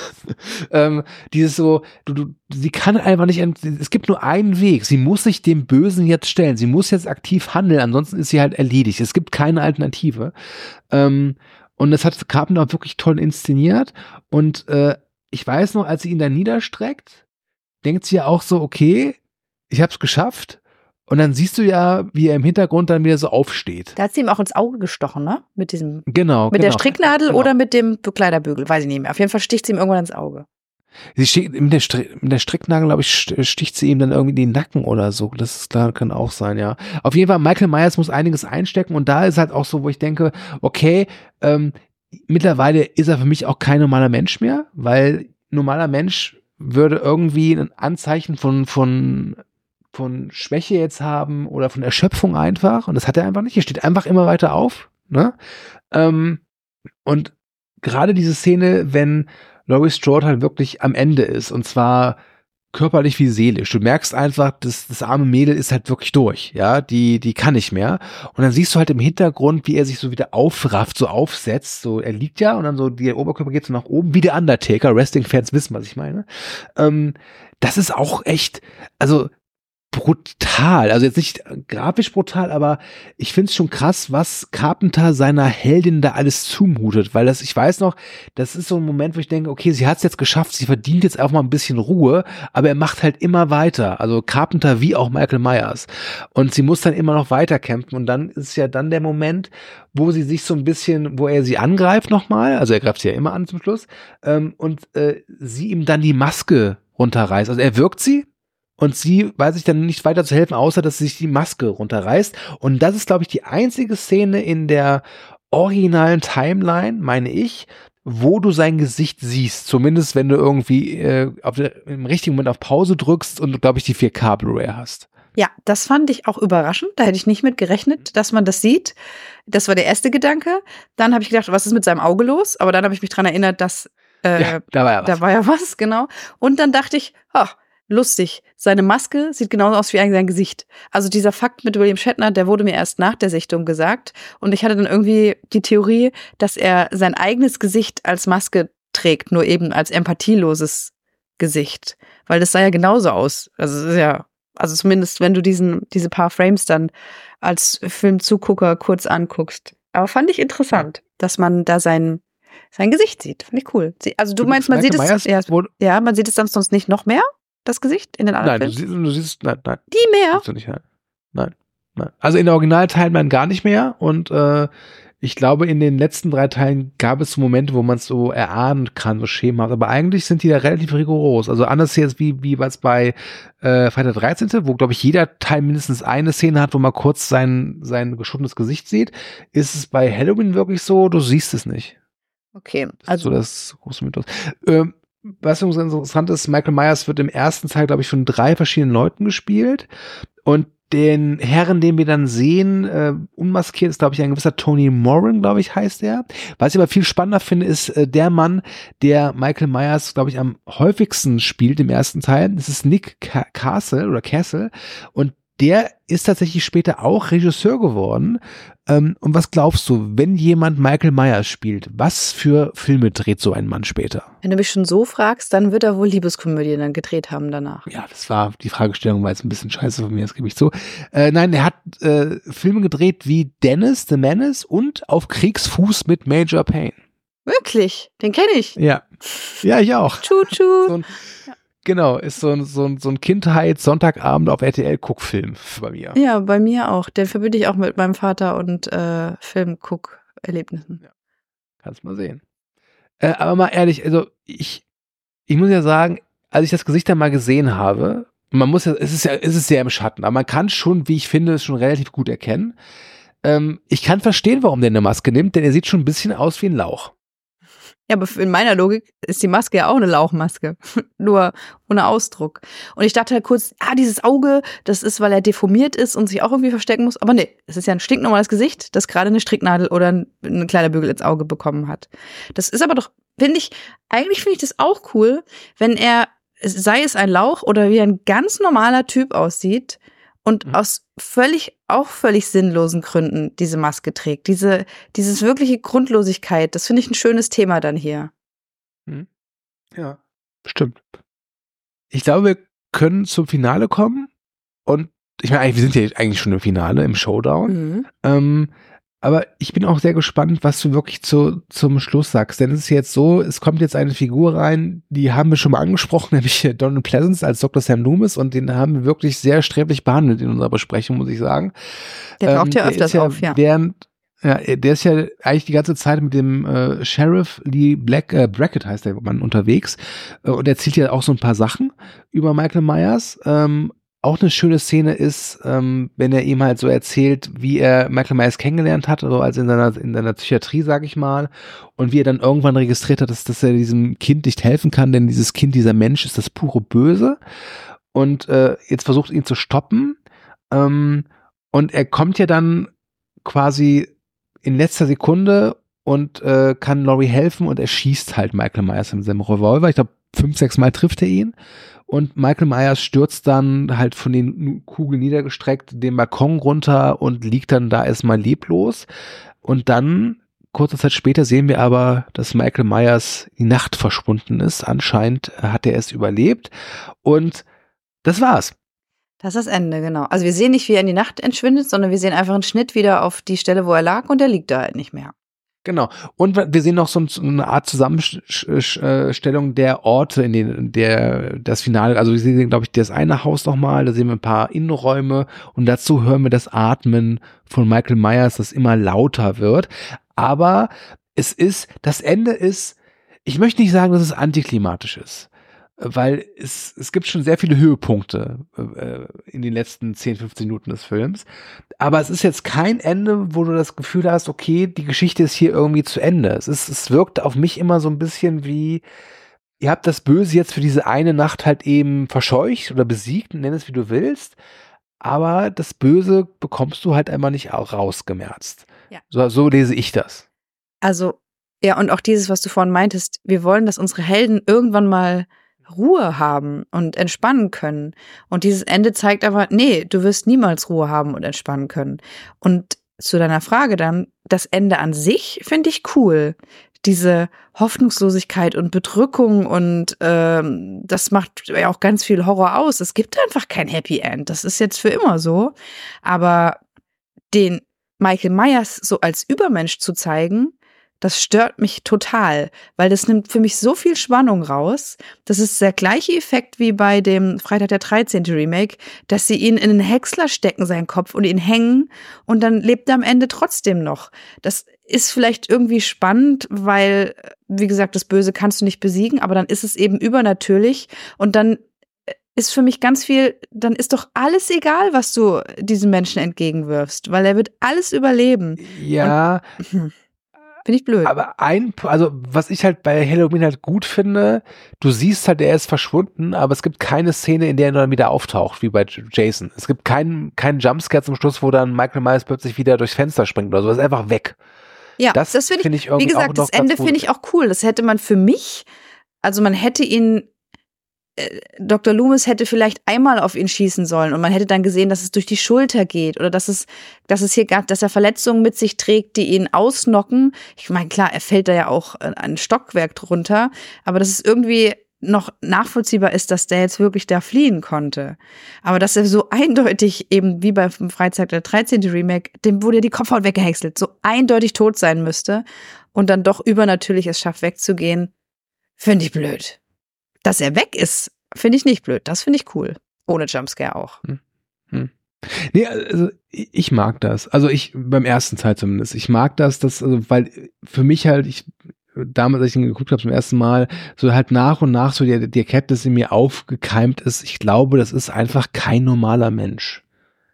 ähm, dieses so, du, du, sie kann einfach nicht, es gibt nur einen Weg, sie muss sich dem Bösen jetzt stellen, sie muss jetzt aktiv handeln, ansonsten ist sie halt erledigt, es gibt keine Alternative. Ähm, und das hat Carpenter auch wirklich toll inszeniert und äh, ich weiß noch, als sie ihn da niederstreckt, denkt sie ja auch so, okay, ich hab's geschafft. Und dann siehst du ja, wie er im Hintergrund dann wieder so aufsteht. da hat sie ihm auch ins Auge gestochen, ne? Mit diesem, Genau. mit genau. der Stricknadel Genau. oder mit dem Kleiderbügel, weiß ich nicht mehr. Auf jeden Fall sticht sie ihm irgendwann ins Auge. Sie sticht, mit, der Stri mit der Stricknadel, glaube ich, st- sticht sie ihm dann irgendwie in den Nacken oder so. Das ist, da kann auch sein, ja. Auf jeden Fall, Michael Myers muss einiges einstecken und da ist halt auch so, wo ich denke, okay, ähm, mittlerweile ist er für mich auch kein normaler Mensch mehr, weil normaler Mensch würde irgendwie ein Anzeichen von, von von Schwäche jetzt haben oder von Erschöpfung einfach und das hat er einfach nicht. Er steht einfach immer weiter auf, ne? Ähm, und gerade diese Szene, wenn Laurie Strode halt wirklich am Ende ist und zwar körperlich wie seelisch. Du merkst einfach, dass das arme Mädel ist halt wirklich durch, ja, die die kann nicht mehr und dann siehst du halt im Hintergrund, wie er sich so wieder aufrafft, so aufsetzt, so er liegt ja und dann so der Oberkörper geht so nach oben, wie der Undertaker. Wrestling-Fans wissen, was ich meine. Ähm, das ist auch echt, also brutal, also jetzt nicht grafisch brutal, aber ich find's schon krass, was Carpenter seiner Heldin da alles zumutet, weil das, ich weiß noch, das ist so ein Moment, wo ich denke, okay, sie hat's jetzt geschafft, sie verdient jetzt auch mal ein bisschen Ruhe, aber er macht halt immer weiter, also Carpenter wie auch Michael Myers und sie muss dann immer noch weiter kämpfen und dann ist ja dann der Moment, wo sie sich so ein bisschen, wo er sie angreift nochmal, also er greift sie ja immer an zum Schluss ähm, und äh, sie ihm dann die Maske runterreißt, also er wirkt sie, und sie weiß sich dann nicht weiter zu helfen, außer dass sie sich die Maske runterreißt. Und das ist, glaube ich, die einzige Szene in der originalen Timeline, meine ich, wo du sein Gesicht siehst. Zumindest, wenn du irgendwie äh, auf der, im richtigen Moment auf Pause drückst und, glaube ich, die vier K Blu-ray hast. Ja, das fand ich auch überraschend. Da hätte ich nicht mit gerechnet, dass man das sieht. Das war der erste Gedanke. Dann habe ich gedacht, was ist mit seinem Auge los? Aber dann habe ich mich dran erinnert, dass äh, Ja, da war ja was. da war ja was, genau. Und dann dachte ich, ach, lustig. Seine Maske sieht genauso aus wie eigentlich sein Gesicht. Also dieser Fakt mit William Shatner, der wurde mir erst nach der Sichtung gesagt. Und ich hatte dann irgendwie die Theorie, dass er sein eigenes Gesicht als Maske trägt, nur eben als empathieloses Gesicht. Weil das sah ja genauso aus. Also es ist ja, also zumindest wenn du diesen, diese paar Frames dann als Filmzugucker kurz anguckst. Aber fand ich interessant, dass man da sein, sein Gesicht sieht. Fand ich cool. Also du meinst, man Michael sieht es, Myers ja, wurde- ja, man sieht es dann sonst nicht noch mehr? Das Gesicht in den anderen Nein, du Filmen? siehst, du siehst, nein, nein. Die mehr? Siehst du nicht, nein. Nein, nein. Also in der Original-Timeline gar nicht mehr und äh, Ich glaube, in den letzten drei Teilen gab es so Momente, wo man es so erahnen kann, so schemenhaft. Aber eigentlich sind die da relativ rigoros. Also anders jetzt wie, wie was bei äh, Freitag der dreizehnte, wo, glaube ich, jeder Teil mindestens eine Szene hat, wo man kurz sein, sein geschundenes Gesicht sieht. Ist es bei Halloween wirklich so, du siehst es nicht. Okay, Das ist also so das große Mythos. Ähm, was übrigens interessant ist, Michael Myers wird im ersten Teil, glaube ich, von drei verschiedenen Leuten gespielt. Und den Herren, den wir dann sehen, äh, unmaskiert, ist, glaube ich, ein gewisser Tony Moran, glaube ich, heißt er. Was ich aber viel spannender finde, ist äh, der Mann, der Michael Myers, glaube ich, am häufigsten spielt im ersten Teil. Das ist Nick Ca- Castle oder Castle. Und der ist tatsächlich später auch Regisseur geworden. Ähm, und was glaubst du, wenn jemand Michael Myers spielt, was für Filme dreht so ein Mann später? wenn du mich schon so fragst, dann wird er wohl Liebeskomödien dann gedreht haben danach. Ja, das war, die Fragestellung war jetzt ein bisschen scheiße von mir, das gebe ich zu. Äh, nein, er hat äh, Filme gedreht wie Dennis the Menace und Auf Kriegsfuß mit Major Payne. Wirklich? Den kenne ich. Ja, ja, ich auch. Tschu, tschu. So ein, genau, ist so ein, so ein, so ein Kindheit-Sonntagabend auf R T L-Guckfilm bei mir. Ja, bei mir auch. Den verbinde ich auch mit meinem Vater und äh, Film-Guck-Erlebnissen. Kannst mal sehen. Äh, aber mal ehrlich, also ich, ich muss ja sagen, als ich das Gesicht dann mal gesehen habe, man muss ja, es ist ja, es ist sehr im Schatten, aber man kann schon, wie ich finde, es schon relativ gut erkennen. Ähm, ich kann verstehen, warum der eine Maske nimmt, denn er sieht schon ein bisschen aus wie ein Lauch. Ja, aber in meiner Logik ist die Maske ja auch eine Lauchmaske, nur ohne Ausdruck. Und ich dachte halt kurz, ah, dieses Auge, das ist, weil er deformiert ist und sich auch irgendwie verstecken muss. Aber nee, es ist ja ein stinknormales Gesicht, das gerade eine Stricknadel oder ein, ein kleiner Bügel ins Auge bekommen hat. Das ist aber doch, finde ich, eigentlich finde ich das auch cool, wenn er, sei es ein Lauch oder wie ein ganz normaler Typ aussieht und mhm. aus völlig, auch völlig sinnlosen Gründen diese Maske trägt. Diese, dieses wirkliche Grundlosigkeit, das finde ich ein schönes Thema dann hier. Mhm. Ja, stimmt. Ich glaube, wir können zum Finale kommen und ich meine, wir sind ja eigentlich schon im Finale, im Showdown. Mhm. Ähm, aber ich bin auch sehr gespannt, was du wirklich zu, zum Schluss sagst. Denn es ist jetzt so, es kommt jetzt eine Figur rein, die haben wir schon mal angesprochen, nämlich Donald Pleasence als Doktor Sam Loomis. Und den haben wir wirklich sehr sträflich behandelt in unserer Besprechung, muss ich sagen. Der taucht ja ähm, öfters ja auf, ja. Während, ja, der ist ja eigentlich die ganze Zeit mit dem äh, Sheriff Lee Black, äh, Brackett heißt der Mann, unterwegs. Äh, und er erzählt ja auch so ein paar Sachen über Michael Myers. Ähm, Auch eine schöne Szene ist, ähm, wenn er ihm halt so erzählt, wie er Michael Myers kennengelernt hat, also als in seiner, in seiner Psychiatrie, sag ich mal, und wie er dann irgendwann registriert hat, dass, dass er diesem Kind nicht helfen kann, denn dieses Kind, dieser Mensch ist das pure Böse und äh, jetzt versucht ihn zu stoppen ähm, und er kommt ja dann quasi in letzter Sekunde und äh, kann Laurie helfen und er schießt halt Michael Myers mit seinem Revolver, ich glaube fünf, sechs Mal trifft er ihn. Und Michael Myers stürzt dann halt von den Kugeln niedergestreckt den Balkon runter und liegt dann da erstmal leblos. Und dann, kurze Zeit später, sehen wir aber, dass Michael Myers die Nacht verschwunden ist. Anscheinend hat er es überlebt. Und das war's. Das ist das Ende, genau. Also wir sehen nicht, wie er in die Nacht entschwindet, sondern wir sehen einfach einen Schnitt wieder auf die Stelle, wo er lag und er liegt da halt nicht mehr. Genau. Und wir sehen noch so eine Art Zusammenstellung der Orte, in denen der das Finale, also wir sehen, glaube ich, das eine Haus nochmal, da sehen wir ein paar Innenräume und dazu hören wir das Atmen von Michael Myers, das immer lauter wird. Aber es ist, das Ende ist, ich möchte nicht sagen, dass es antiklimatisch ist, weil es, es gibt schon sehr viele Höhepunkte äh, in den letzten zehn, fünfzehn Minuten des Films. Aber es ist jetzt kein Ende, wo du das Gefühl hast, okay, die Geschichte ist hier irgendwie zu Ende. Es ist, es wirkt auf mich immer so ein bisschen wie, ihr habt das Böse jetzt für diese eine Nacht halt eben verscheucht oder besiegt, nenn es wie du willst. Aber das Böse bekommst du halt einmal nicht auch rausgemerzt. Ja. So, so lese ich das. Also, ja, und auch dieses, was du vorhin meintest, wir wollen, dass unsere Helden irgendwann mal Ruhe haben und entspannen können. Und dieses Ende zeigt aber, nee, du wirst niemals Ruhe haben und entspannen können. Und zu deiner Frage dann, das Ende an sich finde ich cool. Diese Hoffnungslosigkeit und Bedrückung und ähm, das macht ja auch ganz viel Horror aus. Es gibt einfach kein Happy End. Das ist jetzt für immer so. Aber den Michael Myers so als Übermensch zu zeigen, Das stört mich total, weil das nimmt für mich so viel Spannung raus. Das ist der gleiche Effekt wie bei dem Freitag der dreizehnte Remake, dass sie ihn in einen Häcksler stecken, seinen Kopf, und ihn hängen und dann lebt er am Ende trotzdem noch. Das ist vielleicht irgendwie spannend, weil, wie gesagt, das Böse kannst du nicht besiegen, aber dann ist es eben übernatürlich und dann ist für mich ganz viel, dann ist doch alles egal, was du diesem Menschen entgegenwirfst, weil er wird alles überleben. Ja, Und, finde ich blöd. aber ein, also was ich halt bei Halloween halt gut finde, du siehst halt, er ist verschwunden, aber es gibt keine Szene, in der er dann wieder auftaucht, wie bei Jason. Es gibt keinen keinen Jumpscare zum Schluss, wo dann Michael Myers plötzlich wieder durchs Fenster springt oder so. Er ist einfach weg. Ja, das, das finde ich, find ich irgendwie wie gesagt, auch noch das Ende ganz gut. finde ich auch cool. Das hätte man für mich, also man hätte ihn, äh, Doktor Loomis hätte vielleicht einmal auf ihn schießen sollen und man hätte dann gesehen, dass es durch die Schulter geht oder dass es, dass es hier gar, dass er Verletzungen mit sich trägt, die ihn ausnocken. Ich meine, klar, er fällt da ja auch ein Stockwerk drunter, aber dass es irgendwie noch nachvollziehbar ist, dass der jetzt wirklich da fliehen konnte. Aber dass er so eindeutig eben wie beim Freitag der dreizehnte Remake, dem wurde ja die Kopfhaut weggehäckselt, so eindeutig tot sein müsste und dann doch übernatürlich es schafft wegzugehen, finde ich blöd. Dass er weg ist, finde ich nicht blöd. Das finde ich cool. Ohne Jumpscare auch. Hm. Hm. Nee, also ich mag das. Also ich, beim ersten Teil zumindest. Ich mag das, das, also, weil für mich halt, ich, damals, als ich ihn geguckt habe zum ersten Mal, so halt nach und nach so die, die Erkenntnis in mir aufgekeimt ist, ich glaube, das ist einfach kein normaler Mensch.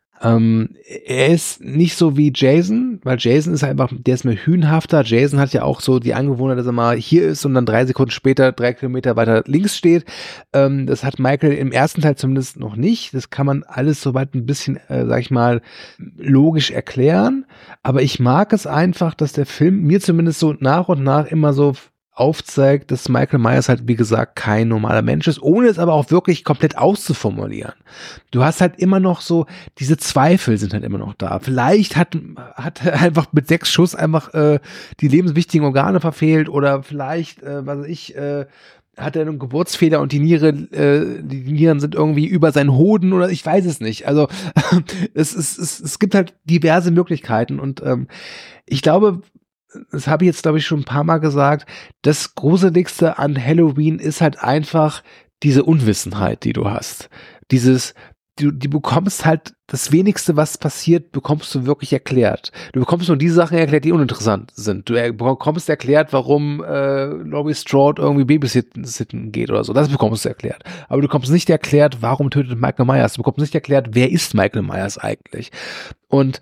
Ähm, er ist nicht so wie Jason, weil Jason ist einfach, der ist mehr hünenhafter. Jason hat ja auch so die Angewohnheit, dass er mal hier ist und dann drei Sekunden später drei Kilometer weiter links steht. Ähm, das hat Michael im ersten Teil zumindest noch nicht. Das kann man alles soweit ein bisschen, äh, sag ich mal, logisch erklären. Aber ich mag es einfach, dass der Film mir zumindest so nach und nach immer so aufzeigt, dass Michael Myers halt, wie gesagt, kein normaler Mensch ist, ohne es aber auch wirklich komplett auszuformulieren. Du hast halt immer noch so, diese Zweifel sind halt immer noch da. Vielleicht hat, hat er einfach mit sechs Schuss einfach äh, die lebenswichtigen Organe verfehlt oder vielleicht, äh, was weiß ich, äh, hat er einen Geburtsfehler und die Niere, äh, die Nieren sind irgendwie über seinen Hoden oder ich weiß es nicht. Also es, es, es, es gibt halt diverse Möglichkeiten und ähm, ich glaube, das habe ich jetzt, glaube ich, schon ein paar Mal gesagt, das Gruseligste an Halloween ist halt einfach diese Unwissenheit, die du hast. Dieses, du, die bekommst halt, das Wenigste, was passiert, bekommst du wirklich erklärt. Du bekommst nur die Sachen erklärt, die uninteressant sind. Du er, bekommst erklärt, warum äh, Laurie Strode irgendwie babysitten geht oder so. Das bekommst du erklärt. Aber du bekommst nicht erklärt, warum tötet Michael Myers. Du bekommst nicht erklärt, wer ist Michael Myers eigentlich. Und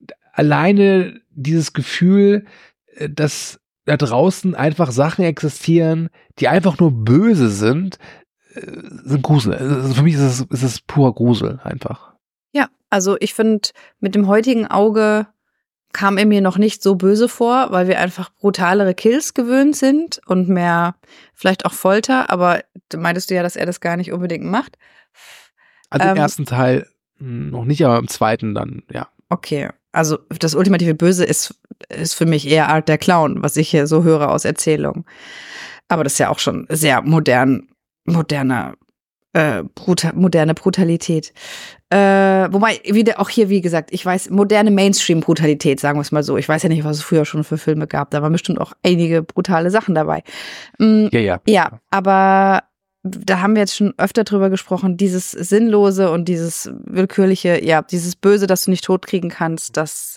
alleine dieses Gefühl, dass da draußen einfach Sachen existieren, die einfach nur böse sind, sind Grusel. Also für mich ist es, ist es pur Grusel einfach. Ja, also ich finde, mit dem heutigen Auge kam er mir noch nicht so böse vor, weil wir einfach brutalere Kills gewöhnt sind und mehr vielleicht auch Folter, aber du meintest du ja, dass er das gar nicht unbedingt macht. Also ähm, im ersten Teil noch nicht, aber im zweiten dann, ja. Okay, also das ultimative Böse ist, ist für mich eher Art der Clown, was ich hier so höre aus Erzählungen. Aber das ist ja auch schon sehr modern, moderner, äh, brutal, moderne Brutalität. Äh, wobei, wieder auch hier, wie gesagt, ich weiß, moderne Mainstream-Brutalität, sagen wir es mal so. Ich weiß ja nicht, was es früher schon für Filme gab. Da waren bestimmt auch einige brutale Sachen dabei. Mhm, ja, ja. Ja, aber da haben wir jetzt schon öfter drüber gesprochen, dieses Sinnlose und dieses willkürliche, ja, dieses Böse, das du nicht totkriegen kannst, das,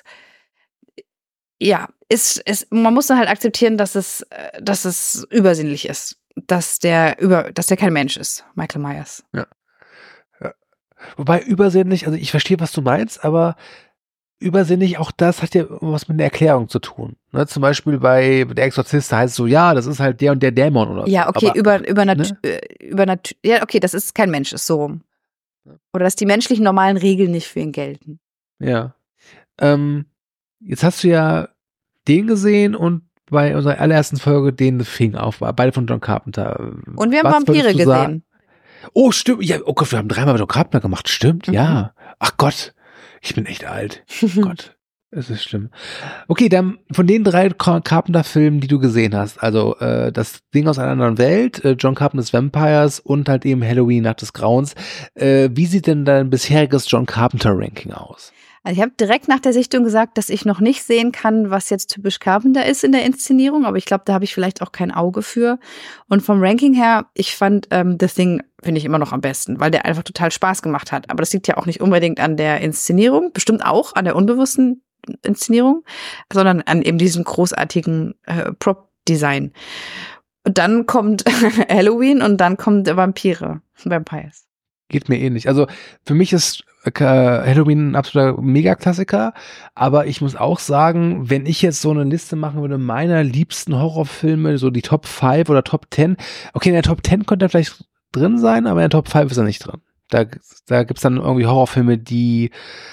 ja, ist, ist, man muss dann halt akzeptieren, dass es, dass es übersinnlich ist, dass der über, dass der kein Mensch ist, Michael Myers. Ja. Ja. Wobei übersinnlich, also ich verstehe, was du meinst, aber übersinnig, auch das hat ja was mit einer Erklärung zu tun. Ne? Zum Beispiel bei Der Exorzist heißt es so, ja, das ist halt der und der Dämon oder so. Ja, okay, aber, über, über, Nat- ne? über Nat- ja, okay, das ist kein Mensch, ist so rum. Oder dass die menschlichen normalen Regeln nicht für ihn gelten. Ja. Ähm, jetzt hast du ja den gesehen und bei unserer allerersten Folge den The Thing auf, beide von John Carpenter. Und wir haben Was Vampire würdest du gesehen. sagen? Oh, stimmt. Ja, oh Gott, wir haben dreimal John Carpenter gemacht. Stimmt, Mhm. ja. Ach Gott, ich bin echt alt. Oh Gott, es ist schlimm. Okay, dann von den drei Carpenter-Filmen, die du gesehen hast, also äh, das Ding aus einer anderen Welt, äh, John Carpenters Vampires und halt eben Halloween Nacht des Grauens, äh, wie sieht denn dein bisheriges John Carpenter-Ranking aus? Also ich habe direkt nach der Sichtung gesagt, dass ich noch nicht sehen kann, was jetzt typisch Carpenter ist in der Inszenierung, aber ich glaube, da habe ich vielleicht auch kein Auge für. Und vom Ranking her, ich fand ähm, The Thing, finde ich immer noch am besten, weil der einfach total Spaß gemacht hat. Aber das liegt ja auch nicht unbedingt an der Inszenierung, bestimmt auch an der unbewussten Inszenierung, sondern an eben diesem großartigen äh, Prop-Design. Und dann kommt Halloween und dann kommt Vampire, Vampires. Geht mir ähnlich. Also für mich ist äh, Halloween ein absoluter Megaklassiker, aber ich muss auch sagen, wenn ich jetzt so eine Liste machen würde, meiner liebsten Horrorfilme, so die Top fünf oder Top zehn, okay, in der Top zehn könnte er vielleicht drin sein, aber in der Top fünf ist er nicht drin. Da, da gibt's dann irgendwie Horrorfilme, die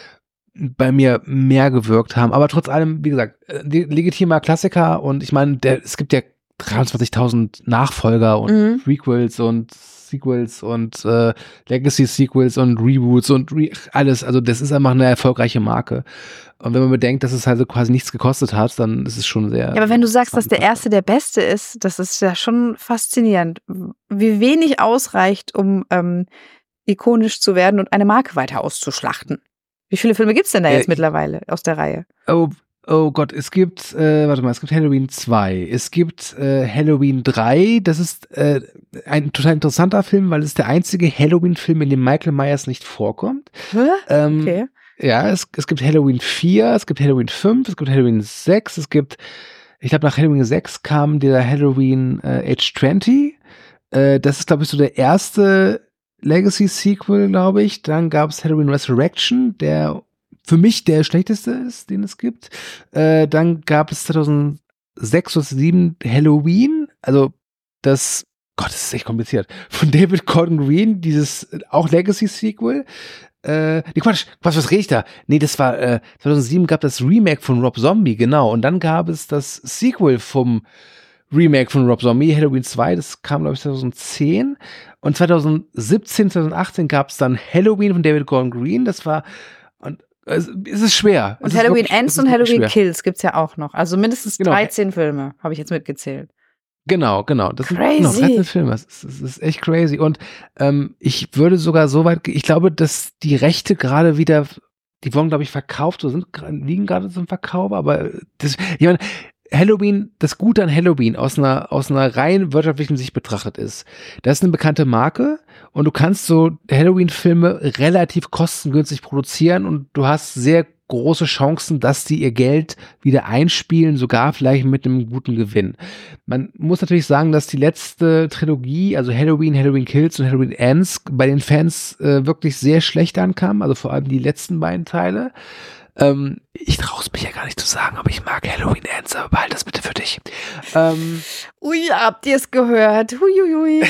bei mir mehr gewirkt haben, aber trotz allem, wie gesagt, legitimer Klassiker und ich meine, der, es gibt ja dreiundzwanzigtausend Nachfolger und mhm. Prequels und Sequels und äh, Legacy-Sequels und Reboots und Re- alles. Also das ist einfach eine erfolgreiche Marke. Und wenn man bedenkt, dass es halt so quasi nichts gekostet hat, dann ist es schon sehr... Ja, aber wenn du sagst, dass der erste der beste ist, das ist ja schon faszinierend. Wie wenig ausreicht, um ähm, ikonisch zu werden und eine Marke weiter auszuschlachten. Wie viele Filme gibt's denn da jetzt äh, mittlerweile aus der Reihe? Oh, Oh Gott, es gibt, äh, warte mal, es gibt Halloween zwei, es gibt äh, Halloween drei, das ist äh, ein total interessanter Film, weil es ist der einzige Halloween-Film, in dem Michael Myers nicht vorkommt. Hä? Ähm, okay. Ja, es, es gibt Halloween vier, es gibt Halloween fünf, es gibt Halloween sechs, es gibt, ich glaube nach Halloween sechs kam der Halloween äh, Age zwanzig, äh, das ist glaube ich so der erste Legacy-Sequel, glaube ich, dann gab es Halloween Resurrection, der für mich der schlechteste ist, den es gibt. Äh, dann gab es zweitausendsechs oder zweitausendsieben Halloween, also das, Gott, das ist echt kompliziert, von David Gordon Green, dieses auch Legacy-Sequel. Äh, nee, Quatsch, Quatsch, was rede ich da? Nee, das war, äh, zweitausendsieben gab das Remake von Rob Zombie, genau, und dann gab es das Sequel vom Remake von Rob Zombie, Halloween zwei, das kam, glaube ich, zweitausendzehn. Und zweitausendsiebzehn, zweitausendachtzehn gab es dann Halloween von David Gordon Green, das war, und es ist schwer. Und Halloween Ends und Halloween schwer. Kills gibt's ja auch noch. Also mindestens genau. dreizehn Filme, habe ich jetzt mitgezählt. Genau, genau. Das crazy. sind genau, dreizehn Filme. Das ist, das ist echt crazy. Und ähm, ich würde sogar so weit, ich glaube, dass die Rechte gerade wieder, die wurden, glaube ich, verkauft, oder sind, liegen gerade zum Verkauf, aber das, ich meine, Halloween, das Gute an Halloween aus einer, aus einer rein wirtschaftlichen Sicht betrachtet ist, das ist eine bekannte Marke und du kannst so Halloween-Filme relativ kostengünstig produzieren und du hast sehr große Chancen, dass die ihr Geld wieder einspielen, sogar vielleicht mit einem guten Gewinn. Man muss natürlich sagen, dass die letzte Trilogie, also Halloween, Halloween Kills und Halloween Ends, bei den Fans äh, wirklich sehr schlecht ankam, also vor allem die letzten beiden Teile. Ähm, ich traue es mich ja gar nicht zu sagen, aber ich mag Halloween Ends, aber behalt das bitte für dich. Ähm, Ui, habt ihr es gehört? Huiuiui.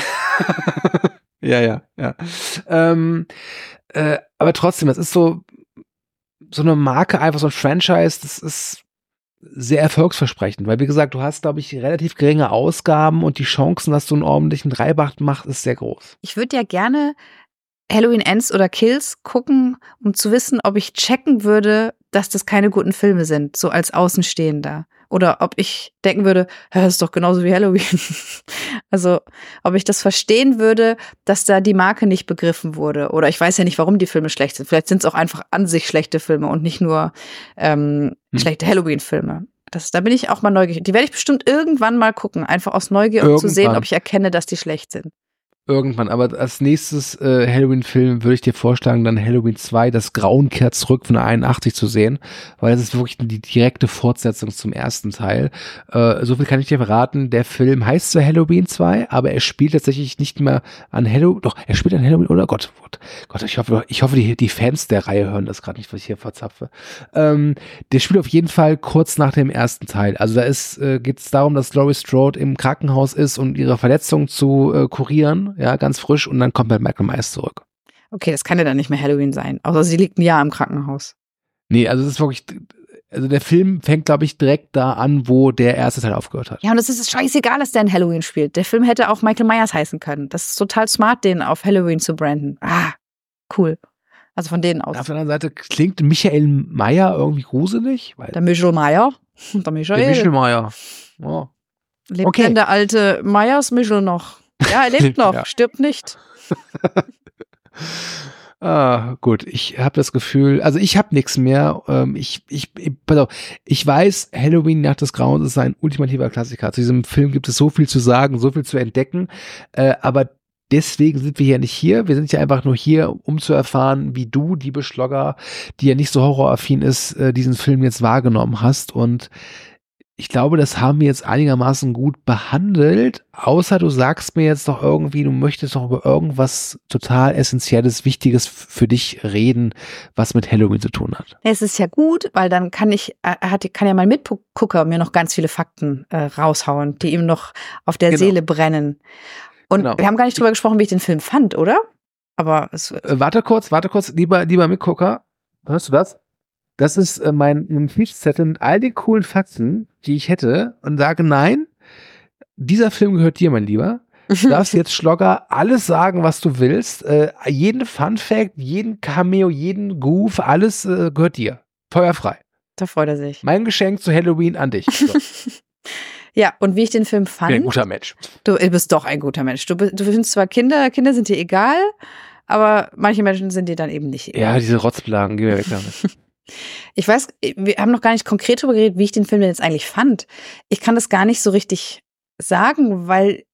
ja, ja, ja. Ähm, äh, aber trotzdem, das ist so so eine Marke, einfach so ein Franchise, das ist sehr erfolgsversprechend, weil wie gesagt, du hast, glaube ich, relativ geringe Ausgaben und die Chancen, dass du einen ordentlichen Dreibacht machst, ist sehr groß. Ich würde ja gerne Halloween Ends oder Kills gucken, um zu wissen, ob ich checken würde, dass das keine guten Filme sind, so als Außenstehender. Oder ob ich denken würde, das ist doch genauso wie Halloween. Also, ob ich das verstehen würde, dass da die Marke nicht begriffen wurde. Oder ich weiß ja nicht, warum die Filme schlecht sind. Vielleicht sind es auch einfach an sich schlechte Filme und nicht nur ähm, hm. schlechte Halloween-Filme. Das, da bin ich auch mal neugierig. Die werde ich bestimmt irgendwann mal gucken, einfach aus Neugier, um irgendwann zu sehen, ob ich erkenne, dass die schlecht sind. Irgendwann, aber als nächstes äh, Halloween-Film würde ich dir vorschlagen, dann Halloween zwei, das Grauen kehrt zurück von einundachtzig zu sehen, weil das ist wirklich die direkte Fortsetzung zum ersten Teil. Äh, so viel kann ich dir verraten, der Film heißt zwar Halloween zwei, aber er spielt tatsächlich nicht mehr an Halloween, doch, er spielt an Halloween, oder Gott, Gott, Gott ich hoffe, ich hoffe, die, die Fans der Reihe hören das gerade nicht, was ich hier verzapfe. Ähm, der spielt auf jeden Fall kurz nach dem ersten Teil. Also da ist, äh, geht es darum, dass Laurie Strode im Krankenhaus ist, um ihre Verletzung zu äh, kurieren. Ja, ganz frisch und dann kommt halt Michael Myers zurück. Okay, das kann ja dann nicht mehr Halloween sein. Außer sie liegt ein Jahr im Krankenhaus. Nee, also es ist wirklich, also der Film fängt, glaube ich, direkt da an, wo der erste Teil aufgehört hat. Ja, und es ist scheißegal, dass der in Halloween spielt. Der Film hätte auch Michael Myers heißen können. Das ist total smart, den auf Halloween zu branden. Ah, cool. Also von denen aus. Auf der anderen Seite klingt Michael Meyer irgendwie gruselig. Weil der Michael Meyer. Der Michael. Der Michael Meyer. Oh. Lebt okay. denn der alte Myers Michael noch? Ja, er lebt noch, ja. Stirbt nicht. Ah, gut. Ich habe das Gefühl, also ich habe nichts mehr. Ähm, ich, ich, ich, pass auf, ich weiß, Halloween Nacht des Grauens ist ein ultimativer Klassiker. Zu diesem Film gibt es so viel zu sagen, so viel zu entdecken. Äh, aber deswegen sind wir ja nicht hier. Wir sind ja einfach nur hier, um zu erfahren, wie du, liebe Schlogger, die ja nicht so horroraffin ist, äh, diesen Film jetzt wahrgenommen hast. Und ich glaube, das haben wir jetzt einigermaßen gut behandelt, außer du sagst mir jetzt noch irgendwie, du möchtest noch über irgendwas total Essentielles, Wichtiges für dich reden, was mit Halloween zu tun hat. Es ist ja gut, weil dann kann ich, er hat, kann ja mein Mitgucker mir noch ganz viele Fakten äh, raushauen, die ihm noch auf der Genau. Seele brennen. Und Genau. wir haben gar nicht drüber gesprochen, wie ich den Film fand, oder? Aber es, Äh, warte kurz, warte kurz, lieber, lieber Mitgucker, hörst du das? Das ist äh, mein Notizzettel mit all den coolen Fakten, die ich hätte, und sage, nein, dieser Film gehört dir, mein Lieber. Du darfst jetzt, Schlogger, alles sagen, was du willst. Äh, jeden Fun-Fact, jeden Cameo, jeden Goof, alles äh, gehört dir. Feuerfrei. da freut er sich. Mein Geschenk zu Halloween an dich. So. Ja, und wie ich den Film Ich bin ein fand, guter Mensch. du bist doch ein guter Mensch. Du, du findest zwar Kinder, Kinder sind dir egal, aber manche Menschen sind dir dann eben nicht egal. Ja, diese Rotzblagen, geh mir weg damit. Ich weiß, wir haben noch gar nicht konkret darüber geredet, wie ich den Film denn jetzt eigentlich fand. Ich kann das gar nicht so richtig sagen, weil,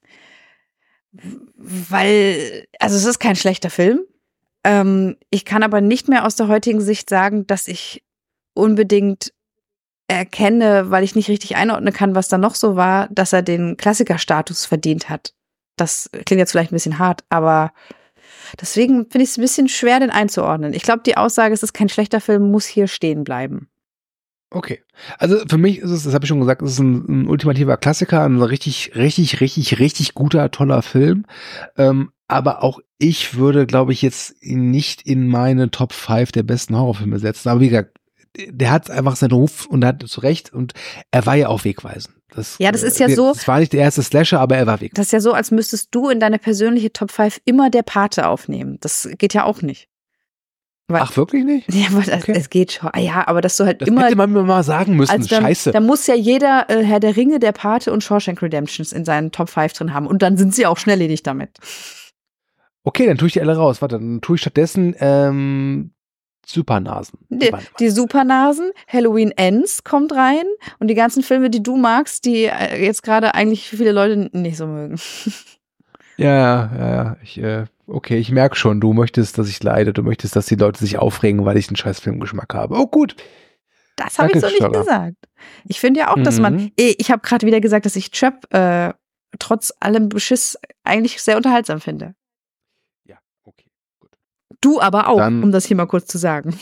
weil, also es ist kein schlechter Film. Ähm, ich kann aber nicht mehr aus der heutigen Sicht sagen, dass ich unbedingt erkenne, weil ich nicht richtig einordnen kann, was da noch so war, dass er den Klassikerstatus verdient hat. Das klingt jetzt vielleicht ein bisschen hart, aber deswegen finde ich es ein bisschen schwer, den einzuordnen. Ich glaube, die Aussage, es ist kein schlechter Film, muss hier stehen bleiben. Okay. Also für mich ist es, das habe ich schon gesagt, es ist ein, ein ultimativer Klassiker, ein richtig, richtig, richtig, richtig guter, toller Film. Ähm, aber auch ich würde, glaube ich, jetzt ihn nicht in meine Top fünf der besten Horrorfilme setzen. Aber wie gesagt, der hat einfach seinen Ruf und er hat zu Recht und er war ja auch wegweisend. Das, Ja, das ist ja äh, so- Das war nicht der erste Slasher, aber er war wegweisend. Das ist ja so, als müsstest du in deine persönliche Top fünf immer der Pate aufnehmen. Das geht ja auch nicht. Weil, Ach, wirklich nicht? ja, aber das, okay. es geht schon. Ah ja, aber dass du halt Das immer. hätte man mir mal sagen müssen. Also dann, Scheiße. da muss ja jeder äh, Herr der Ringe, der Pate und Shawshank Redemptions in seinen Top fünf drin haben. Und dann sind sie auch schnell erledigt damit. Okay, dann tue ich die alle raus. Warte, dann tue ich stattdessen ähm, Supernasen. Die, die Supernasen, Halloween Ends kommt rein und die ganzen Filme, die du magst, die äh, jetzt gerade eigentlich viele Leute nicht so mögen. Ja, ja, ja. Ich, äh, okay, ich merke schon, du möchtest, dass ich leide. Du möchtest, dass die Leute sich aufregen, weil ich einen scheiß Filmgeschmack habe. Oh, gut. Das habe ich Danke, so nicht Stella. gesagt. Ich finde ja auch, dass man, Mhm. ich, ich habe gerade wieder gesagt, dass ich Trap äh, trotz allem Beschiss eigentlich sehr unterhaltsam finde. Ja, okay. Du aber auch, Dann- um das hier mal kurz zu sagen.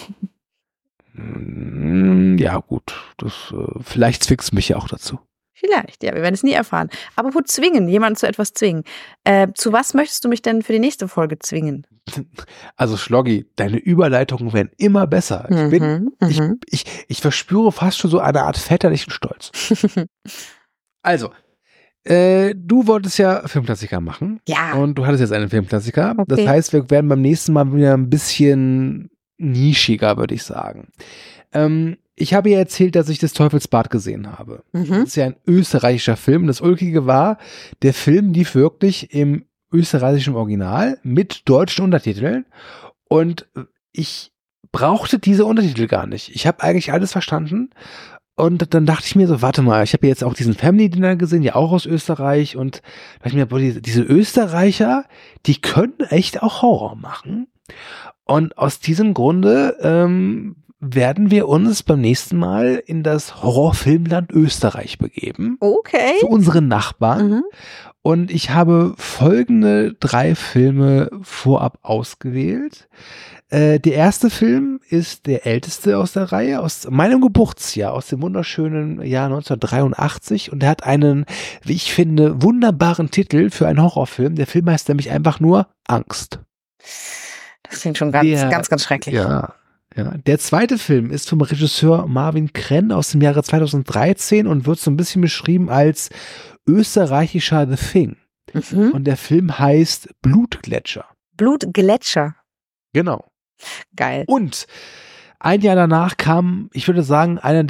Mm, Ja, gut. Das, äh, vielleicht zwickst mich ja auch dazu. Vielleicht, ja, wir werden es nie erfahren. Aber gut, zwingen, jemanden zu etwas zwingen. Äh, zu was möchtest du mich denn für die nächste Folge zwingen? Also, Schloggi, deine Überleitungen werden immer besser. Ich bin, Mhm, ich, mhm. ich, ich verspüre fast schon so eine Art väterlichen Stolz. Also, äh, du wolltest ja Filmklassiker machen. Ja. Und du hattest jetzt einen Filmklassiker. Okay. Das heißt, wir werden beim nächsten Mal wieder ein bisschen nischiger, würde ich sagen. Ähm, ich habe ja erzählt, dass ich des Teufels Bad gesehen habe. Das Mhm. ist ja ein österreichischer Film. Das Ulkige war, der Film lief wirklich im österreichischen Original mit deutschen Untertiteln. Und ich brauchte diese Untertitel gar nicht. Ich habe eigentlich alles verstanden. Und dann dachte ich mir so, warte mal, ich habe jetzt auch diesen Family Dinner gesehen, ja auch aus Österreich. Und da dachte ich mir, boah, diese, diese Österreicher, die können echt auch Horror machen. Und aus diesem Grunde ähm, werden wir uns beim nächsten Mal in das Horrorfilmland Österreich begeben. Okay. Zu unseren Nachbarn. Mhm. Und ich habe folgende drei Filme vorab ausgewählt. Äh, der erste Film ist der älteste aus der Reihe, aus meinem Geburtsjahr, aus dem wunderschönen Jahr neunzehnhundertdreiundachtzig. Und er hat einen, wie ich finde, wunderbaren Titel für einen Horrorfilm. Der Film heißt nämlich einfach nur Angst. Das klingt schon ganz, Der- ganz, ganz schrecklich. Ja. Ja, der zweite Film ist vom Regisseur Marvin Krenn aus dem Jahre zweitausenddreizehn und wird so ein bisschen beschrieben als österreichischer The Thing. Mhm. Und der Film heißt Blutgletscher. Blutgletscher. Genau. Geil. Und ein Jahr danach kam, ich würde sagen, einer der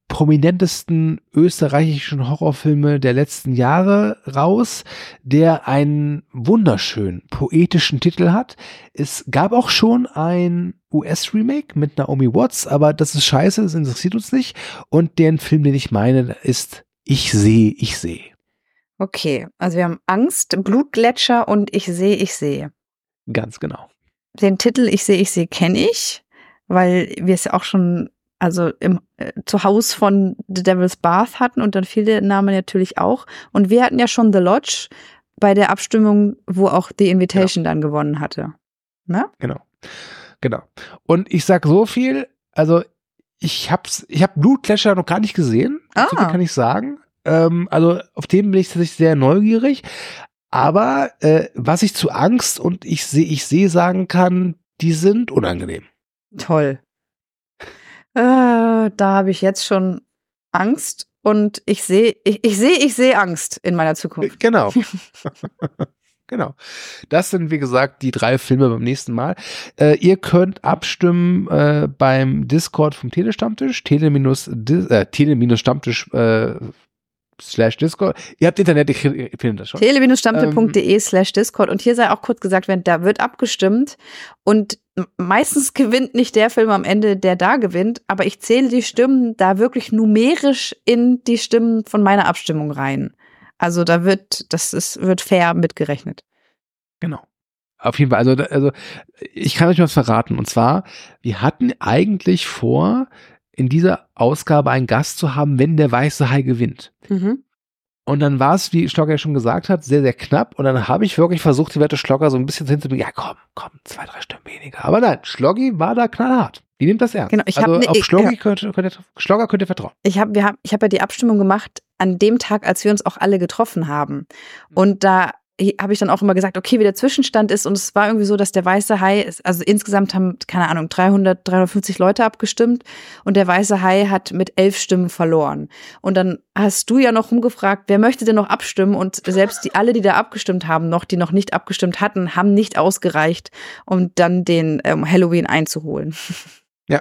prominentesten österreichischen Horrorfilme der letzten Jahre raus, der einen wunderschönen poetischen Titel hat. Es gab auch schon ein U S-Remake mit Naomi Watts, aber das ist scheiße, das interessiert uns nicht. Und den Film, den ich meine, ist Ich sehe, ich sehe. Okay, also wir haben Angst, Blutgletscher und Ich sehe, ich sehe. Ganz genau. Den Titel Ich sehe, ich sehe kenne ich, weil wir es ja auch schon also im äh, zu Haus von The Devil's Bath hatten und dann fiel der Name natürlich auch. Und wir hatten ja schon The Lodge bei der Abstimmung, wo auch The Invitation genau. dann gewonnen hatte. Ne? Genau, genau. Und ich sag so viel, also ich hab's, ich hab Blutgletscher noch gar nicht gesehen, ah. so viel kann ich sagen. Ähm, also auf den bin ich tatsächlich sehr neugierig. Aber äh, was ich zu Angst und ich sehe, ich sehe sagen kann, die sind unangenehm. Toll. Äh, da habe ich jetzt schon Angst und ich sehe, ich, ich sehe, ich sehe Angst in meiner Zukunft. Genau. Genau. Das sind, wie gesagt, die drei Filme beim nächsten Mal. Äh, ihr könnt abstimmen äh, beim Discord vom Telestammtisch, tele-stammtisch äh, tele-stammtisch äh, slash Discord. Ihr habt Internet, ich, ich finde das schon. tele-stammtisch punkt de slash Discord. Und hier sei auch kurz gesagt, wenn da wird abgestimmt und meistens gewinnt nicht der Film am Ende, der da gewinnt, aber ich zähle die Stimmen da wirklich numerisch in die Stimmen von meiner Abstimmung rein. Also da wird, das ist, wird fair mitgerechnet. Genau. Auf jeden Fall, also, also ich kann euch was verraten. Und zwar, wir hatten eigentlich vor, in dieser Ausgabe einen Gast zu haben, wenn der weiße Hai gewinnt. Mhm. Und dann war es, wie Schlogger ja schon gesagt hat, sehr, sehr knapp. Und dann habe ich wirklich versucht, die Werte Schlogger so ein bisschen hinzubringen. Ja, komm, komm, zwei, drei Stimmen weniger. Aber nein, Schloggi war da knallhart. Die nimmt das ernst. Genau, ich also hab ne, auf ich, Schloggi ja. könnt, könnt, Schlogger könnt ihr vertrauen. Ich habe hab, ich hab ja die Abstimmung gemacht an dem Tag, als wir uns auch alle getroffen haben. Und da habe ich dann auch immer gesagt, okay, wie der Zwischenstand ist. Und es war irgendwie so, dass der weiße Hai, also insgesamt haben, keine Ahnung, dreihundert, dreihundertfünfzig Leute abgestimmt und der weiße Hai hat mit elf Stimmen verloren. Und dann hast du ja noch rumgefragt, wer möchte denn noch abstimmen? Und selbst die alle, die da abgestimmt haben, noch, die noch nicht abgestimmt hatten, haben nicht ausgereicht, um dann den ähm, Halloween einzuholen. Ja.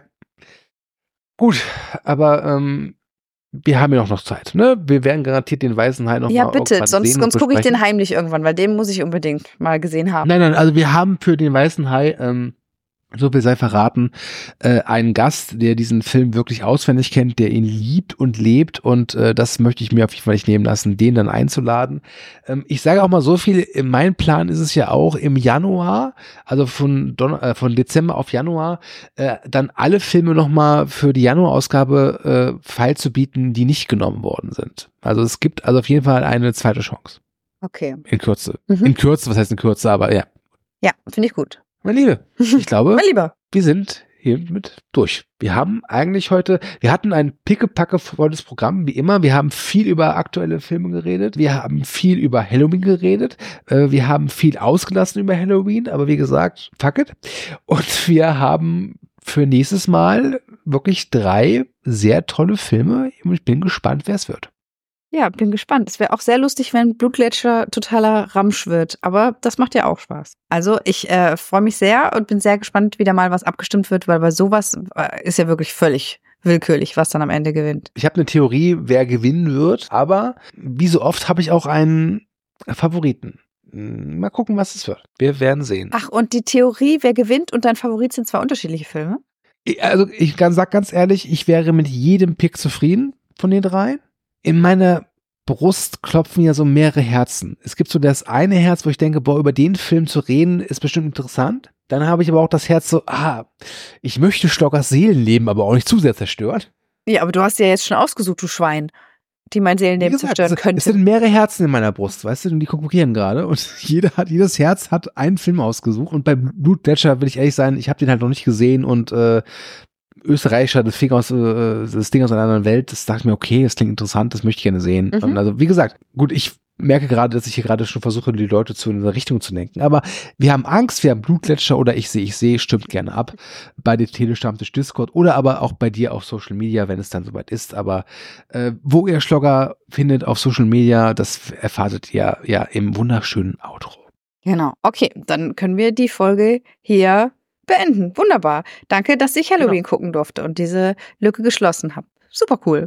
Gut, aber ähm, wir haben ja auch noch Zeit, ne? Wir werden garantiert den weißen Hai noch ja, mal bitte, sonst, sehen sonst gucke ich den besprechen. heimlich irgendwann, weil den muss ich unbedingt mal gesehen haben. Nein, nein, also wir haben für den weißen Hai, ähm, so viel sei verraten, äh, einen Gast, der diesen Film wirklich auswendig kennt, der ihn liebt und lebt und äh, das möchte ich mir auf jeden Fall nicht nehmen lassen, den dann einzuladen. Ähm, ich sage auch mal so viel, mein Plan ist es ja auch im Januar, also von, Don äh, von Dezember auf Januar, äh, dann alle Filme nochmal für die Januarausgabe äh, feil zu bieten, die nicht genommen worden sind. Also es gibt also auf jeden Fall eine zweite Chance. Okay. In Kürze. Mhm. In Kürze, was heißt in Kürze, aber ja. Ja, finde ich gut. Mein Liebe, ich glaube, Mein Lieber. wir sind hiermit durch. Wir haben eigentlich heute, wir hatten ein pickepacke volles Programm, wie immer. Wir haben viel über aktuelle Filme geredet. Wir haben viel über Halloween geredet. Äh, wir haben viel ausgelassen über Halloween, aber wie gesagt, fuck it. Und wir haben für nächstes Mal wirklich drei sehr tolle Filme. Und ich bin gespannt, wer es wird. Ja, bin gespannt. Es wäre auch sehr lustig, wenn Blutgletscher totaler Ramsch wird. Aber das macht ja auch Spaß. Also ich äh, freue mich sehr und bin sehr gespannt, wie da mal was abgestimmt wird, weil bei sowas äh, ist ja wirklich völlig willkürlich, was dann am Ende gewinnt. Ich habe eine Theorie, wer gewinnen wird, aber wie so oft habe ich auch einen Favoriten. Mal gucken, was es wird. Wir werden sehen. Ach, und die Theorie, wer gewinnt und dein Favorit sind zwei unterschiedliche Filme? Also ich kann, sag ganz ehrlich, ich wäre mit jedem Pick zufrieden von den drei. In meiner Brust klopfen ja so mehrere Herzen. Es gibt so das eine Herz, wo ich denke, boah, über den Film zu reden, ist bestimmt interessant. Dann habe ich aber auch das Herz so, ah, ich möchte Schloggers Seelenleben aber auch nicht zu sehr zerstören. Ja, aber du hast ja jetzt schon ausgesucht, du Schwein, die mein Seelenleben Wie gesagt, zerstören es, könnte. es sind mehrere Herzen in meiner Brust, weißt du, und die konkurrieren gerade. Und jeder hat, jedes Herz hat einen Film ausgesucht. Und bei Blutgletscher will ich ehrlich sein, ich habe den halt noch nicht gesehen und äh, Österreicher, das Ding aus, äh, das Ding aus einer anderen Welt, das dachte ich mir, okay, das klingt interessant, das möchte ich gerne sehen. Mhm. Und also, wie gesagt, gut, ich merke gerade, dass ich hier gerade schon versuche, die Leute zu in eine Richtung zu lenken. Aber wir haben Angst, wir haben Blutgletscher oder ich sehe, ich sehe, stimmt gerne ab bei dem Telestammtisch Discord oder aber auch bei dir auf Social Media, wenn es dann soweit ist. Aber äh, wo ihr Schlogger findet auf Social Media, das erfahrt ihr ja im wunderschönen Outro. Genau. Okay, dann können wir die Folge hier beenden. Wunderbar. Danke, dass ich Halloween Genau. gucken durfte und diese Lücke geschlossen habe. Super cool.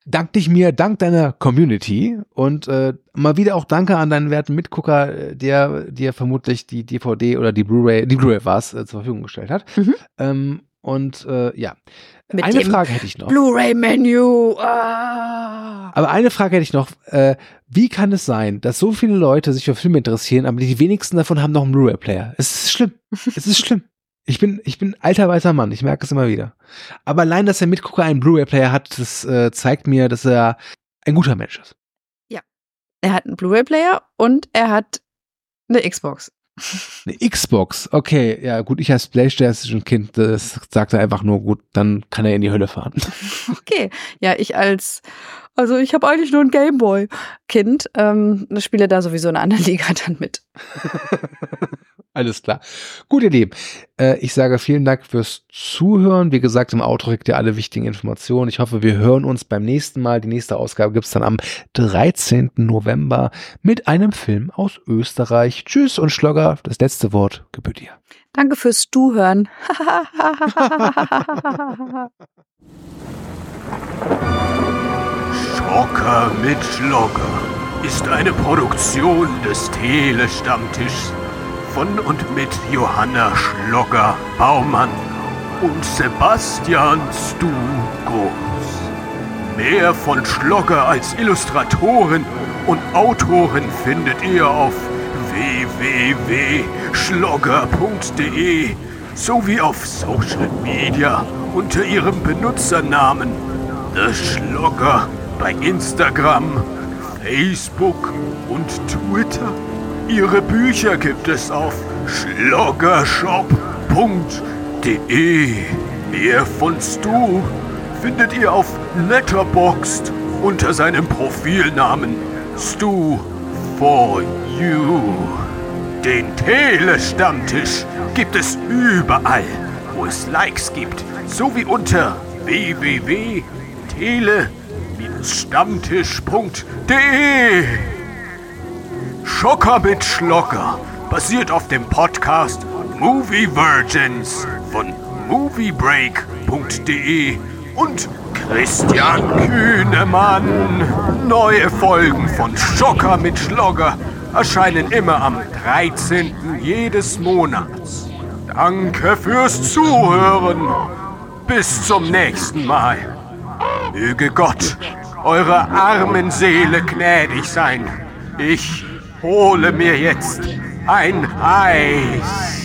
dank dich mir, dank deiner Community und äh, mal wieder auch danke an deinen werten Mitgucker, der dir vermutlich die D V D oder die Blu-ray, die Blu-ray war es, äh, zur Verfügung gestellt hat. Mhm. Ähm, und äh, ja, Mit eine dem Frage hätte ich noch. Blu-ray-Menü. Ah. Aber eine Frage hätte ich noch. Äh, wie kann es sein, dass so viele Leute sich für Filme interessieren, aber die wenigsten davon haben noch einen Blu-ray-Player? Es ist schlimm. Es ist schlimm. Ich bin, ich bin alter weißer Mann, ich merke es immer wieder. Aber allein, dass der Mitgucker einen Blu-ray-Player hat, das äh, zeigt mir, dass er ein guter Mensch ist. Ja. Er hat einen Blu-ray-Player und er hat eine Xbox. Eine Xbox, okay, ja gut, ich als PlayStation-Kind, das sagt er einfach nur, gut, dann kann er in die Hölle fahren. Okay, ja, ich als, also ich habe eigentlich nur ein Gameboy-Kind, ähm, spiele da sowieso in einer anderen Liga dann mit. Alles klar. Gut, ihr Lieben, äh, ich sage vielen Dank fürs Zuhören. Wie gesagt, im Outro kriegt ihr alle wichtigen Informationen. Ich hoffe, wir hören uns beim nächsten Mal. Die nächste Ausgabe gibt's dann am dreizehnten November mit einem Film aus Österreich. Tschüss und Schlogger, das letzte Wort gebührt dir. Danke fürs Zuhören. Schocker mit Schlogger ist eine Produktion des Tele-Stammtischs von und mit Johanna Schlogger-Baumann und Sebastian Stu Groß. Mehr von Schlogger als Illustratoren und Autoren findet ihr auf w w w punkt schlogger punkt d e sowie auf Social Media unter ihrem Benutzernamen The Schlogger bei Instagram, Facebook und Twitter. Ihre Bücher gibt es auf schloggershop punkt d e. Mehr von Stu findet ihr auf Letterboxd unter seinem Profilnamen Stu for You. Den Tele-Stammtisch gibt es überall, wo es Likes gibt, sowie unter w w w punkt tele stammtisch punkt d e. Schocker mit Schlogger basiert auf dem Podcast Movie Virgins von moviebreak punkt d e und Christian Kühnemann. Neue Folgen von Schocker mit Schlogger erscheinen immer am dreizehnten jedes Monats. Danke fürs Zuhören. Bis zum nächsten Mal. Möge Gott eurer armen Seele gnädig sein. Ich hole mir jetzt ein Eis.